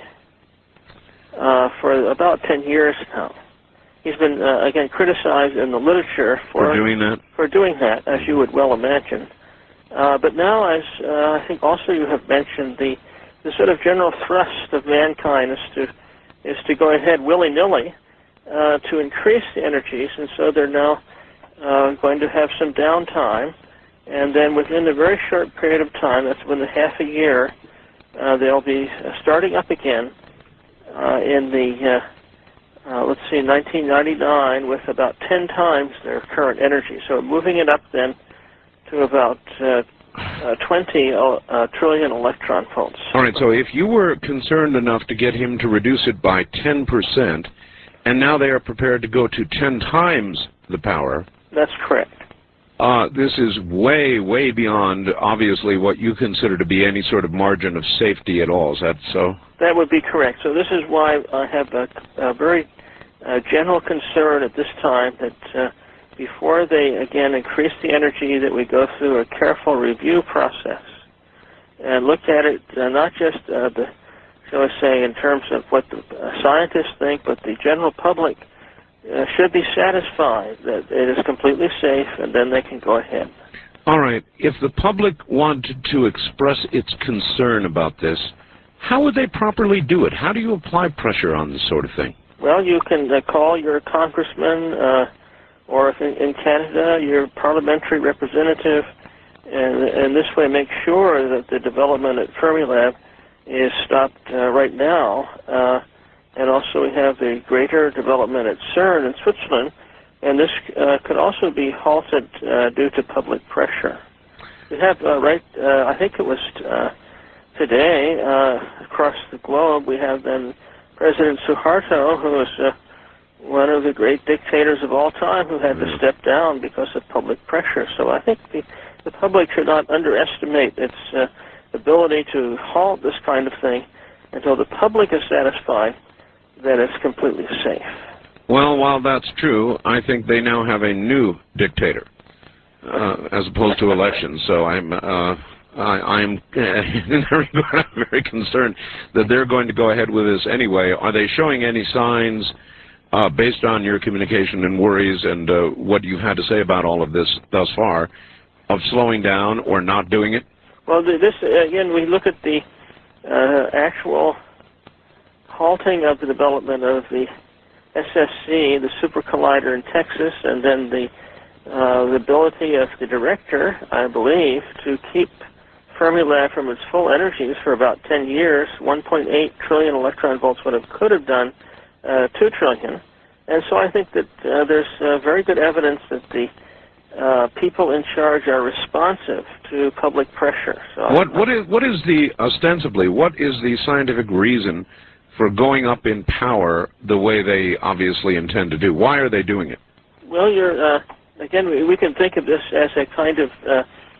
uh, for about ten years now. He's been, uh, again, criticized in the literature for, for doing that, for doing that, as you would well imagine. Uh, but now, as uh, I think also you have mentioned, the, the sort of general thrust of mankind is to, is to go ahead willy-nilly uh, to increase the energies, and so they're now uh, going to have some downtime, and then within a very short period of time, that's within half a year, uh, they'll be uh, starting up again uh, in the... Uh, Uh, let's see, nineteen ninety-nine with about ten times their current energy. So moving it up then to about uh, uh, twenty uh, trillion electron volts. All right, so if you were concerned enough to get him to reduce it by ten percent, and now they are prepared to go to ten times the power. That's correct. Uh, this is way, way beyond, obviously, what you consider to be any sort of margin of safety at all. Is that so? That would be correct. So this is why I have a, a very uh, general concern at this time that uh, before they, again, increase the energy, that we go through a careful review process and look at it uh, not just, uh, the, shall I say, in terms of what the uh, scientists think, but the general public Uh, should be satisfied that it is completely safe, and then they can go ahead. All right. If the public wanted to express its concern about this, how would they properly do it? How do you apply pressure on this sort of thing? Well, you can uh, call your congressman, uh, or if in, in Canada, your parliamentary representative, and, and this way make sure that the development at Fermilab is stopped uh, right now. Uh, And also we have the greater development at CERN in Switzerland, and this uh, could also be halted uh, due to public pressure. We have, uh, right, uh, I think it was uh, today, uh, across the globe, we have then President Suharto, who is uh, one of the great dictators of all time, who had to step down because of public pressure. So I think the, the public should not underestimate its uh, ability to halt this kind of thing until the public is satisfied that it's completely safe. Well, while that's true, I think they now have a new dictator, uh, as opposed to elections. So I'm, uh, I, I'm very concerned that they're going to go ahead with this anyway. Are they showing any signs, uh, based on your communication and worries and uh, what you've had to say about all of this thus far, of slowing down or not doing it? Well, this again, we look at the uh, actual halting of the development of the S S C, the super collider in Texas, and then the, uh, the ability of the director, I believe, to keep Fermilab from its full energies for about ten years. one point eight trillion electron volts would have, could have done uh, two trillion. And so I think that uh, there's uh, very good evidence that the uh, people in charge are responsive to public pressure. So what, what, is, what is the, ostensibly, what is the scientific reason for going up in power the way they obviously intend to do? Why are they doing it? Well, you're, uh, again, we, we can think of this as a kind of uh,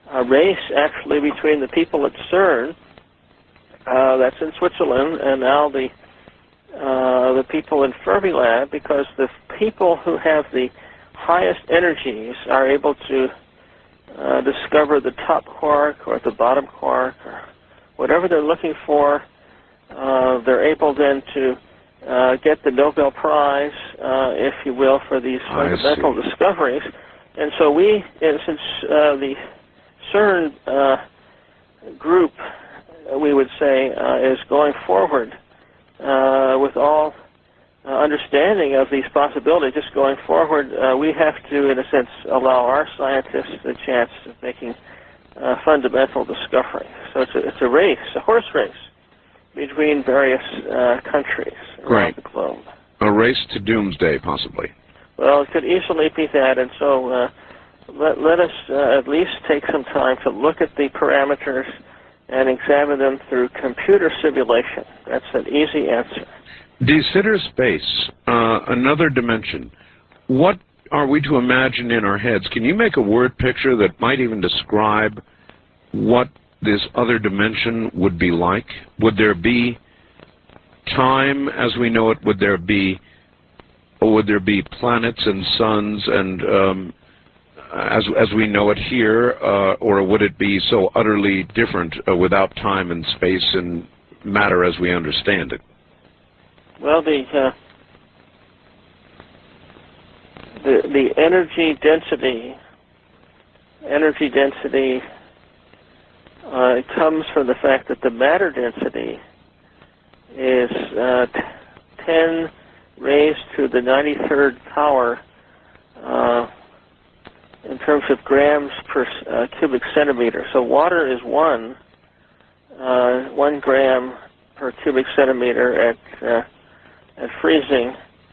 a race actually between the people at CERN, uh, that's in Switzerland, and now the uh, the people in Fermilab, because the people who have the highest energies are able to uh, discover the top quark or the bottom quark or whatever they're looking for. Uh, they're able then to uh, get the Nobel Prize, uh, if you will, for these fundamental discoveries. And so we, and since uh, the CERN uh, group, we would say, uh, is going forward uh, with all uh, understanding of these possibilities, just going forward, uh, we have to, in a sense, allow our scientists the chance of making uh, fundamental discoveries. So it's a, it's a race, a horse race, between various uh, countries around right. the globe. A race to doomsday, possibly. Well, it could easily be that, and so uh, let, let us uh, at least take some time to look at the parameters and examine them through computer simulation. That's an easy answer. De Sitter space, uh, another dimension. What are we to imagine in our heads? Can you make a word picture that might even describe what this other dimension would be like? Would there be time as we know it? Would there be, or would there be planets and suns and um, as as we know it here, uh, or would it be so utterly different uh, without time and space and matter as we understand it? Well, the uh, the the energy density energy density uh, it comes from the fact that the matter density is uh, ten raised to the ninety-third power uh, in terms of grams per uh, cubic centimeter. So water is one uh, one gram per cubic centimeter at uh, at freezing,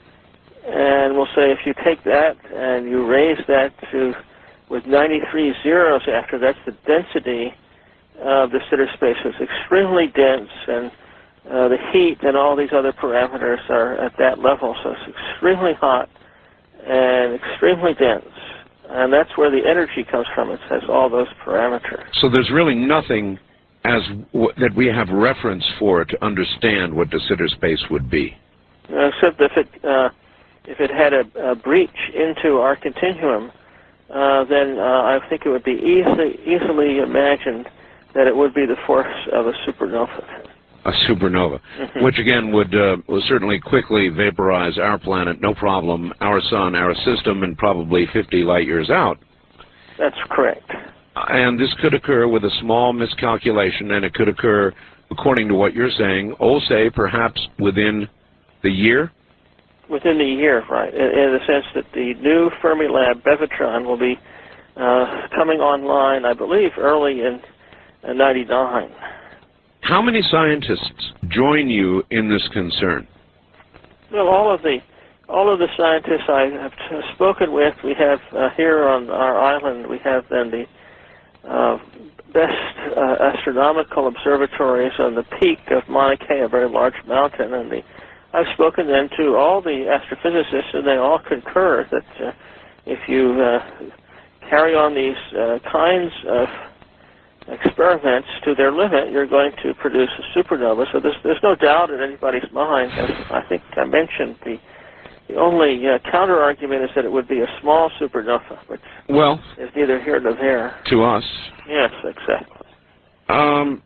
and we'll say if you take that and you raise that to with ninety-three zeros after, that's the density of the Sitter space. It's extremely dense, and uh, the heat and all these other parameters are at that level, so it's extremely hot and extremely dense, and that's where the energy comes from. It has all those parameters. So there's really nothing as w that we have reference for to understand what De Sitter space would be. Uh, except if it uh, if it had a, a breach into our continuum, uh, then uh, I think it would be easily easily imagined that it would be the force of a supernova. A supernova, Mm-hmm. which again would uh, will certainly quickly vaporize our planet, no problem, our sun, our system, and probably fifty light years out. That's correct. And this could occur with a small miscalculation, and it could occur, according to what you're saying, oh, say, perhaps within the year? Within the year, right, in, in the sense that the new Fermilab Bevatron will be uh, coming online, I believe, early in uh, ninety-nine. How many scientists join you in this concern? Well, all of the all of the scientists I have t spoken with, we have uh, here on our island, we have then the uh, best uh, astronomical observatories on the peak of Mauna Kea, a very large mountain, and the I've spoken then to all the astrophysicists, and they all concur that uh, if you uh, carry on these uh, kinds of experiments to their limit, you're going to produce a supernova. So there's, there's no doubt in anybody's mind. As I think I mentioned, the, the only uh, counter-argument is that it would be a small supernova, which well, is neither here nor there. To us. Yes, exactly. Um,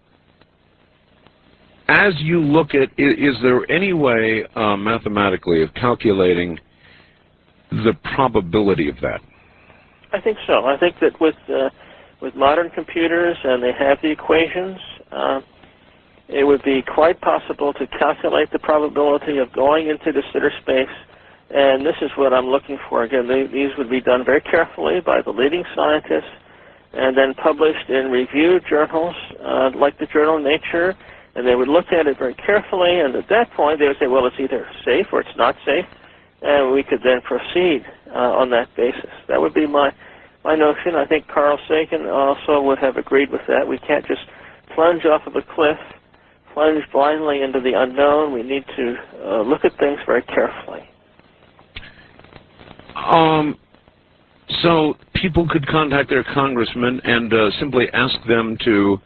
as you look at, is, is there any way uh, mathematically of calculating the probability of that? I think so. I think that with uh, with modern computers, and they have the equations, uh, it would be quite possible to calculate the probability of going into De Sitter space, and this is what I'm looking for. Again, they, these would be done very carefully by the leading scientists, and then published in reviewed journals, uh, like the journal Nature, and they would look at it very carefully, and at that point they would say, well, it's either safe or it's not safe, and we could then proceed uh, on that basis. That would be my my notion. I think Carl Sagan also would have agreed with that. We can't just plunge off of a cliff, plunge blindly into the unknown. We need to uh, look at things very carefully. Um, so people could contact their congressman and uh, simply ask them to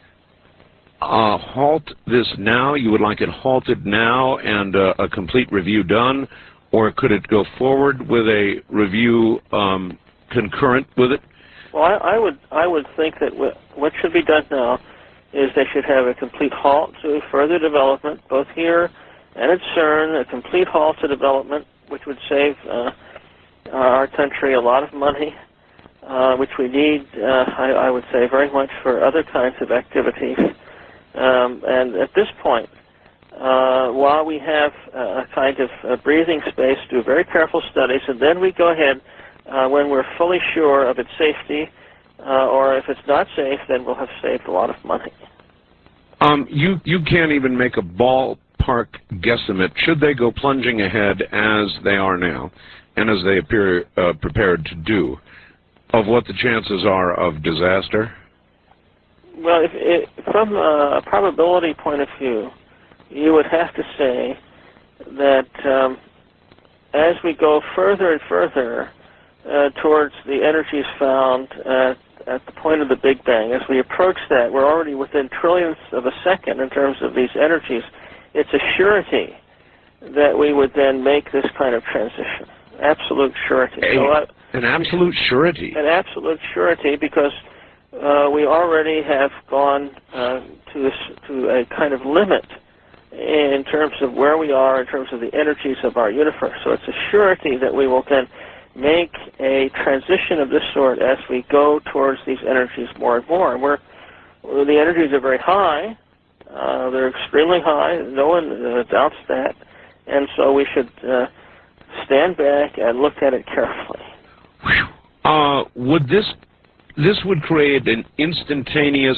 uh, halt this now? You would like it halted now and uh, a complete review done? Or could it go forward with a review um, concurrent with it? Well, I, I would I would think that what, what should be done now is they should have a complete halt to further development, both here and at CERN, a complete halt to development, which would save uh, our country a lot of money, uh, which we need, uh, I, I would say, very much for other kinds of activities. Um, and at this point, uh, while we have a kind of a breathing space, do very careful studies, and then we go ahead uh, when we're fully sure of its safety, uh, or if it's not safe, then we'll have saved a lot of money. Um, you, you can't even make a ballpark guesstimate, should they go plunging ahead as they are now, and as they appear uh, prepared to do, of what the chances are of disaster? Well, if, if, from a probability point of view, you would have to say that um, as we go further and further uh, towards the energies found at, at the point of the Big Bang, as we approach that, we're already within trillionths of a second in terms of these energies. It's a surety that we would then make this kind of transition. Absolute surety. A, so I, an absolute surety? An absolute surety, because uh, we already have gone uh, to, this, to a kind of limit in terms of where we are, in terms of the energies of our universe. So it's a surety that we will then make a transition of this sort as we go towards these energies more and more. And we're, well, the energies are very high. Uh, they're extremely high. No one uh, doubts that. And so we should uh, stand back and look at it carefully. Uh, would this, this would create an instantaneous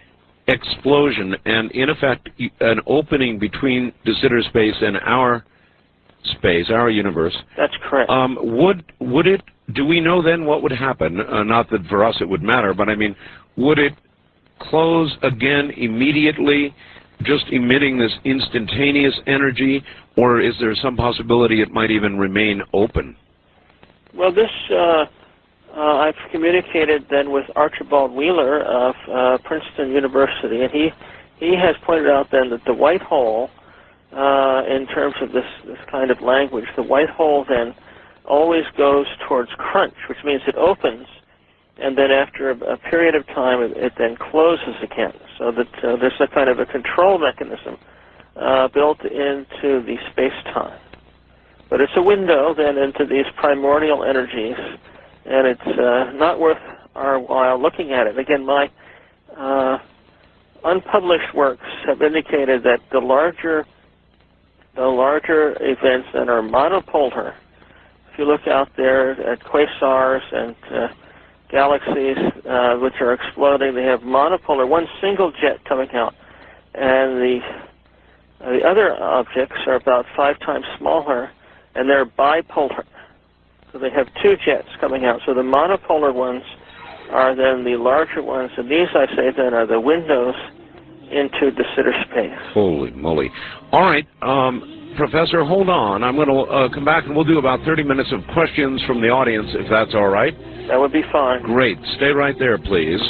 explosion and, in effect, an opening between de Sitter space and our space, our universe. That's correct. Um, would would it? Do we know then what would happen? Uh, not that for us it would matter, but I mean, would it close again immediately, just emitting this instantaneous energy, or is there some possibility it might even remain open? Well, this. Uh Uh, I've communicated then with Archibald Wheeler of uh, Princeton University, and he he has pointed out then that the white hole, uh, in terms of this, this kind of language, the white hole then always goes towards crunch, which means it opens, and then after a, a period of time it, it then closes again, so that uh, there's a kind of a control mechanism uh, built into the space-time. But it's a window then into these primordial energies, and it's uh, not worth our while looking at it. Again, my uh, unpublished works have indicated that the larger, the larger events that are monopolar, if you look out there at quasars and uh, galaxies uh, which are exploding, they have monopolar, one single jet coming out, and the uh, the other objects are about five times smaller, and they're bipolar. So they have two jets coming out. So the monopolar ones are then the larger ones, and these, I say, then are the windows into de Sitter space. Holy moly. All right, um, Professor, hold on. I'm going to uh, come back, and we'll do about thirty minutes of questions from the audience, if that's all right. That would be fine. Great. Stay right there, please.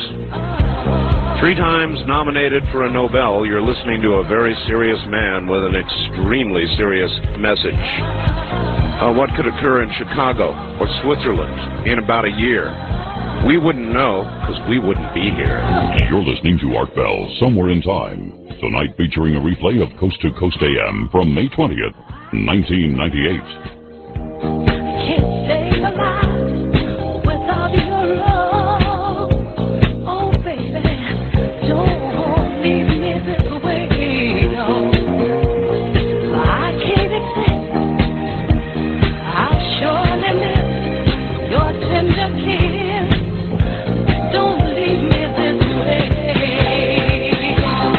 Three times nominated for a Nobel, you're listening to a very serious man with an extremely serious message. Uh, what could occur in Chicago or Switzerland in about a year? We wouldn't know, because we wouldn't be here. You're listening to Art Bell, Somewhere in Time. Tonight featuring a replay of Coast to Coast A M from May twentieth, nineteen ninety-eight. Can't stay alive without your love. Oh, baby, don't leave me this way, no. I can't accept, I'll surely miss your tender kiss. Don't leave me this way.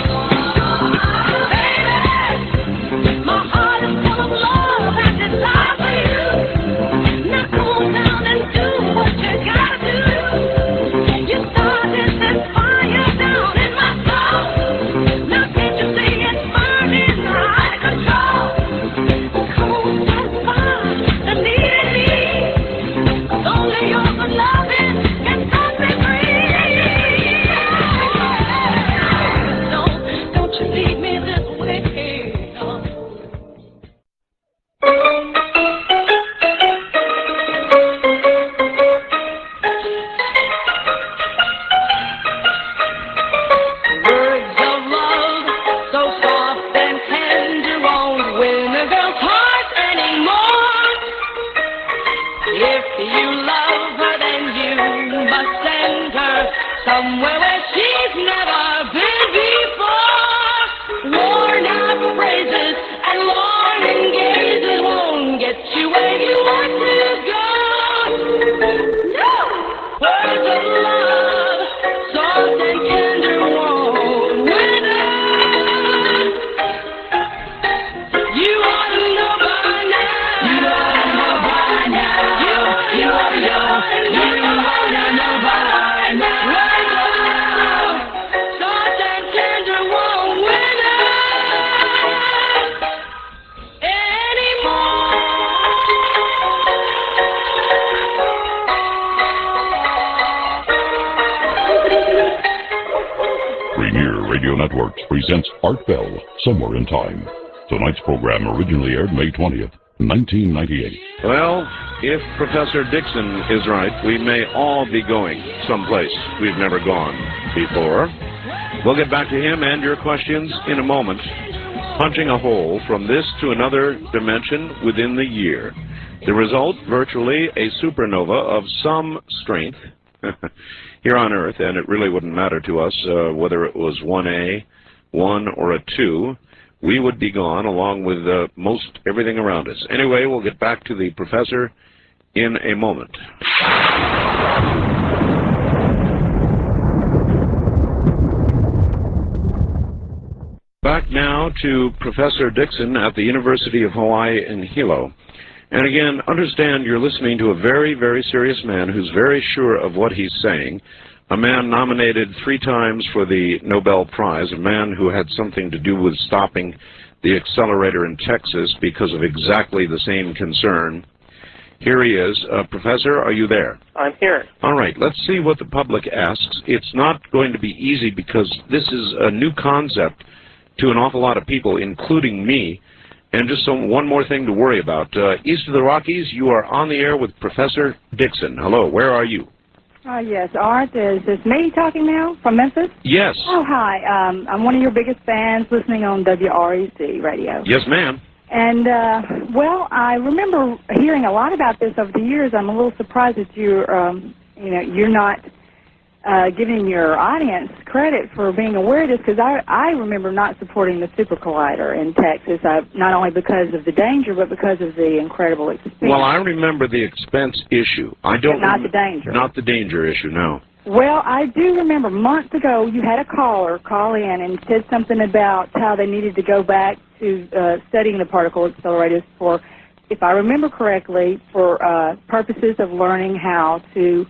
Baby, my heart is full of love and desire. Radio Networks presents Art Bell, Somewhere in Time. Tonight's program originally aired May twentieth, nineteen ninety-eight. Well, if Professor Dixon is right, we may all be going someplace we've never gone before. We'll get back to him and your questions in a moment. Punching a hole from this to another dimension within the year. The result, virtually a supernova of some strength here on Earth, and it really wouldn't matter to us uh, whether it was one A, one, or a two. We would be gone along with uh, most everything around us. Anyway, we'll get back to the professor in a moment. Back now to Professor Dixon at the University of Hawaii in Hilo. And again, understand you're listening to a very, very serious man who's very sure of what he's saying, a man nominated three times for the Nobel Prize, a man who had something to do with stopping the accelerator in Texas because of exactly the same concern. Here he is. Uh, Professor, are you there? I'm here. All right, let's see what the public asks. It's not going to be easy because this is a new concept to an awful lot of people, including me. And just some, one more thing to worry about. Uh, east of the Rockies, you are on the air with Professor Dixon. Hello, where are you? Uh, yes, Art, is this me talking now from Memphis? Yes. Oh, hi. Um, I'm one of your biggest fans listening on W R E C radio. Yes, ma'am. And, uh, well, I remember hearing a lot about this over the years. I'm a little surprised that you're, um, you know, you're not uh, giving your audience credit for being aware of this, because I, I remember not supporting the Super Collider in Texas, I, not only because of the danger, but because of the incredible expense. Well, I remember the expense issue. I don't. But not the danger. Not the danger issue, no. Well, I do remember months ago you had a caller call in and said something about how they needed to go back to uh, studying the particle accelerators for, if I remember correctly, for uh, purposes of learning how to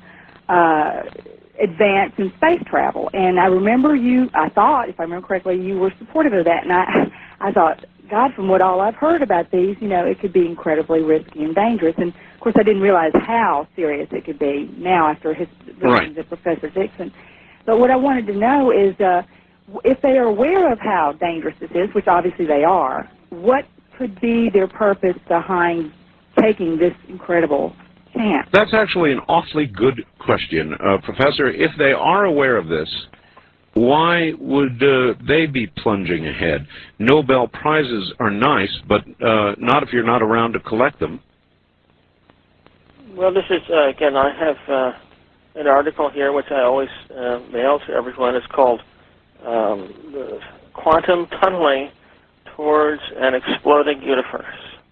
uh, advance in space travel. And I remember you, I thought, if I remember correctly, you were supportive of that. And I, I thought, God, from what all I've heard about these, you know, it could be incredibly risky and dangerous. And, of course, I didn't realize how serious it could be now after his listening to Professor Dixon. But what I wanted to know is uh, if they are aware of how dangerous this is, which obviously they are, what could be their purpose behind taking this incredible chance? That's actually an awfully good question, uh, Professor. If they are aware of this, why would uh, they be plunging ahead? Nobel Prizes are nice, but uh, not if you're not around to collect them. Well, this is, uh, again, I have uh, an article here which I always uh, mail to everyone. It's called um, the Quantum Tunneling Towards an Exploding Universe.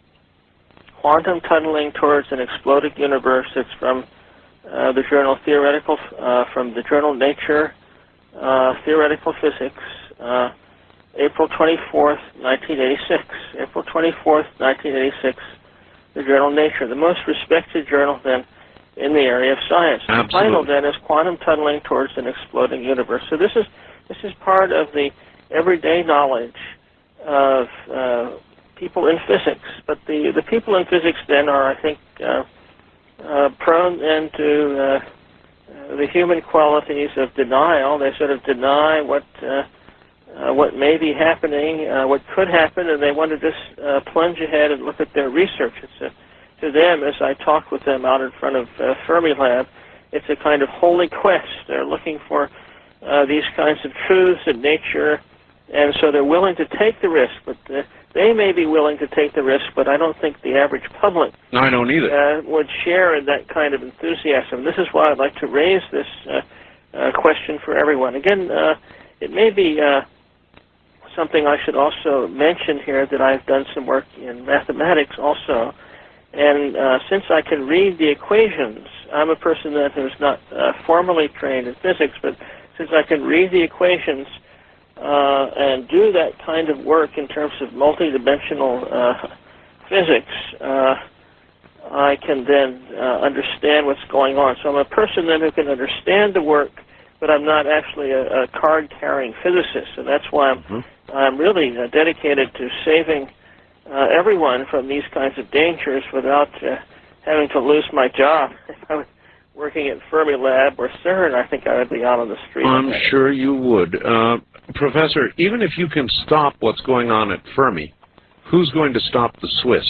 Quantum Tunneling Towards an Exploding Universe. It's from uh, the journal Theoretical, uh, from the journal Nature, uh, Theoretical Physics, uh, April twenty-fourth, nineteen eighty-six. April twenty-fourth, nineteen eighty-six. The journal Nature, the most respected journal then in the area of science. Absolutely. The title then is Quantum Tunneling Towards an Exploding Universe. So this is this is part of the everyday knowledge of uh, people in physics. But the the people in physics then are, I think, uh, uh, prone then to uh, uh, the human qualities of denial. They sort of deny what. Uh, Uh, what may be happening, uh, what could happen, and they want to just uh, plunge ahead and look at their research. It's a, to them, as I talk with them out in front of uh, Fermilab, it's a kind of holy quest. They're looking for uh, these kinds of truths in nature, and so they're willing to take the risk. But uh, they may be willing to take the risk, but I don't think the average public no, I don't either. Uh, would share in that kind of enthusiasm. This is why I'd like to raise this uh, uh, question for everyone. Again, uh, it may be Uh, something I should also mention here, that I've done some work in mathematics also, and uh, since I can read the equations, I'm a person that who's not uh, formally trained in physics, but since I can read the equations uh, and do that kind of work in terms of multidimensional uh, physics, uh, I can then uh, understand what's going on. So I'm a person then who can understand the work, but I'm not actually a, a card-carrying physicist, and that's why I'm mm-hmm. I'm really uh, dedicated to saving uh, everyone from these kinds of dangers without uh, having to lose my job. If I was working at Fermilab or CERN, I think I would be out on the street. I'm sure you would. Uh, Professor, even if you can stop what's going on at Fermi, who's going to stop the Swiss?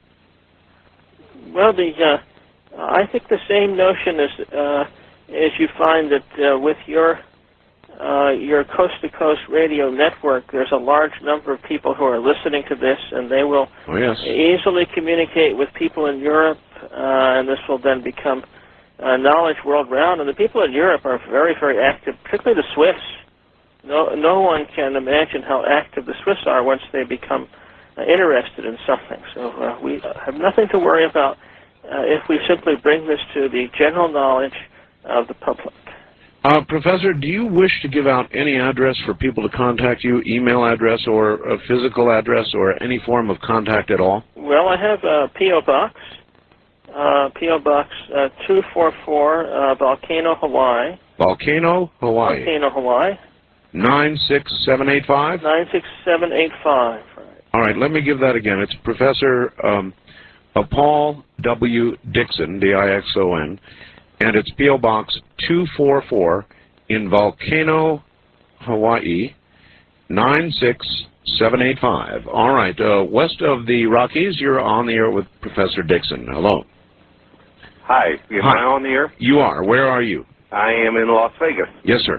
Well, the uh, I think the same notion is uh, is you find that uh, with your uh, your coast-to-coast radio network, there's a large number of people who are listening to this, and they will oh, yes. easily communicate with people in Europe, uh, and this will then become uh, knowledge world round. And the people in Europe are very, very active, particularly the Swiss. No, no one can imagine how active the Swiss are once they become uh, interested in something. So uh, we have nothing to worry about uh, if we simply bring this to the general knowledge of the public. Uh, Professor, do you wish to give out any address for people to contact you, email address or a physical address or any form of contact at all? Well, I have a P O Box, uh, P O Box uh, two four four, uh, Volcano, Hawaii. Volcano, Hawaii. Volcano, Hawaii. nine six seven eight five? nine six seven eight five. All right, let me give that again. It's Professor um, uh, Paul W. Dixon, D I X O N, and it's P O Box two four four in Volcano, Hawaii, nine six seven eight five. All right, uh, west of the Rockies, you're on the air with Professor Dixon. Hello. Hi, am Hi. I on the air? You are. Where are you? I am in Las Vegas. Yes, sir.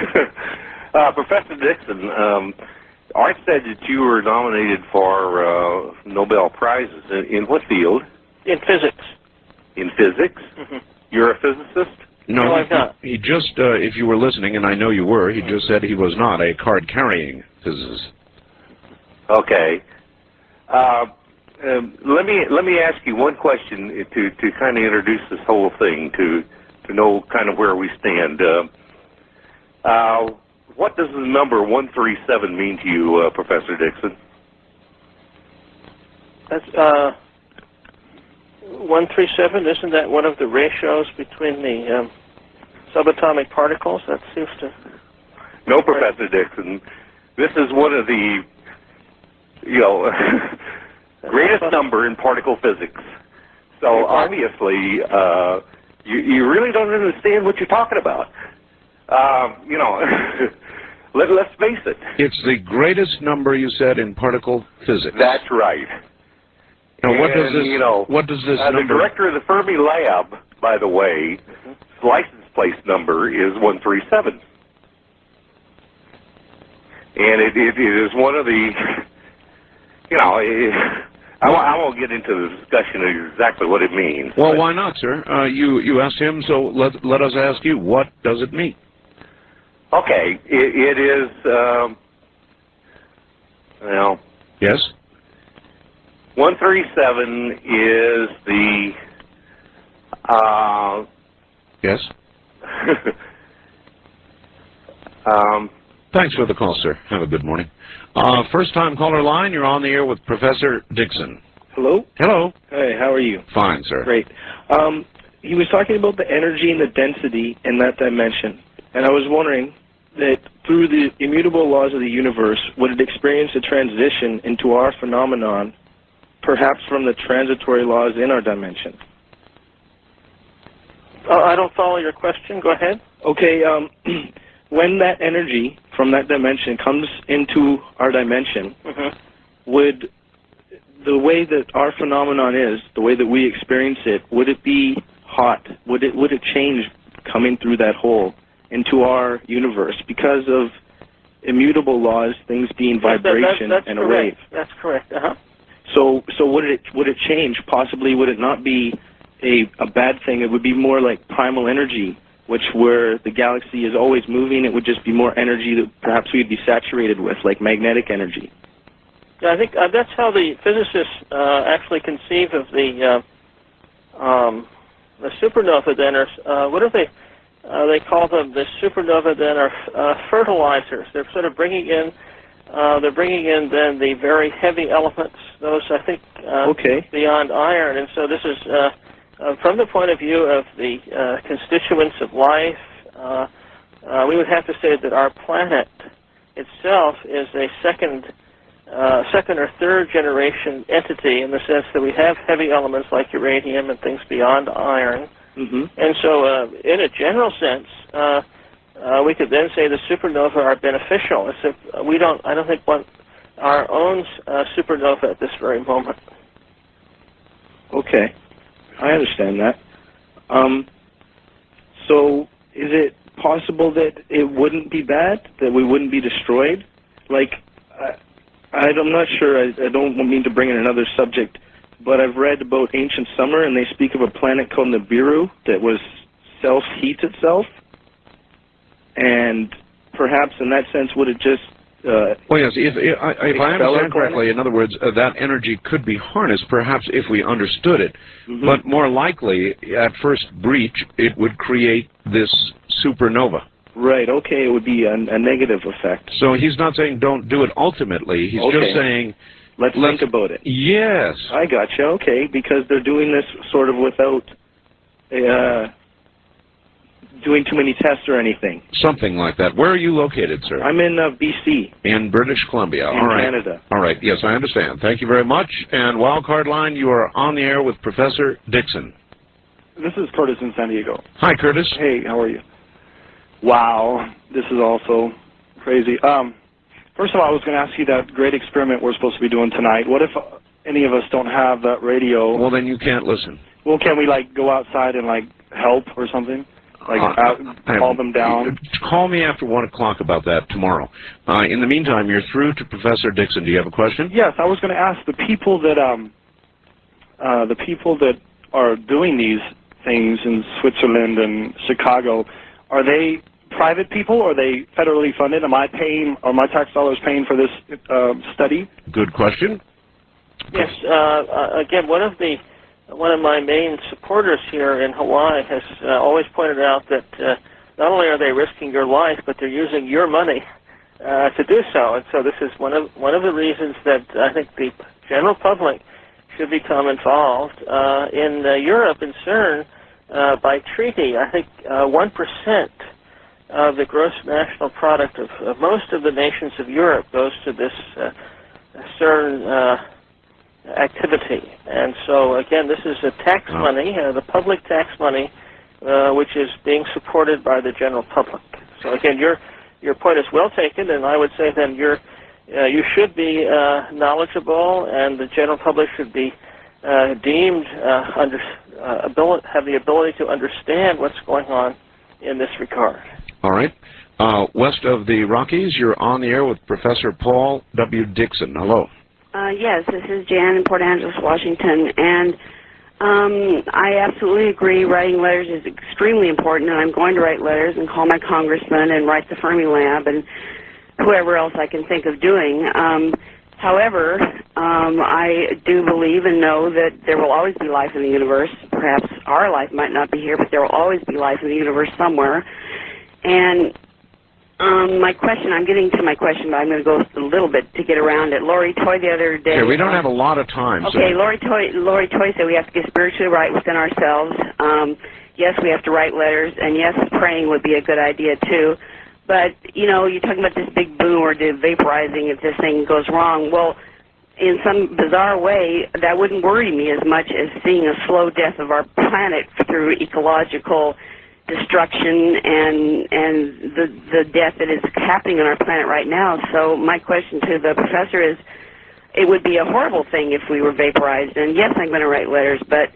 uh, Professor Dixon, um, I said that you were nominated for uh, Nobel Prizes. In, in what field? In physics. In physics? Mm-hmm. You're a physicist? No, No, I'm not. He, he just, uh, if you were listening, and I know you were, he just said he was not a card-carrying physicist. Okay. Uh, um, let me let me ask you one question to to kind of introduce this whole thing to to know kind of where we stand. Uh, uh, what does the number one three seven mean to you, uh, Professor Dixon? That's uh, one three seven. Isn't that one of the ratios between the um, subatomic particles? That seems to. No, Professor Dixon. This is one of the, you know, greatest number in particle physics. So obviously, uh, you, you really don't understand what you're talking about. Uh, you know, let, let's face it. It's the greatest number, you said, in particle physics. That's right. Now, what does And, this? you know, what does this uh, number? The director of the Fermi Lab, by the way, Mm-hmm. his license plate number is one three seven. And it, it, it is one of the, you know, it, I, won't, I won't get into the discussion of exactly what it means. Well, why not, sir? Uh, you you asked him, so let let us ask you. What does it mean? Okay, it, it is, um, well, Yes. one three seven is the, uh, Yes. um, Thanks for the call, sir. Have a good morning. Uh, first-time caller line. You're on the air with Professor Dixon. Hello? Hello. Hey, how are you? Fine, sir. Great. Um, he was talking about the energy and the density in that dimension, and I was wondering that through the immutable laws of the universe, would it experience a transition into our phenomenon, perhaps from the transitory laws in our dimension? Uh, I don't follow your question. Go ahead. Okay, um, when that energy from that dimension comes into our dimension, Mm-hmm. would the way that our phenomenon is, the way that we experience it, would it be hot? Would it would it change coming through that hole into our universe because of immutable laws, things being That- that- vibration that's and a correct. wave? That's correct. Uh-huh. So so would it would it change? Possibly would it not be a a bad thing? It would be more like primal energy, which where the galaxy is always moving. It would just be more energy that perhaps we'd be saturated with, like magnetic energy. Yeah, I think uh, that's how the physicists uh, actually conceive of the uh, um, the supernova. Then, or uh, what do they uh, they call them? The supernova then are uh, fertilizers. They're sort of bringing in uh, they're bringing in then the very heavy elements. Those I think uh, Okay. beyond iron. And so this is uh, uh, from the point of view of the uh, constituents of life. Uh, uh, we would have to say that our planet itself is a second. Uh, second or third generation entity in the sense that we have heavy elements like uranium and things beyond iron. Mm-hmm. And so uh, in a general sense, uh, uh, we could then say the supernova are beneficial. As if we don't, I don't think one our own uh, supernova at this very moment. Okay, I understand that. Um, so is it possible that it wouldn't be bad, that we wouldn't be destroyed? Like, I, I'm not sure, I, I don't mean to bring in another subject, but I've read about ancient summer, and they speak of a planet called Nibiru that was self-heat itself, and perhaps in that sense would it just Uh, well, yes, if, if, I, if I understand correctly, in other words, uh, that energy could be harnessed, perhaps if we understood it, mm-hmm. but more likely, at first breach, it would create this supernova. Right, okay, it would be a, a negative effect. So he's not saying don't do it ultimately, he's okay. just saying... Let's, let's think about it. Yes. I gotcha, okay, because they're doing this sort of without... Uh, doing too many tests or anything. Something like that. Where are you located, sir? I'm in uh, B C. In British Columbia. In All right. Canada. All right. Yes, I understand. Thank you very much. And Wildcard Line, you are on the air with Professor Dixon. This is Curtis in San Diego. Hi, Curtis. Hey, how are you? Wow, this is also crazy. Um, first of all, I was going to ask you that great experiment we're supposed to be doing tonight. What if any of us don't have that radio? Well, then you can't listen. Well, can we, like, go outside and, like, help or something? Like, uh, out, call them down? Call me after one o'clock about that tomorrow. Uh, in the meantime, you're through to Professor Dixon. Do you have a question? Yes, I was going to ask the people that, um, uh, the people that are doing these things in Switzerland and Chicago, are they private people or are they federally funded? Am I paying, are my tax dollars paying for this uh, study? Good question. Yes, uh, uh, again, one of the One of my main supporters here in Hawaii has uh, always pointed out that uh, not only are they risking your life, but they're using your money uh, to do so. And so this is one of one of the reasons that I think the general public should become involved. Uh, in uh, Europe, in CERN, uh, by treaty, I think uh, one percent of the gross national product of, of most of the nations of Europe goes to this uh, CERN uh activity. And so, again, this is a tax oh. money, uh, the public tax money, uh, which is being supported by the general public. So, again, your your point is well taken, and I would say then you're, uh, you should be uh, knowledgeable, and the general public should be uh, deemed, uh, under, uh, ability, have the ability to understand what's going on in this regard. All right. Uh, west of the Rockies, you're on the air with Professor Paul W. Dixon. Hello. Uh, yes, this is Jan in Port Angeles, Washington, and um, I absolutely agree writing letters is extremely important, and I'm going to write letters and call my congressman and write the Fermi Lab and whoever else I can think of doing. Um, however, um, I do believe and know that there will always be life in the universe. Perhaps our life might not be here, but there will always be life in the universe somewhere. And Um, my question, I'm getting to my question, but I'm going to go a little bit to get around it. Lori Toy the other day... Okay, we don't have a lot of time. Okay, so. Lori Toy, Lori Toy said we have to get spiritually right within ourselves. Um, yes, we have to write letters, and yes, praying would be a good idea, too. But, you know, you're talking about this big boom or the vaporizing if this thing goes wrong. Well, in some bizarre way, that wouldn't worry me as much as seeing a slow death of our planet through ecological destruction and and the the death that is happening on our planet right now. So my question to the professor is, it would be a horrible thing if we were vaporized. And yes, I'm going to write letters, but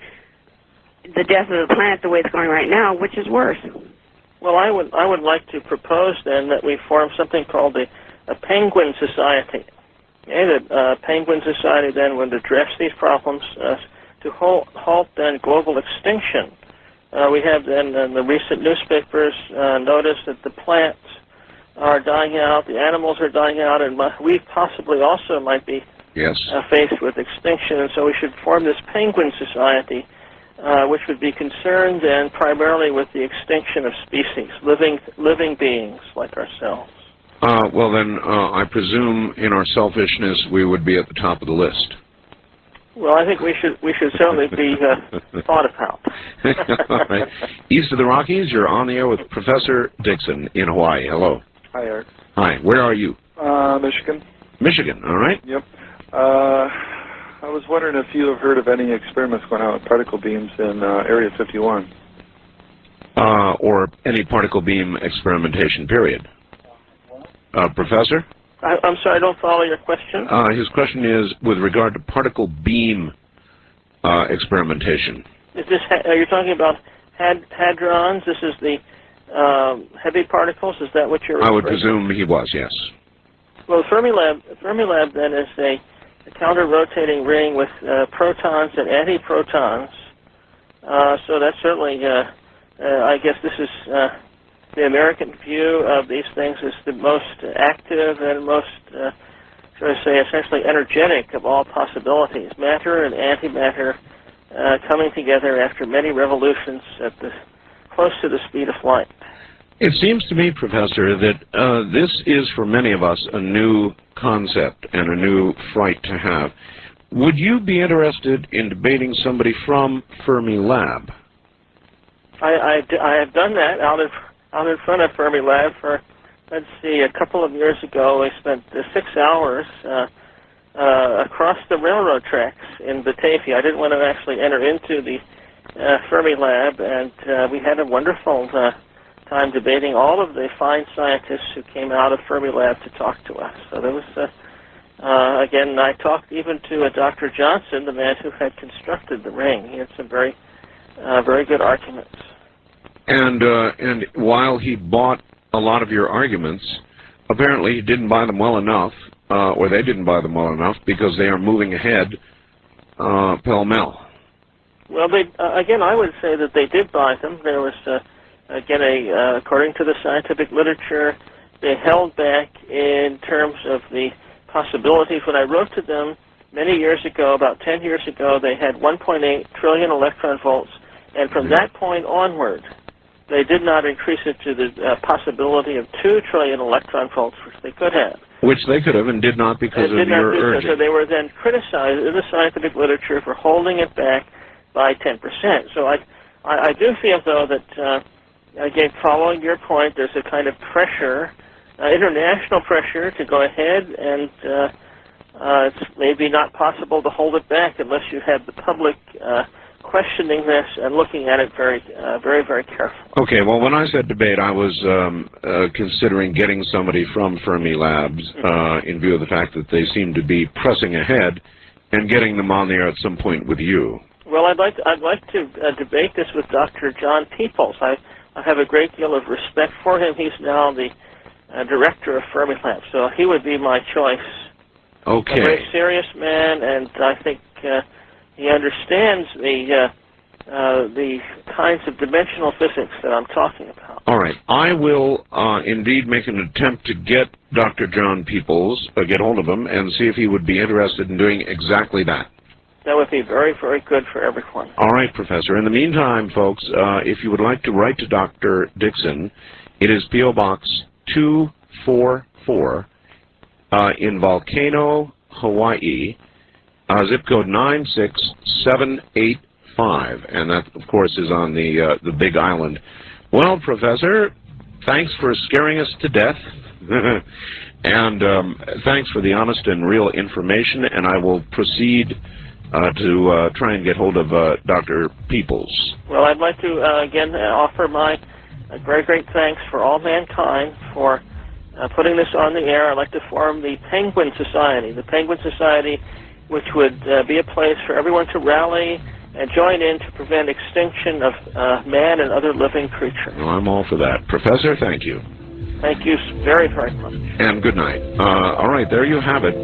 the death of the planet the way it's going right now, which is worse? Well, I would I would like to propose then that we form something called a, a Penguin Society. Okay, the uh, Penguin Society then would address these problems uh, to halt, halt then global extinction. Uh, we have then in the recent newspapers uh, noticed that the plants are dying out, the animals are dying out, and we possibly also might be yes. uh, faced with extinction. And so we should form this Penguin Society, uh, which would be concerned then primarily with the extinction of species, living living beings like ourselves. Uh, well, then uh, I presume in our selfishness we would be at the top of the list. Well, I think we should we should certainly be uh, thought about. All right. East of the Rockies, you're on the air with Professor Dixon in Hawaii. Hello. Hi, Eric. Hi. Where are you? Uh, Michigan. Michigan. All right. Yep. Uh, I was wondering if you have heard of any experiments going on with particle beams in uh, Area fifty-one. uh, or any particle beam experimentation, period. Uh, Professor? I, I'm sorry, I don't follow your question. Uh, his question is with regard to particle beam uh, experimentation. Is this, are you talking about had, hadrons? This is the um, heavy particles? Is that what you're I would referring to? presume he was, yes. Well, Fermilab, Fermilab then is a, a counter-rotating ring with uh, protons and antiprotons. Uh, so that's certainly, uh, uh, I guess this is uh, the American view of these things is the most active and most, uh, should I say, essentially energetic of all possibilities. Matter and antimatter uh, coming together after many revolutions at the close to the speed of light. It seems to me, Professor, that uh, this is for many of us a new concept and a new fright to have. Would you be interested in debating somebody from Fermilab? I, I, I have done that out in, out in front of Fermilab for, let's see, a couple of years ago. We spent uh, six hours uh, uh, across the railroad tracks in Batavia. I didn't want to actually enter into the uh, Fermilab, and uh, we had a wonderful uh, time debating all of the fine scientists who came out of Fermilab to talk to us. So there was, uh, uh, again, I talked even to uh, Doctor Johnson, the man who had constructed the ring. He had some very, uh, very good arguments. And uh, and while he bought a lot of your arguments, apparently he didn't buy them well enough, uh, or they didn't buy them well enough, because they are moving ahead uh, pell-mell. Well, they, uh, again, I would say that they did buy them. There was, uh, again, a, uh, according to the scientific literature, they held back in terms of the possibilities. When I wrote to them many years ago, about ten years ago, they had one point eight trillion electron volts, and from that point onward, they did not increase it to the uh, possibility of two trillion electron volts, which they could have. Which they could have and did not because and of did not your do so. urging. So they were then criticized in the scientific literature for holding it back by ten percent. So I, I, I do feel, though, that, uh, again, following your point, there's a kind of pressure, uh, international pressure to go ahead, and uh, uh, it's maybe not possible to hold it back unless you have the public uh, questioning this and looking at it very, uh, very, very carefully. Okay, well, when I said debate, I was um, uh, considering getting somebody from Fermilabs uh, in view of the fact that they seem to be pressing ahead and getting them on the air at some point with you. Well, I'd like to, I'd like to uh, debate this with Doctor John Peoples. I, I have a great deal of respect for him. He's now the uh, director of Fermilab, so he would be my choice. Okay. A very serious man, and I think uh, he understands the uh, uh, the kinds of dimensional physics that I'm talking about. All right. I will uh, indeed make an attempt to get Doctor John Peoples, uh, get hold of him, and see if he would be interested in doing exactly that. That would be very, very good for everyone. All right, Professor. In the meantime, folks, uh, if you would like to write to Doctor Dixon, it is P O Box two four four uh, in Volcano, Hawaii, uh, zip code nine six seven eight five, and that, of course, is on the uh, the Big Island. Well, Professor, thanks for scaring us to death. And um, thanks for the honest and real information, and I will proceed Uh, to uh, try and get hold of uh, Doctor Peoples. Well, I'd like to, uh, again, uh, offer my uh, very great thanks for all mankind for uh, putting this on the air. I'd like to form the Penguin Society, the Penguin Society, which would uh, be a place for everyone to rally and join in to prevent extinction of uh, man and other living creatures. Well, I'm all for that. Professor, thank you. Thank you very, very much. And good night. Uh, all right, there you have it.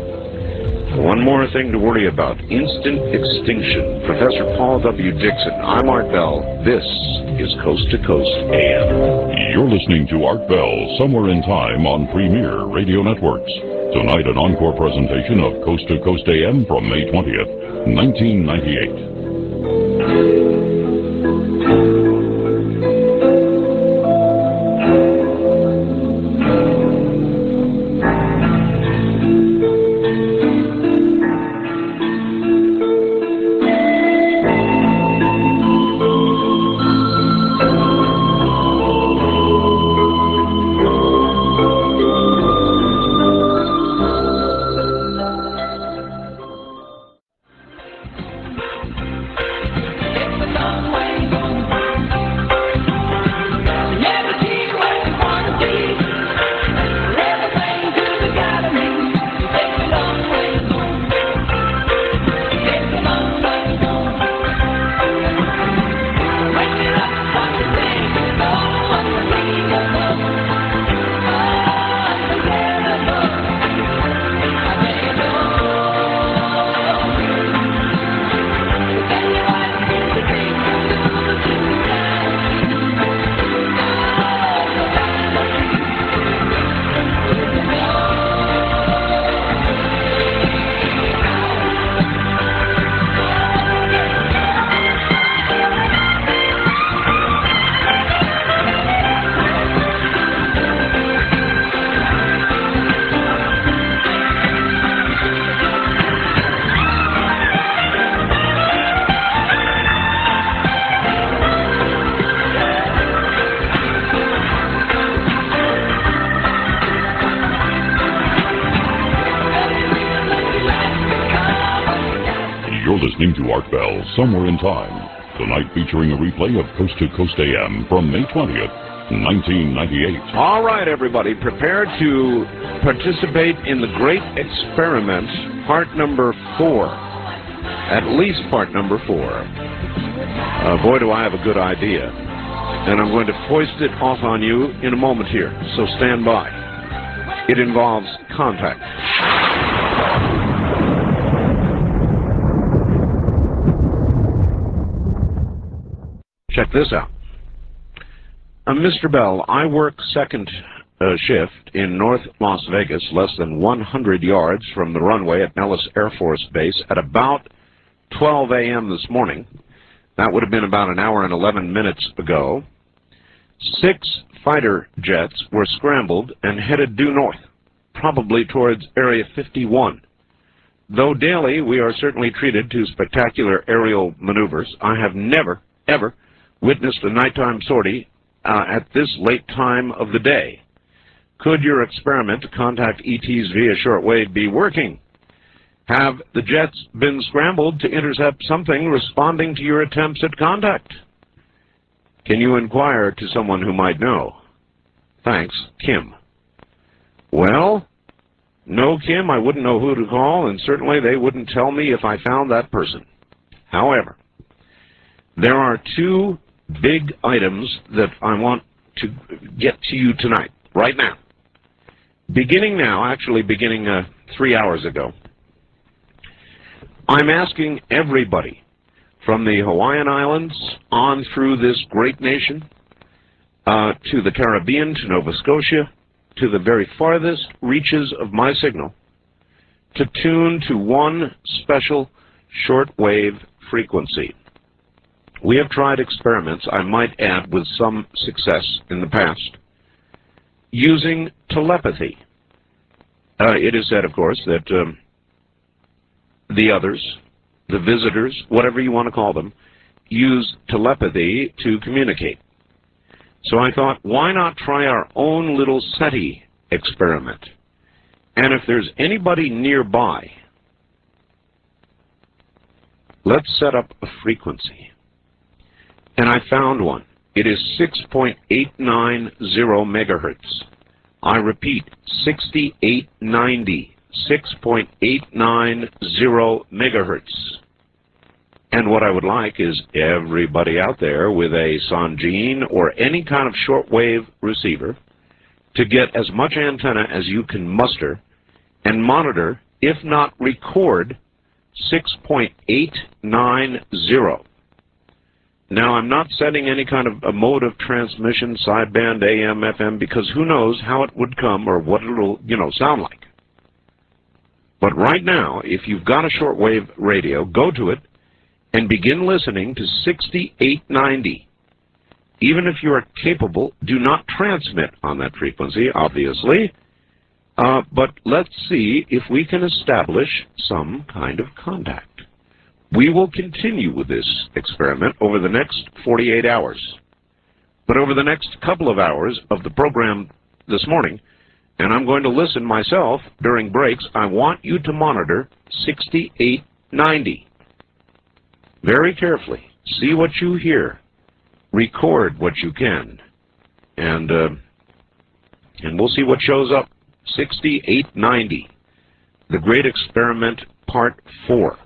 One more thing to worry about, instant extinction. Professor Paul W. Dixon. I'm Art Bell. This is Coast to Coast A M. You're listening to Art Bell, Somewhere in Time on Premier Radio Networks. Tonight, an encore presentation of Coast to Coast A M from May twentieth, nineteen ninety-eight. Somewhere in Time. Tonight featuring a replay of Coast to Coast A M from May twentieth, nineteen ninety-eight. All right, everybody, prepare to participate in the Great Experiment, part number four. At least part number four. Uh, boy, do I have a good idea. And I'm going to foist it off on you in a moment here, so stand by. It involves contact. Check this out. Uh, Mister Bell, I work second uh, shift in North Las Vegas, less than one hundred yards from the runway at Nellis Air Force Base at about twelve A M this morning. That would have been about an hour and eleven minutes ago. Six fighter jets were scrambled and headed due north, probably towards Area fifty-one. Though daily we are certainly treated to spectacular aerial maneuvers, I have never, ever witnessed a nighttime sortie uh, at this late time of the day. Could your experiment to contact E Ts via shortwave be working? Have the jets been scrambled to intercept something responding to your attempts at contact? Can you inquire to someone who might know? Thanks, Kim. Well, no, Kim, I wouldn't know who to call, and certainly they wouldn't tell me if I found that person. However, there are two big items that I want to get to you tonight, right now. Beginning now, actually beginning uh, three hours ago, I'm asking everybody from the Hawaiian Islands on through this great nation, uh, to the Caribbean, to Nova Scotia, to the very farthest reaches of my signal, to tune to one special shortwave frequency. We have tried experiments, I might add, with some success in the past, using telepathy. Uh, it is said, of course, that um, the others, the visitors, whatever you want to call them, use telepathy to communicate. So I thought, why not try our own little SETI experiment? And if there's anybody nearby, let's set up a frequency. And I found one. It is six point eight nine zero megahertz. I repeat, sixty-eight ninety, six point eight nine zero megahertz. And what I would like is everybody out there with a Sangean or any kind of shortwave receiver to get as much antenna as you can muster and monitor, if not record, six point eight nine zero. Now, I'm not setting any kind of a mode of transmission, sideband, A M, F M, because who knows how it would come or what it'll, you know, sound like. But right now, if you've got a shortwave radio, go to it and begin listening to sixty-eight ninety. Even if you are capable, do not transmit on that frequency, obviously, uh, but let's see if we can establish some kind of contact. We will continue with this experiment over the next forty-eight hours. But over the next couple of hours of the program this morning, and I'm going to listen myself during breaks, I want you to monitor sixty-eight ninety. Very carefully. See what you hear. Record what you can. And, uh, and we'll see what shows up. sixty-eight ninety. The Great Experiment, Part four.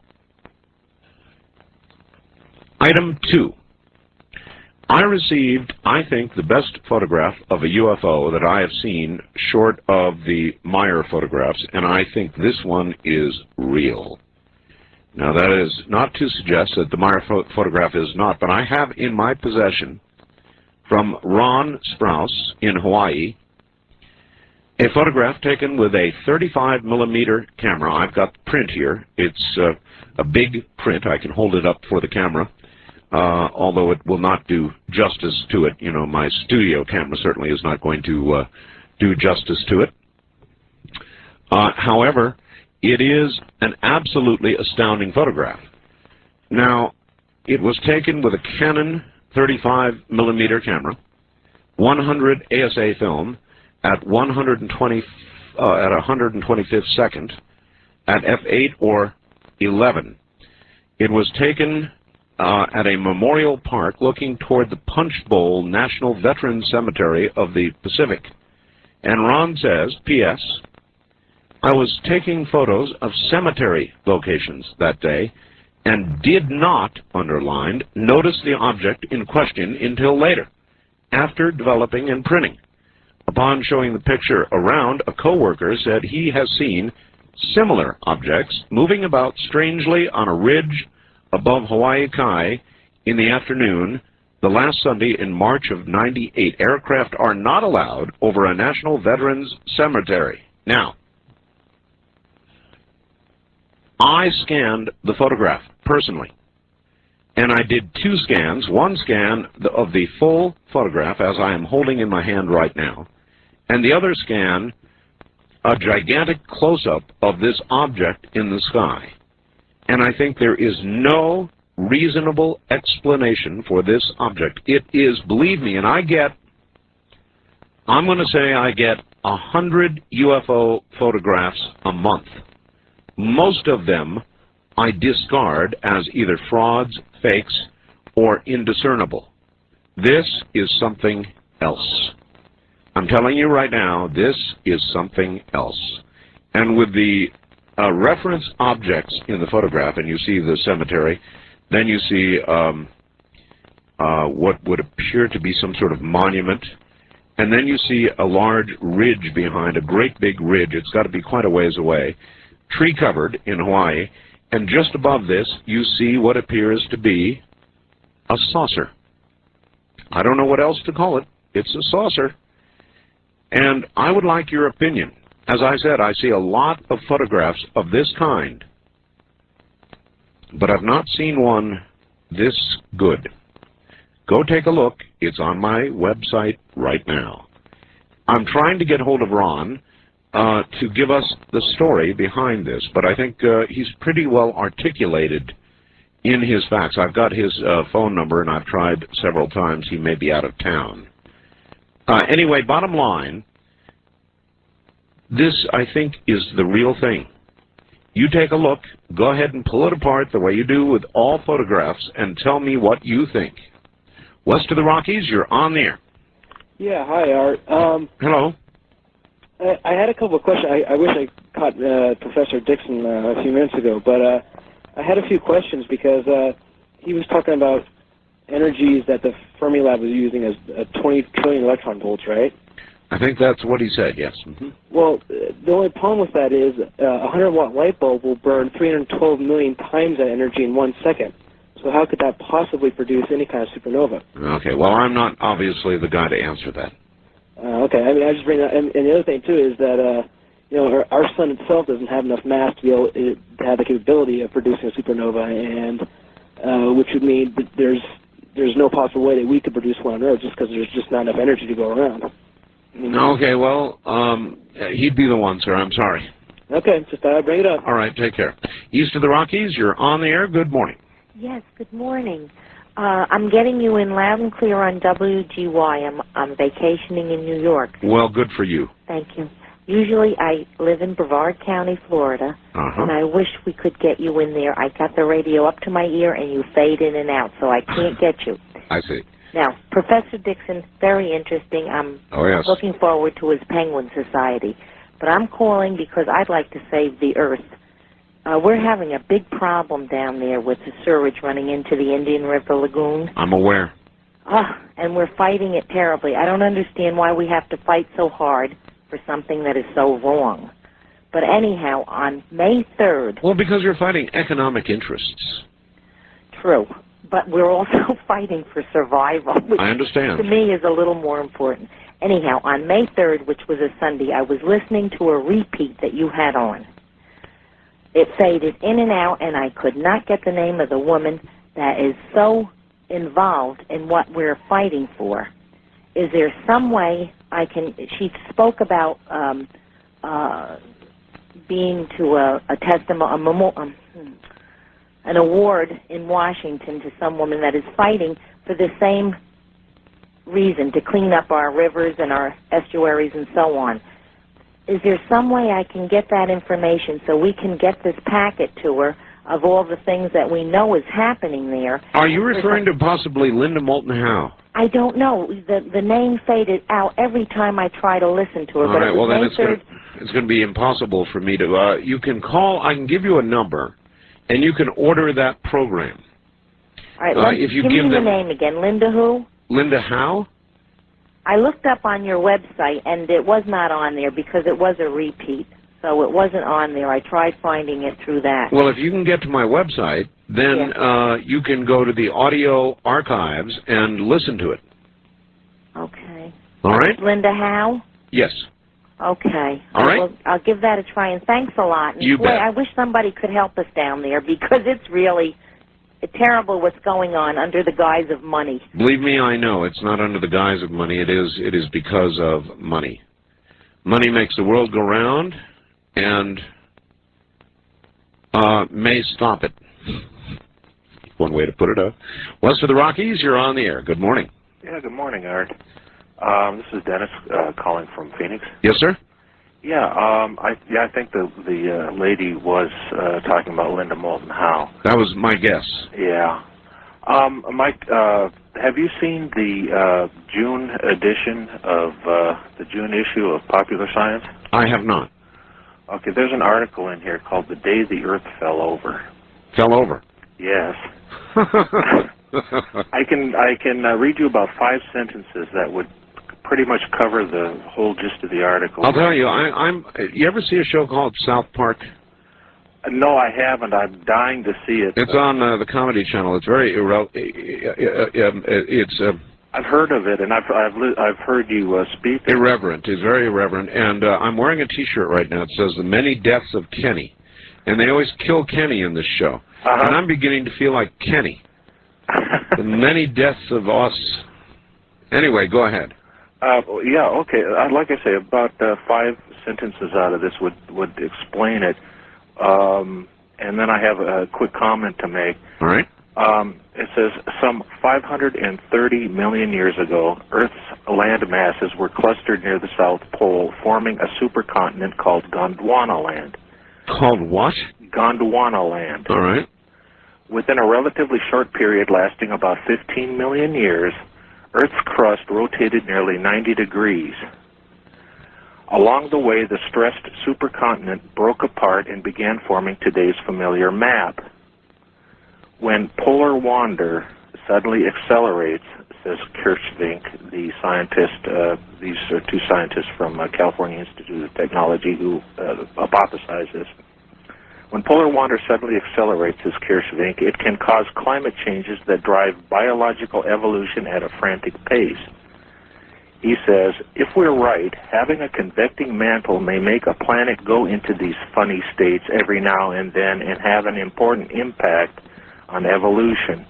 Item two. I received, I think, the best photograph of a U F O that I have seen short of the Meyer photographs, and I think this one is real. Now, that is not to suggest that the Meyer pho photograph is not, but I have in my possession from Ron Sprouse in Hawaii a photograph taken with a thirty-five millimeter camera. I've got the print here. It's uh, a big print. I can hold it up for the camera. Uh, although it will not do justice to it. You know, my studio camera certainly is not going to uh, do justice to it. Uh, however, it is an absolutely astounding photograph. Now, it was taken with a Canon thirty-five millimeter camera, one hundred A S A film at one hundred twenty uh, at one hundred twenty-fifth second at f eight or eleven. It was taken uh, at a memorial park looking toward the Punch Bowl National Veterans Cemetery of the Pacific. And Ron says, P S, I was taking photos of cemetery locations that day and did not, underlined, notice the object in question until later, after developing and printing. Upon showing the picture around, a coworker said he has seen similar objects moving about strangely on a ridge above Hawaii Kai in the afternoon the last Sunday in March of ninety-eight. Aircraft are not allowed over a National Veterans Cemetery. Now, I scanned the photograph personally, and I did two scans, one scan of the full photograph as I am holding in my hand right now, and the other scan a gigantic close-up of this object in the sky. And I think there is no reasonable explanation for this object. It is, believe me, and I get, I'm going to say I get a hundred U F O photographs a month. Most of them I discard as either frauds, fakes, or indiscernible. This is something else. I'm telling you right now, this is something else. And with the uh, reference objects in the photograph, and you see the cemetery, then you see um, uh, what would appear to be some sort of monument, and then you see a large ridge behind, a great big ridge. It's got to be quite a ways away, tree-covered in Hawaii, and just above this, you see what appears to be a saucer. I don't know what else to call it. It's a saucer. And I would like your opinion. As I said, I see a lot of photographs of this kind, but I've not seen one this good. Go take a look. It's on my website right now. I'm trying to get hold of Ron uh, to give us the story behind this, but I think uh, he's pretty well articulated in his facts. I've got his uh, phone number, and I've tried several times. He may be out of town. Uh, anyway, bottom line, this, I think, is the real thing. You take a look, go ahead and pull it apart the way you do with all photographs, and tell me what you think. West of the Rockies, you're on the air. Yeah, hi, Art. Um, Hello. I, I had a couple of questions. I, I wish I caught uh, Professor Dixon uh, a few minutes ago, but uh, I had a few questions because uh, he was talking about energies that the Fermilab was using as uh, twenty trillion electron volts, right? I think that's what he said, yes. Mm-hmm. Well, uh, the only problem with that is uh, a one hundred watt light bulb will burn three hundred twelve million times that energy in one second. So how could that possibly produce any kind of supernova? Okay, well, I'm not obviously the guy to answer that. Uh, okay, I mean, I just bring that, and, and the other thing, too, is that, uh, you know, our, our sun itself doesn't have enough mass to be able to have the capability of producing a supernova, and uh, which would mean that there's there's no possible way that we could produce one on Earth just because there's just not enough energy to go around. You know? Okay, well, um, he'd be the one, sir. I'm sorry. Okay, just thought I'd bring it up. All right, take care. East of the Rockies, you're on the air. Good morning. Yes, good morning. Uh, I'm getting you in loud and clear on W G Y. I'm, I'm vacationing in New York. Well, good for you. Thank you. Usually I live in Brevard County, Florida, uh-huh. and I wish we could get you in there. I got the radio up to my ear, and you fade in and out, so I can't get you. I see. Now, Professor Dixon, very interesting. I'm oh, yes. looking forward to his Penguin Society. But I'm calling because I'd like to save the Earth. Uh, we're having a big problem down there with the sewage running into the Indian River Lagoon. I'm aware. Ah, and we're fighting it terribly. I don't understand why we have to fight so hard for something that is so wrong. But anyhow, on May third... Well, because you're fighting economic interests. True. But we're also fighting for survival, which I understand. to me is a little more important. Anyhow, on May third, which was a Sunday, I was listening to a repeat that you had on. It faded in and out, and I could not get the name of the woman that is so involved in what we're fighting for. Is there some way I can... She spoke about um, uh, being to a, a testimony, a memo, um, an award in Washington to some woman that is fighting for the same reason, to clean up our rivers and our estuaries and so on. Is there some way I can get that information so we can get this packet to her of all the things that we know is happening there. Are you referring to possibly Linda Moulton Howe? I don't know. The the name faded out every time I try to listen to her. All but right, it was well then May it's going third. to it's going to be impossible for me to. Uh, you can call. I can give you a number, and you can order that program. All right, uh, let, if you give give me them the name again. Linda who? Linda Howe. I looked up on your website, and it was not on there because it was a repeat. So it wasn't on there. I tried finding it through that. Well, if you can get to my website, then Yeah. uh, you can go to the audio archives and listen to it. Okay. All right? Linda Howe? Yes. Okay. All I right. will, I'll give that a try, and thanks a lot. And You boy, bet. I wish somebody could help us down there because it's really terrible what's going on under the guise of money. Believe me, I know it's not under the guise of money. It is. It is because of money. Money makes the world go round, and uh, may stop it. One way to put it. Uh, West of the Rockies, you're on the air. Good morning. Yeah, good morning, Art. Um, this is Dennis uh, calling from Phoenix. Yes, sir. Yeah, um, I yeah, I think the the uh, lady was uh, talking about Linda Moulton Howe. That was my guess. Yeah. Um, Mike, uh, have you seen the uh, June edition of uh, the June issue of Popular Science? I have not. Okay, there's an article in here called "The Day the Earth Fell Over." Fell over. Yes. I can I can uh, read you about five sentences that would pretty much cover the whole gist of the article. I'll tell you. I, I'm. You ever see a show called South Park? Uh, no, I haven't. I'm dying to see it. It's on uh, the Comedy Channel. It's very irre- It's. Uh, I've heard of it, and I've I've li I've heard you uh, speak. Irreverent. It's very irreverent. And uh, I'm wearing a T-shirt right now. It says "The Many Deaths of Kenny," and they always kill Kenny in this show. Uh-huh. And I'm beginning to feel like Kenny. The many deaths of us. Anyway, go ahead. Uh, yeah, okay. Uh, like I say, about uh, five sentences out of this would would explain it, um, and then I have a quick comment to make. All right. Um, it says some five hundred thirty million years ago, Earth's land masses were clustered near the South Pole, forming a supercontinent called Gondwana land. Called what? Gondwana land. All right. Within a relatively short period lasting about fifteen million years, Earth's crust rotated nearly ninety degrees. Along the way, the stressed supercontinent broke apart and began forming today's familiar map. When polar wander suddenly accelerates, says Kirschvink, the scientist, uh, these are two scientists from uh, California Institute of Technology who uh, hypothesized this. When polar wander suddenly accelerates, says Kirschvink, it can cause climate changes that drive biological evolution at a frantic pace. He says, if we're right, having a convecting mantle may make a planet go into these funny states every now and then and have an important impact on evolution.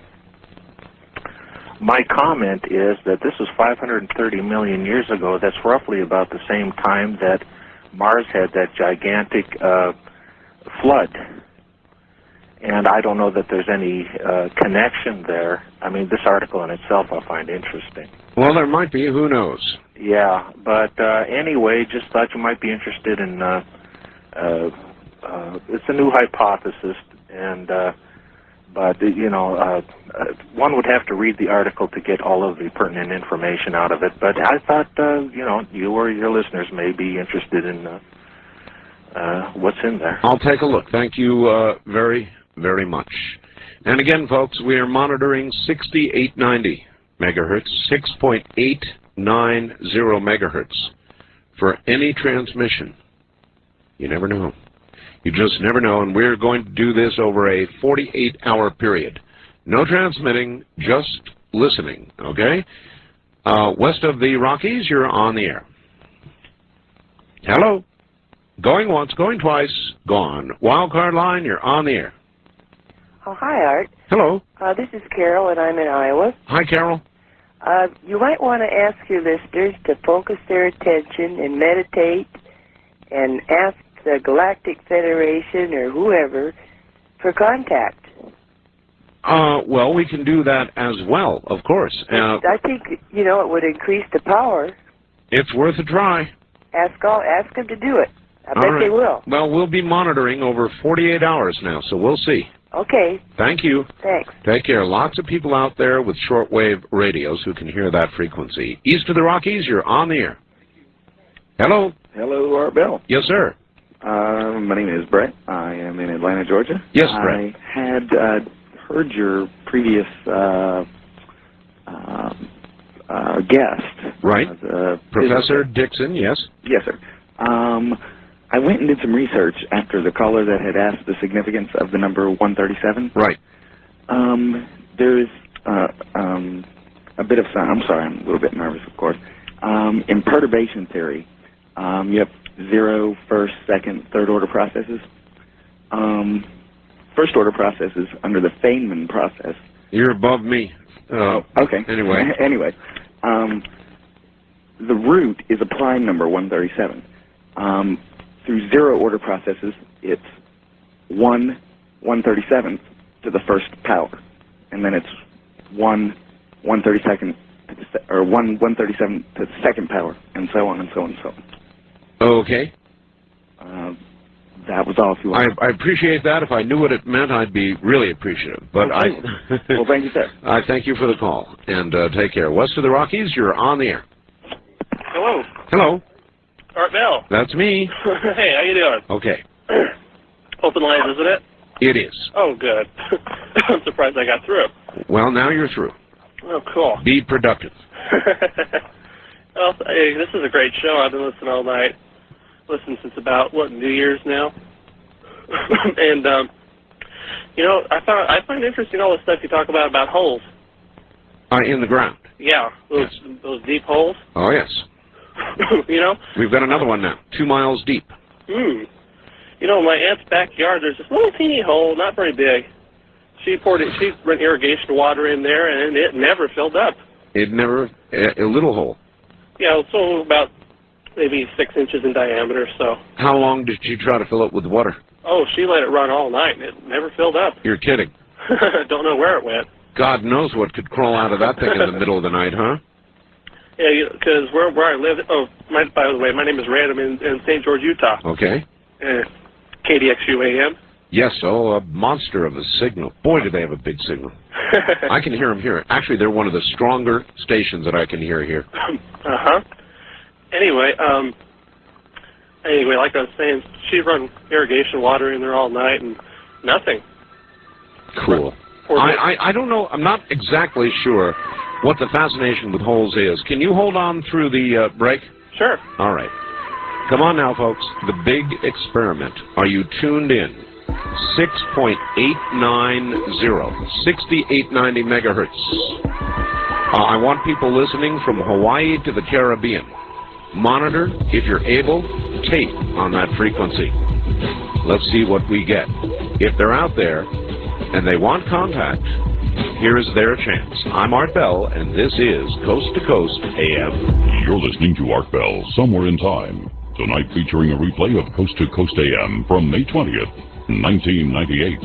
My comment is that this was five hundred thirty million years ago. That's roughly about the same time that Mars had that gigantic uh, flood. And I don't know that there's any uh, connection there. I mean, this article in itself I find interesting. Well, there might be. Who knows? Yeah, but uh, anyway, just thought you might be interested in, uh, uh, uh, it's a new hypothesis, and, uh, but, you know, uh, uh, one would have to read the article to get all of the pertinent information out of it, but I thought, uh, you know, you or your listeners may be interested in uh, uh, what's in there. I'll take a look. Thank you uh, very, very much. And again, folks, we are monitoring sixty-eight ninety megahertz, six point eight nine zero megahertz for any transmission. You never know. You just never know, and we're going to do this over a forty-eight hour period. No transmitting, just listening, okay? Uh, west of the Rockies, you're on the air. Hello. Going once, going twice, gone. Wildcard line, you're on the air. Oh, hi, Art. Hello. Uh, this is Carol, and I'm in Iowa. Hi, Carol. Uh, you might want to ask your listeners to focus their attention and meditate and ask the Galactic Federation or whoever for contact. Uh, well, we can do that as well, of course. Uh, I think, you know, it would increase the power. it's worth a try. Ask all, ask them to do it. I bet All they right. will. Well, we'll be monitoring over forty-eight hours now, so we'll see. Okay. Thank you. Thanks. Take care. Lots of people out there with shortwave radios who can hear that frequency. East of the Rockies, you're on the air. Hello. Hello, Art Bell. Yes, sir. Uh, my name is Brett. I am in Atlanta, Georgia. Yes, Brett. I had uh, heard your previous uh, uh, uh, guest. Right. Uh, the Professor Dixon, yes. Yes, sir. Um, I went and did some research after the caller that had asked the significance of the number one thirty-seven. Right. Um, there's uh, um, a bit of some, I'm sorry, I'm a little bit nervous, of course. Um, in perturbation theory, um, you have zero, first, second, third order processes. Um, first order processes under the Feynman process. You're above me. Uh, okay. Anyway. anyway, um, the root is a prime number, one thirty-seven. Um, through zero order processes, it's one one thirty-seventh to the first power, and then it's one one thirty-second to the se or one one thirty-seven to the second power, and so on and so on and so on. Okay. Uh, that was all. If you want. I, I appreciate that. If I knew what it meant, I'd be really appreciative. But Okay. I. Well, thank you, sir. I thank you for the call, and uh, take care. West of the Rockies, you're on the air. Hello, Hello. Art Bell. That's me. Hey, how you doing? Okay. Open lines, isn't it? It is. Oh, good. I'm surprised I got through. Well, now you're through. Oh, cool. Be productive. Well, hey, this is a great show. I've been listening all night. Listened since about, what, New Year's now? and, um, you know, I thought I find interesting all the stuff you talk about about holes. Uh, in the ground. Yeah, those those deep holes. Oh, yes. you know? We've got another one now, two miles deep. Hmm. You know, in my aunt's backyard, there's this little teeny hole, not very big. She poured it, she ran irrigation water in there, and it never filled up. It never, a, a little hole. Yeah, so about maybe six inches in diameter, so. How long did you try to fill it with water? Oh, she let it run all night, and it never filled up. You're kidding. Don't know where it went. God knows what could crawl out of that thing in the middle of the night, huh? Yeah, because where where I live, oh, my, by the way, my name is Rand. I'm in, in Saint George, Utah. Okay. Uh, K D X U A M. Yes, oh, a monster of a signal. Boy, do they have a big signal. I can hear them here. Actually, they're one of the stronger stations that I can hear here. Uh-huh. Anyway, um, anyway, like I was saying, she'd run irrigation water in there all night and nothing. Cool. I, I, I don't know, I'm not exactly sure what the fascination with holes is. Can you hold on through the uh, break? Sure. All right. Come on now, folks. The big experiment. Are you tuned in? six point eight nine zero, sixty-eight ninety megahertz. Uh, I want people listening from Hawaii to the Caribbean. Monitor, if you're able, tape on that frequency. Let's see what we get. If they're out there and they want contact, here is their chance. I'm Art Bell, and this is Coast to Coast A M. You're listening to Art Bell, Somewhere in Time. Tonight featuring a replay of Coast to Coast A M from May twentieth, nineteen ninety-eight.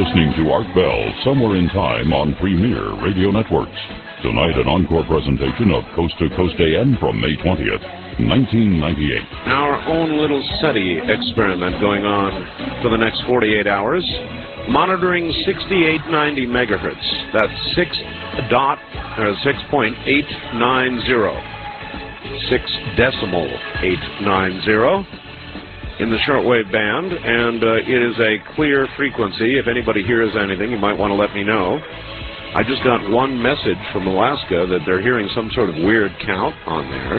listening to Art Bell, Somewhere in Time on Premier Radio Networks. Tonight, an encore presentation of Coast to Coast A M from May twentieth, nineteen ninety-eight. Our own little SETI experiment going on for the next forty-eight hours, monitoring sixty-eight ninety megahertz. That's six dot, or six point eight nine zero. six decimal eight nine zero in the shortwave band, and uh, it is a clear frequency. If anybody hears anything, you might want to let me know. I just got one message from Alaska that they're hearing some sort of weird count on there.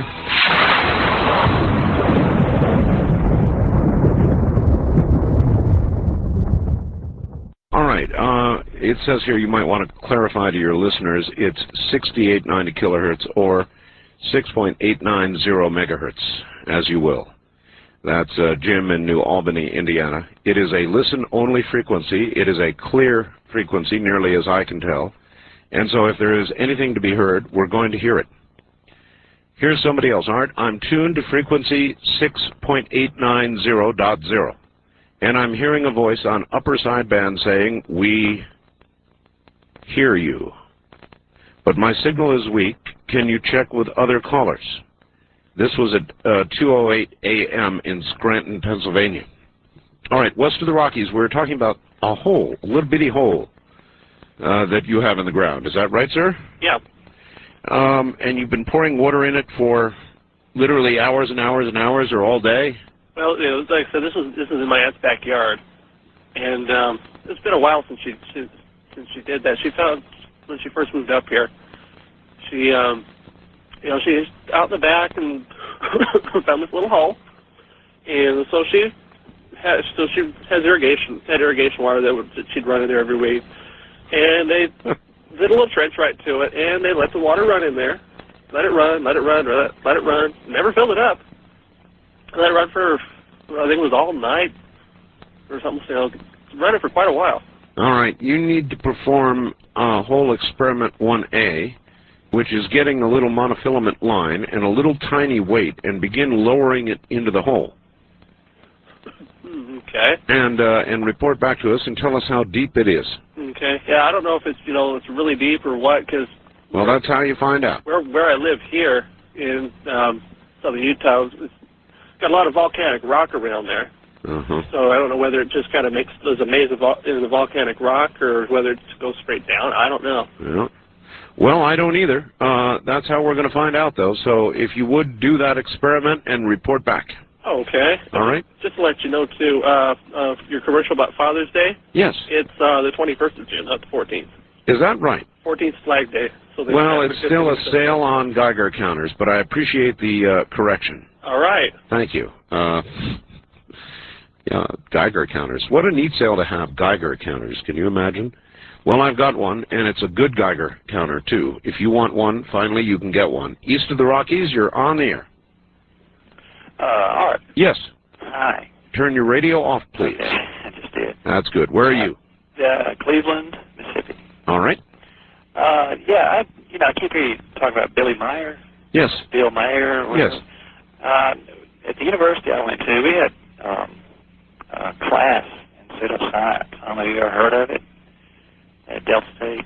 All right, uh, it says here you might want to clarify to your listeners it's sixty-eight ninety kilohertz or six point eight nine zero megahertz, as you will. That's uh, Jim in New Albany, Indiana. It is a listen-only frequency. It is a clear frequency, nearly as I can tell. And so if there is anything to be heard, we're going to hear it. Here's somebody else. Art, I'm tuned to frequency six point eight nine zero dot zero. And I'm hearing a voice on upper sideband saying, we hear you. But my signal is weak. Can you check with other callers? This was at uh, two oh eight A M in Scranton, Pennsylvania. All right, west of the Rockies, we're talking about a hole, a little bitty hole uh, that you have in the ground. Is that right, sir? Yeah. Um, and you've been pouring water in it for literally hours and hours and hours, or all day? Well, you know, like I said, this is this is in my aunt's backyard, and um, it's been a while since she, she since she did that. She found when she first moved up here, she um, you know, she's out in the back and found this little hole, and so she has so she has irrigation had irrigation water that, would, that she'd run in there every week, and they did a little trench right to it, and they let the water run in there, let it run, let it run, let, let it run, never filled it up. Let it run for, I think it was all night or something, you know, running for quite a while. All right, you need to perform uh, whole experiment one A, which is getting a little monofilament line and a little tiny weight and begin lowering it into the hole. Okay. And uh, and report back to us and tell us how deep it is. Okay. Yeah, I don't know if it's, you know, it's really deep or what, because... Well, that's how you find out. Where, where I live here in um, southern Utah, it's got a lot of volcanic rock around there. Uh-huh. So I don't know whether it just kind of makes there's a maze of in the volcanic rock or whether it goes straight down. I don't know. Yeah. Well, I don't either. Uh, that's how we're going to find out, though. So if you would do that experiment and report back. Okay. All right. Just to let you know, too, uh, uh, your commercial about Father's Day? Yes. It's uh, the twenty-first of June, not the fourteenth. Is that right? fourteenth Flag Day. So well, it's still a sale on Geiger counters, but I appreciate the uh, correction. All right. Thank you. Uh, yeah, Geiger counters. What a neat sale to have, Geiger counters. Can you imagine? Well, I've got one, and it's a good Geiger counter, too. If you want one, finally, you can get one. East of the Rockies, you're on the air. Uh, Art. Yes. Hi. Turn your radio off, please. Okay, I just did. That's good. Where are you? Uh, Cleveland, Mississippi. All right. Uh, yeah, I, you know, I keep hearing you talk about Billy Meyer. Yes. Bill Meyer. Yes. Uh, at the university I went to, we had um, a class in pseudoscience. I don't know if you ever heard of it at Delta State.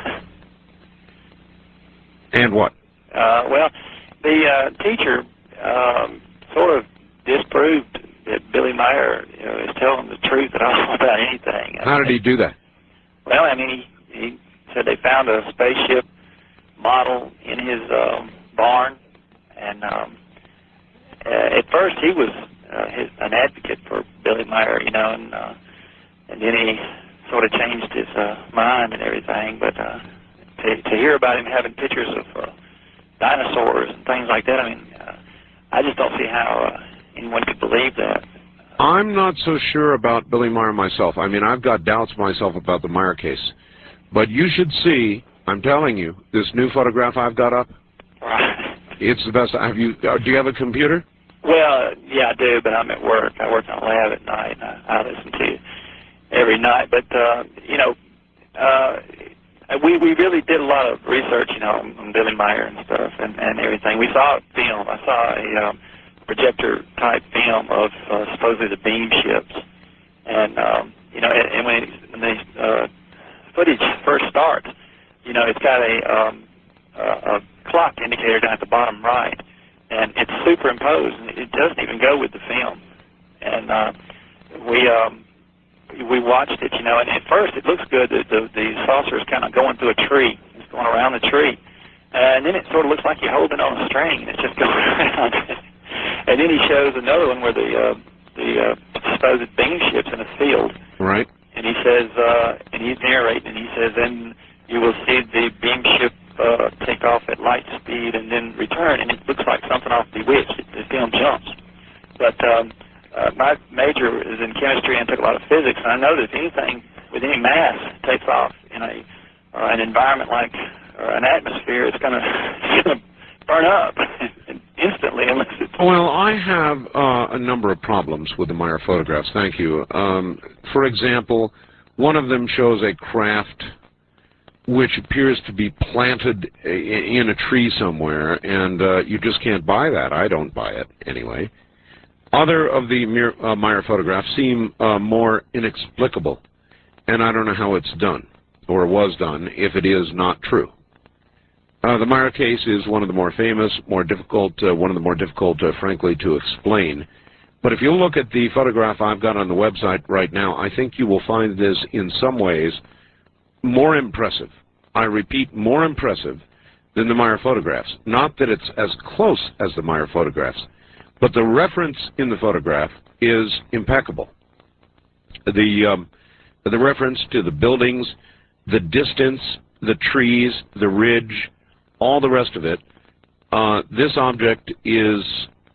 And what? Uh, well, the uh, teacher um, sort of disproved that Billy Meyer, you know, is telling the truth at all about anything. How did he do that? Well, I mean, he, he said they found a spaceship model in his um, barn, and um, uh, at first he was uh, his, an advocate for Billy Meyer, you know, and uh, and then he sort of changed his uh, mind and everything. But uh, to, to hear about him having pictures of uh, dinosaurs and things like that, I mean, uh, I just don't see how uh, anyone could believe that. I'm not so sure about Billy Meyer myself. I mean, I've got doubts myself about the Meyer case. But you should see, I'm telling you, this new photograph I've got up, Right. It's the best. Have you? Uh, do you have a computer? Well, yeah, I do, but I'm at work. I work on lab at night, and I, I listen to you every night. But, uh, you know, uh, we we really did a lot of research, you know, on, on Billy Meyer and stuff and, and everything. We saw a film. I saw a um, projector-type film of uh, supposedly the beam ships. And um, you know, and, and when, it, when the uh, footage first starts, you know, it's got a, um, a, a clock indicator down at the bottom right, and it's superimposed, and it doesn't even go with the film. And uh, we um, we watched it, you know, and at first it looks good. The, the, the saucer is kind of going through a tree. It's going around the tree. Uh, and then it sort of looks like you're holding on a string, and it's just going around. And then he shows another one where the uh, the uh, supposed Bing ship's in a field. Right. And he says, uh, and he's narrating, and he says, then you will see the Bing ship uh, take off at light speed and then return, and it looks like something off Bewitched. The film jumps. But um, uh, my major is in chemistry and took a lot of physics, and I know that if anything with any mass takes off in a uh, an environment like uh, an atmosphere, it's going to burn up instantly unless it's... Well, I have uh, a number of problems with the Meyer photographs. Thank you. Um, for example, one of them shows a craft which appears to be planted in a tree somewhere, and uh, you just can't buy that. I don't buy it, anyway. Other of the uh, Meyer photographs seem uh, more inexplicable, and I don't know how it's done, or was done, if it is not true. Uh, the Meyer case is one of the more famous, more difficult, uh, one of the more difficult, uh, frankly, to explain. But if you look at the photograph I've got on the website right now, I think you will find this in some ways more impressive. I repeat, more impressive than the Meyer photographs. Not that it's as close as the Meyer photographs, but the reference in the photograph is impeccable. The, um, the reference to the buildings, the distance, the trees, the ridge, all the rest of it, uh, this object is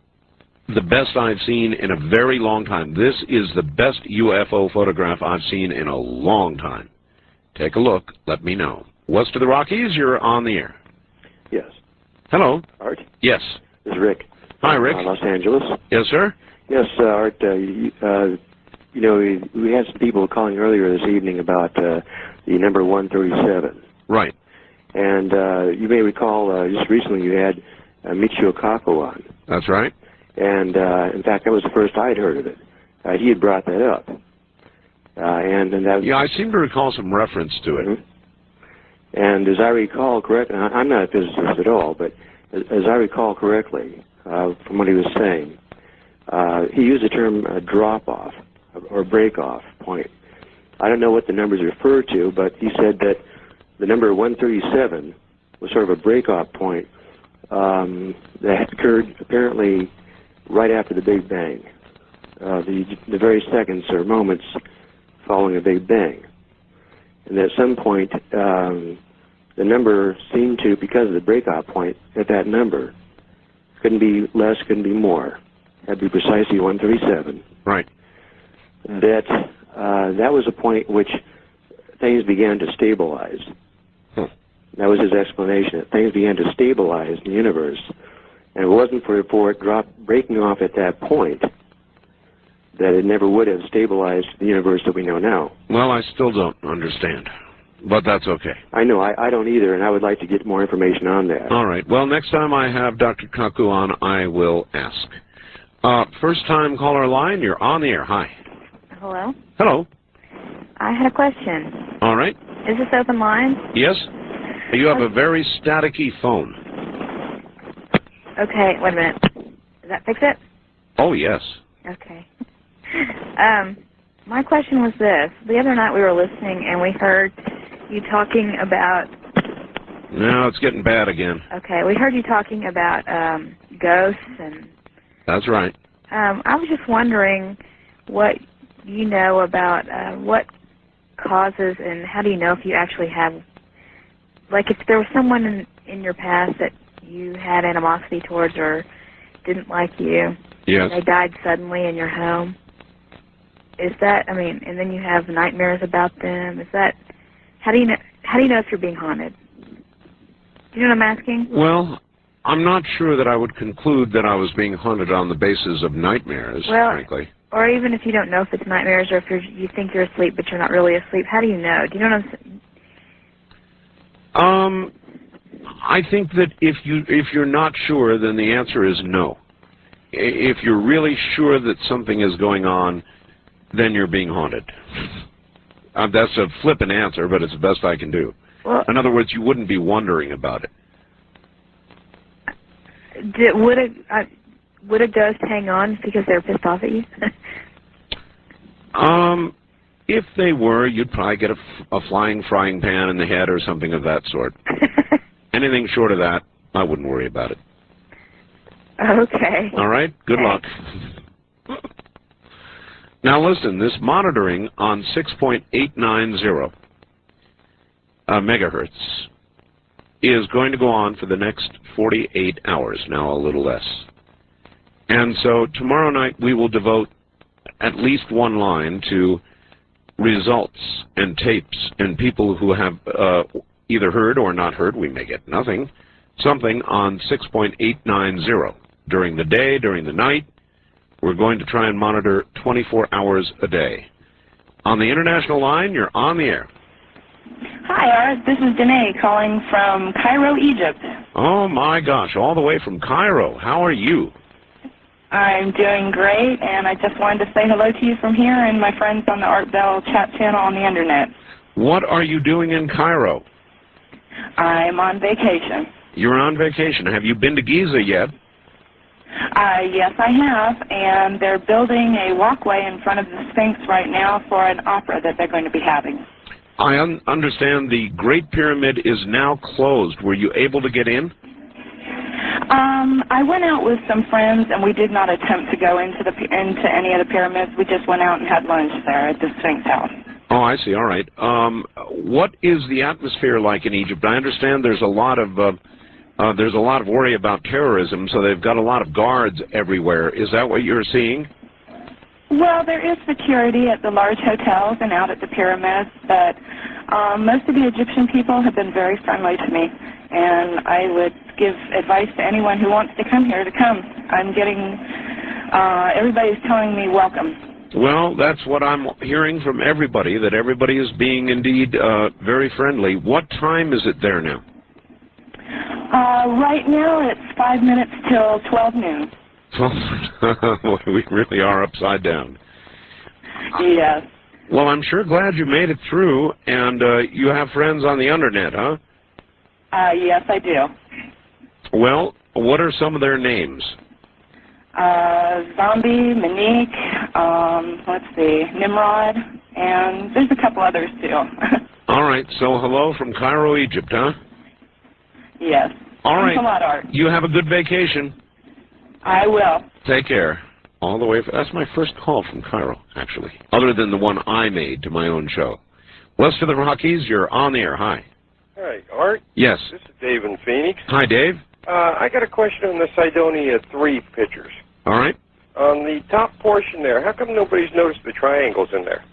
the best I've seen in a very long time. This is the best U F O photograph I've seen in a long time. Take a look. Let me know. West of the Rockies, you're on the air. Yes. Hello. Art? Yes. This is Rick. Hi, Rick. Uh, Los Angeles. Yes, sir? Yes, uh, Art, uh, you, uh, you know, we, we had some people calling earlier this evening about uh, the number one thirty-seven. Right. And uh, you may recall uh, just recently you had uh, Michio Kaku on. That's right. And, uh, in fact, that was the first I'd heard of it. Uh, he had brought that up. Uh, and, and that yeah, I seem to recall some reference to it. Mm-hmm. And as I recall correctly, I'm not a physicist at all, but as, as I recall correctly uh, from what he was saying, uh, he used the term uh, drop-off or break-off point. I don't know what the numbers refer to, but he said that the number one thirty-seven was sort of a break-off point um, that occurred apparently right after the Big Bang, uh, the, the very seconds or moments following a Big Bang. And at some point, um, the number seemed to, because of the break-off point at that number, couldn't be less, couldn't be more. Had to be precisely one thirty-seven. Right. That uh, that was a point which things began to stabilize. Hmm. That was his explanation. That things began to stabilize in the universe, and it wasn't for, for it drop, breaking off at that point that it never would have stabilized the universe that we know now. Well, I still don't understand, but that's okay. I know, I, I don't either, and I would like to get more information on that. All right. Well, next time I have Doctor Kaku on, I will ask. Uh, first-time caller line, you're on the air. Hi. Hello? Hello. I had a question. All right. Is this open line? Yes. You have a very staticky phone. Okay, wait a minute. Does that fix it? Oh, yes. Okay. Um, my question was this. The other night we were listening and we heard you talking about... No, it's getting bad again. Okay, we heard you talking about um, ghosts and... That's right. Um, I was just wondering what you know about uh, what causes and how do you know if you actually have... Like if there was someone in, in your past that you had animosity towards or didn't like you, yes. and they died suddenly in your home. Is that, I mean, and then you have nightmares about them. Is that, how do you know, how do you know if you're being haunted? Do you know what I'm asking? Well, I'm not sure that I would conclude that I was being haunted on the basis of nightmares, well, frankly. Or even if you don't know if it's nightmares or if you're, you think you're asleep but you're not really asleep, how do you know? Do you know what I'm saying? Um, I think that if you if you're not sure, then the answer is no. If you're really sure that something is going on, then you're being haunted. Uh, that's a flippant answer, but it's the best I can do. Well, in other words, you wouldn't be wondering about it. Did, would a uh, would a ghost hang on because they're pissed off at you? um, if they were, you'd probably get a, f a flying frying pan in the head or something of that sort. Anything short of that, I wouldn't worry about it. Okay. All right. Good luck. Now listen, this monitoring on six point eight nine zero uh, megahertz is going to go on for the next forty-eight hours, now a little less. And so tomorrow night we will devote at least one line to results and tapes and people who have uh, either heard or not heard, we may get nothing, something on six point eight nine zero. During the day, during the night, we're going to try and monitor twenty-four hours a day. On the international line, you're on the air. Hi, Art. This is Danae calling from Cairo, Egypt. Oh, my gosh, all the way from Cairo. How are you? I'm doing great, and I just wanted to say hello to you from here and my friends on the Art Bell chat channel on the Internet. What are you doing in Cairo? I'm on vacation. You're on vacation. Have you been to Giza yet? Uh, yes, I have, and they're building a walkway in front of the Sphinx right now for an opera that they're going to be having. I un understand the Great Pyramid is now closed. Were you able to get in? Um, I went out with some friends, and we did not attempt to go into the into any of the pyramids. We just went out and had lunch there at the Sphinx house. Oh, I see. All right. Um, what is the atmosphere like in Egypt? I understand there's a lot of uh, uh, there's a lot of worry about terrorism, so they've got a lot of guards everywhere. Is that what you're seeing? Well, there is security at the large hotels and out at the pyramids, but um, most of the Egyptian people have been very friendly to me, and I would give advice to anyone who wants to come here to come. I'm getting, uh, everybody's telling me welcome. Well, that's what I'm hearing from everybody, that everybody is being indeed uh, very friendly. What time is it there now? Uh, right now it's five minutes till twelve noon. We really are upside down. Yes. Well, I'm sure glad you made it through, and uh, you have friends on the Internet, huh? Uh, yes, I do. Well, what are some of their names? Uh, Zombie, Monique, um, let's see, Nimrod, and there's a couple others too. All right, so hello from Cairo, Egypt, huh? Yes. All right. Thanks a lot, Art. You have a good vacation. I will. Take care. All the way. For, that's my first call from Cairo, actually, other than the one I made to my own show. West of the Rockies, you're on the air. Hi. Hi, Art? Yes. This is Dave in Phoenix. Hi, Dave. Uh, I got a question on the Cydonia three pictures. All right. On the top portion there, how come nobody's noticed the triangles in there?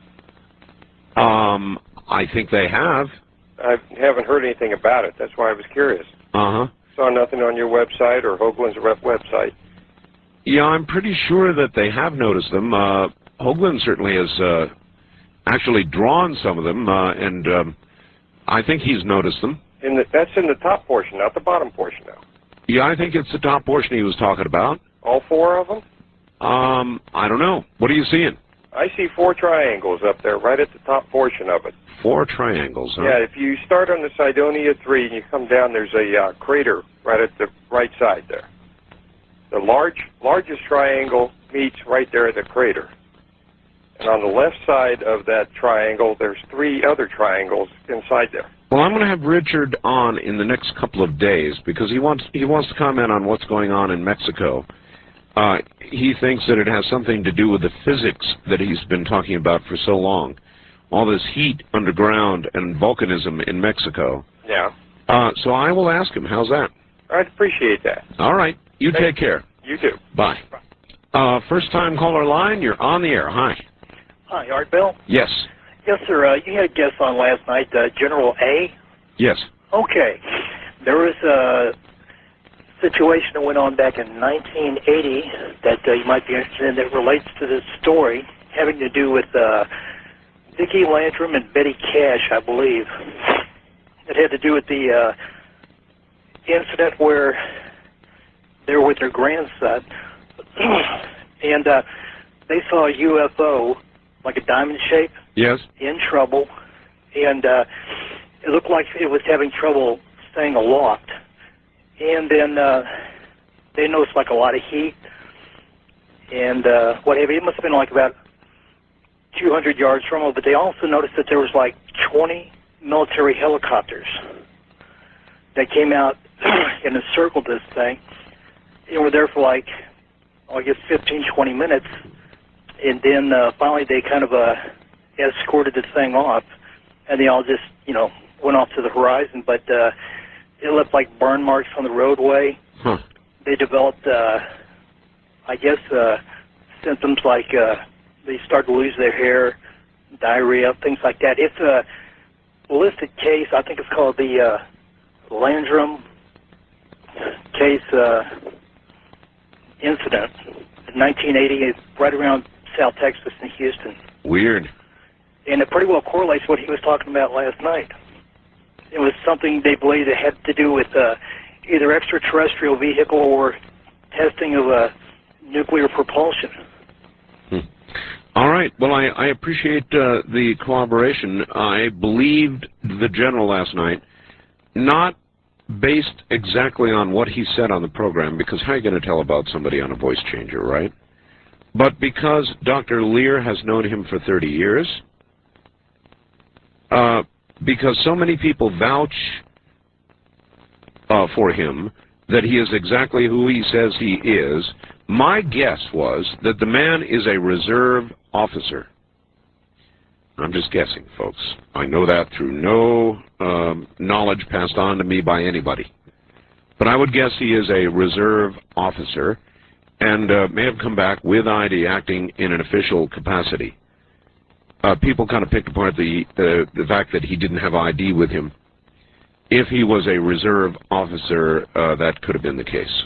Um, I think they have. I haven't heard anything about it. That's why I was curious. Uh-huh. Saw nothing on your website or Hoagland's rep website. Yeah, I'm pretty sure that they have noticed them. Uh, Hoagland certainly has uh, actually drawn some of them, uh, and um, I think he's noticed them. In the, that's in the top portion, not the bottom portion now. Yeah, I think it's the top portion he was talking about. All four of them? Um, I don't know. What are you seeing? I see four triangles up there, right at the top portion of it. Four triangles, huh? Yeah, if you start on the Cydonia three and you come down, there's a uh, crater right at the right side there. The large, largest triangle meets right there at the crater. And on the left side of that triangle, there's three other triangles inside there. Well, I'm going to have Richard on in the next couple of days because he wants he wants to comment on what's going on in Mexico. Uh, he thinks that it has something to do with the physics that he's been talking about for so long. All this heat underground and volcanism in Mexico. Yeah. Uh, so I will ask him. How's that? I'd appreciate that. All right. You Thank take care. You too. Bye. Uh, first time caller line, you're on the air. Hi. Hi, Art Bell? Yes. Yes, sir. Uh, you had a guest on last night, uh, General A. Yes. Okay. There was a situation that went on back in nineteen eighty that uh, you might be interested in that relates to this story having to do with uh, Vicki Landrum and Betty Cash, I believe. It had to do with the uh, incident where they were with their grandson and uh, they saw a U F O, like a diamond shape, Yes. in trouble, and uh, it looked like it was having trouble staying aloft. And then uh, they noticed like a lot of heat and uh, what have you. It must have been like about two hundred yards from them, but they also noticed that there was like twenty military helicopters that came out and encircled this thing. And were there for like, I guess, fifteen, twenty minutes. And then uh, finally they kind of uh, escorted this thing off, and they all just, you know, went off to the horizon. But uh, it left like burn marks on the roadway. Huh. They developed, uh, I guess, uh, symptoms like uh, they started to lose their hair, diarrhea, things like that. It's a listed case. I think it's called the uh, Landrum case uh, incident in nineteen eighty. It's right around South Texas and Houston. Weird. And it pretty well correlates what he was talking about last night. It was something they believe that had to do with uh, either extraterrestrial vehicle or testing of uh, nuclear propulsion. Hmm. All right. Well, I, I appreciate uh, the cooperation. I believed the general last night, not based exactly on what he said on the program, because how are you going to tell about somebody on a voice changer, right? But because Doctor Lear has known him for thirty years, uh, because so many people vouch uh, for him that he is exactly who he says he is, my guess was that the man is a reserve officer. I'm just guessing, folks. I know that through no um, knowledge passed on to me by anybody. But I would guess he is a reserve officer and uh, may have come back with I D acting in an official capacity. Uh, people kind of picked apart the, uh, the fact that he didn't have I D with him. If he was a reserve officer, uh, that could have been the case.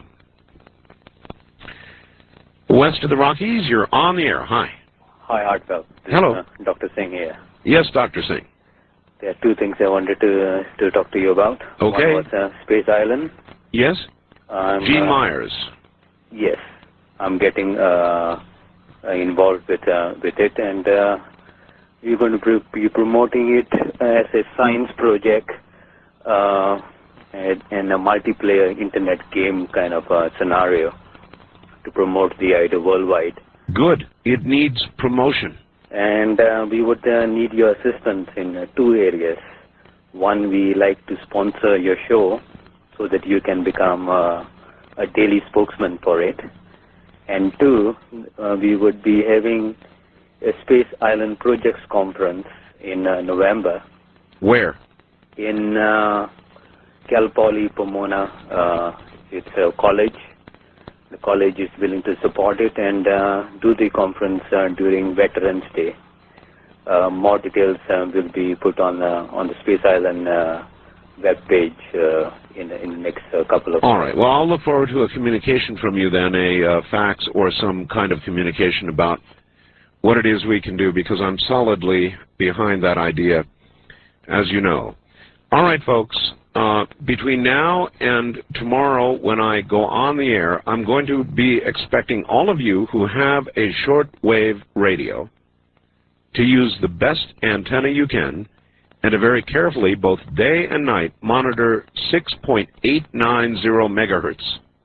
West of the Rockies, you're on the air. Hi. Hi, Hartwell. This Hello. Is, uh, Doctor Singh here. Yes, Doctor Singh. There are two things I wanted to uh, to talk to you about. Okay. One was uh, Space Island. Yes? Um, Gene uh, Myers. Yes. I'm getting uh, involved with uh, with it, and uh, we're going to be promoting it as a science project uh, and, and a multiplayer internet game kind of uh, scenario to promote the idea worldwide. Good. It needs promotion. And uh, we would uh, need your assistance in uh, two areas. One, we like to sponsor your show so that you can become uh, a daily spokesman for it. And two, uh, we would be having a Space Island Projects Conference in uh, November. Where? In uh, Cal Poly Pomona. Uh, it's a college. The college is willing to support it and uh, do the conference uh, during Veterans Day. Uh, more details uh, will be put on uh, on the Space Island uh, web page uh, in, in the next uh, couple of All right. Well, I'll look forward to a communication from you then, a uh, fax or some kind of communication about what it is we can do, because I'm solidly behind that idea, as you know. All right, folks. Uh, between now and tomorrow when I go on the air, I'm going to be expecting all of you who have a shortwave radio to use the best antenna you can and to very carefully, both day and night, monitor six point eight nine zero megahertz,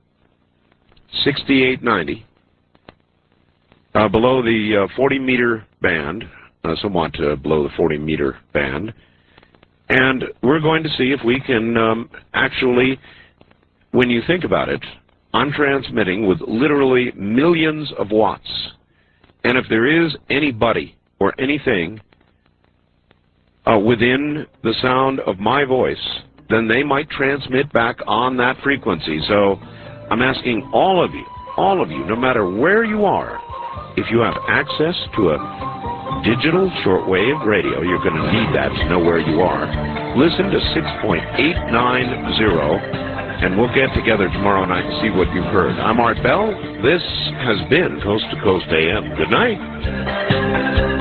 sixty-eight ninety, uh, below the uh, forty meter band, uh, somewhat uh, below the forty meter band. And we're going to see if we can um, actually, when you think about it, I'm transmitting with literally millions of watts. And if there is anybody or anything uh, within the sound of my voice, then they might transmit back on that frequency. So I'm asking all of you, all of you, no matter where you are, if you have access to a digital shortwave radio, you're going to need that to know where you are. Listen to six point eight nine zero, and we'll get together tomorrow night and see what you've heard. I'm Art Bell. This has been Coast to Coast A M. Good night.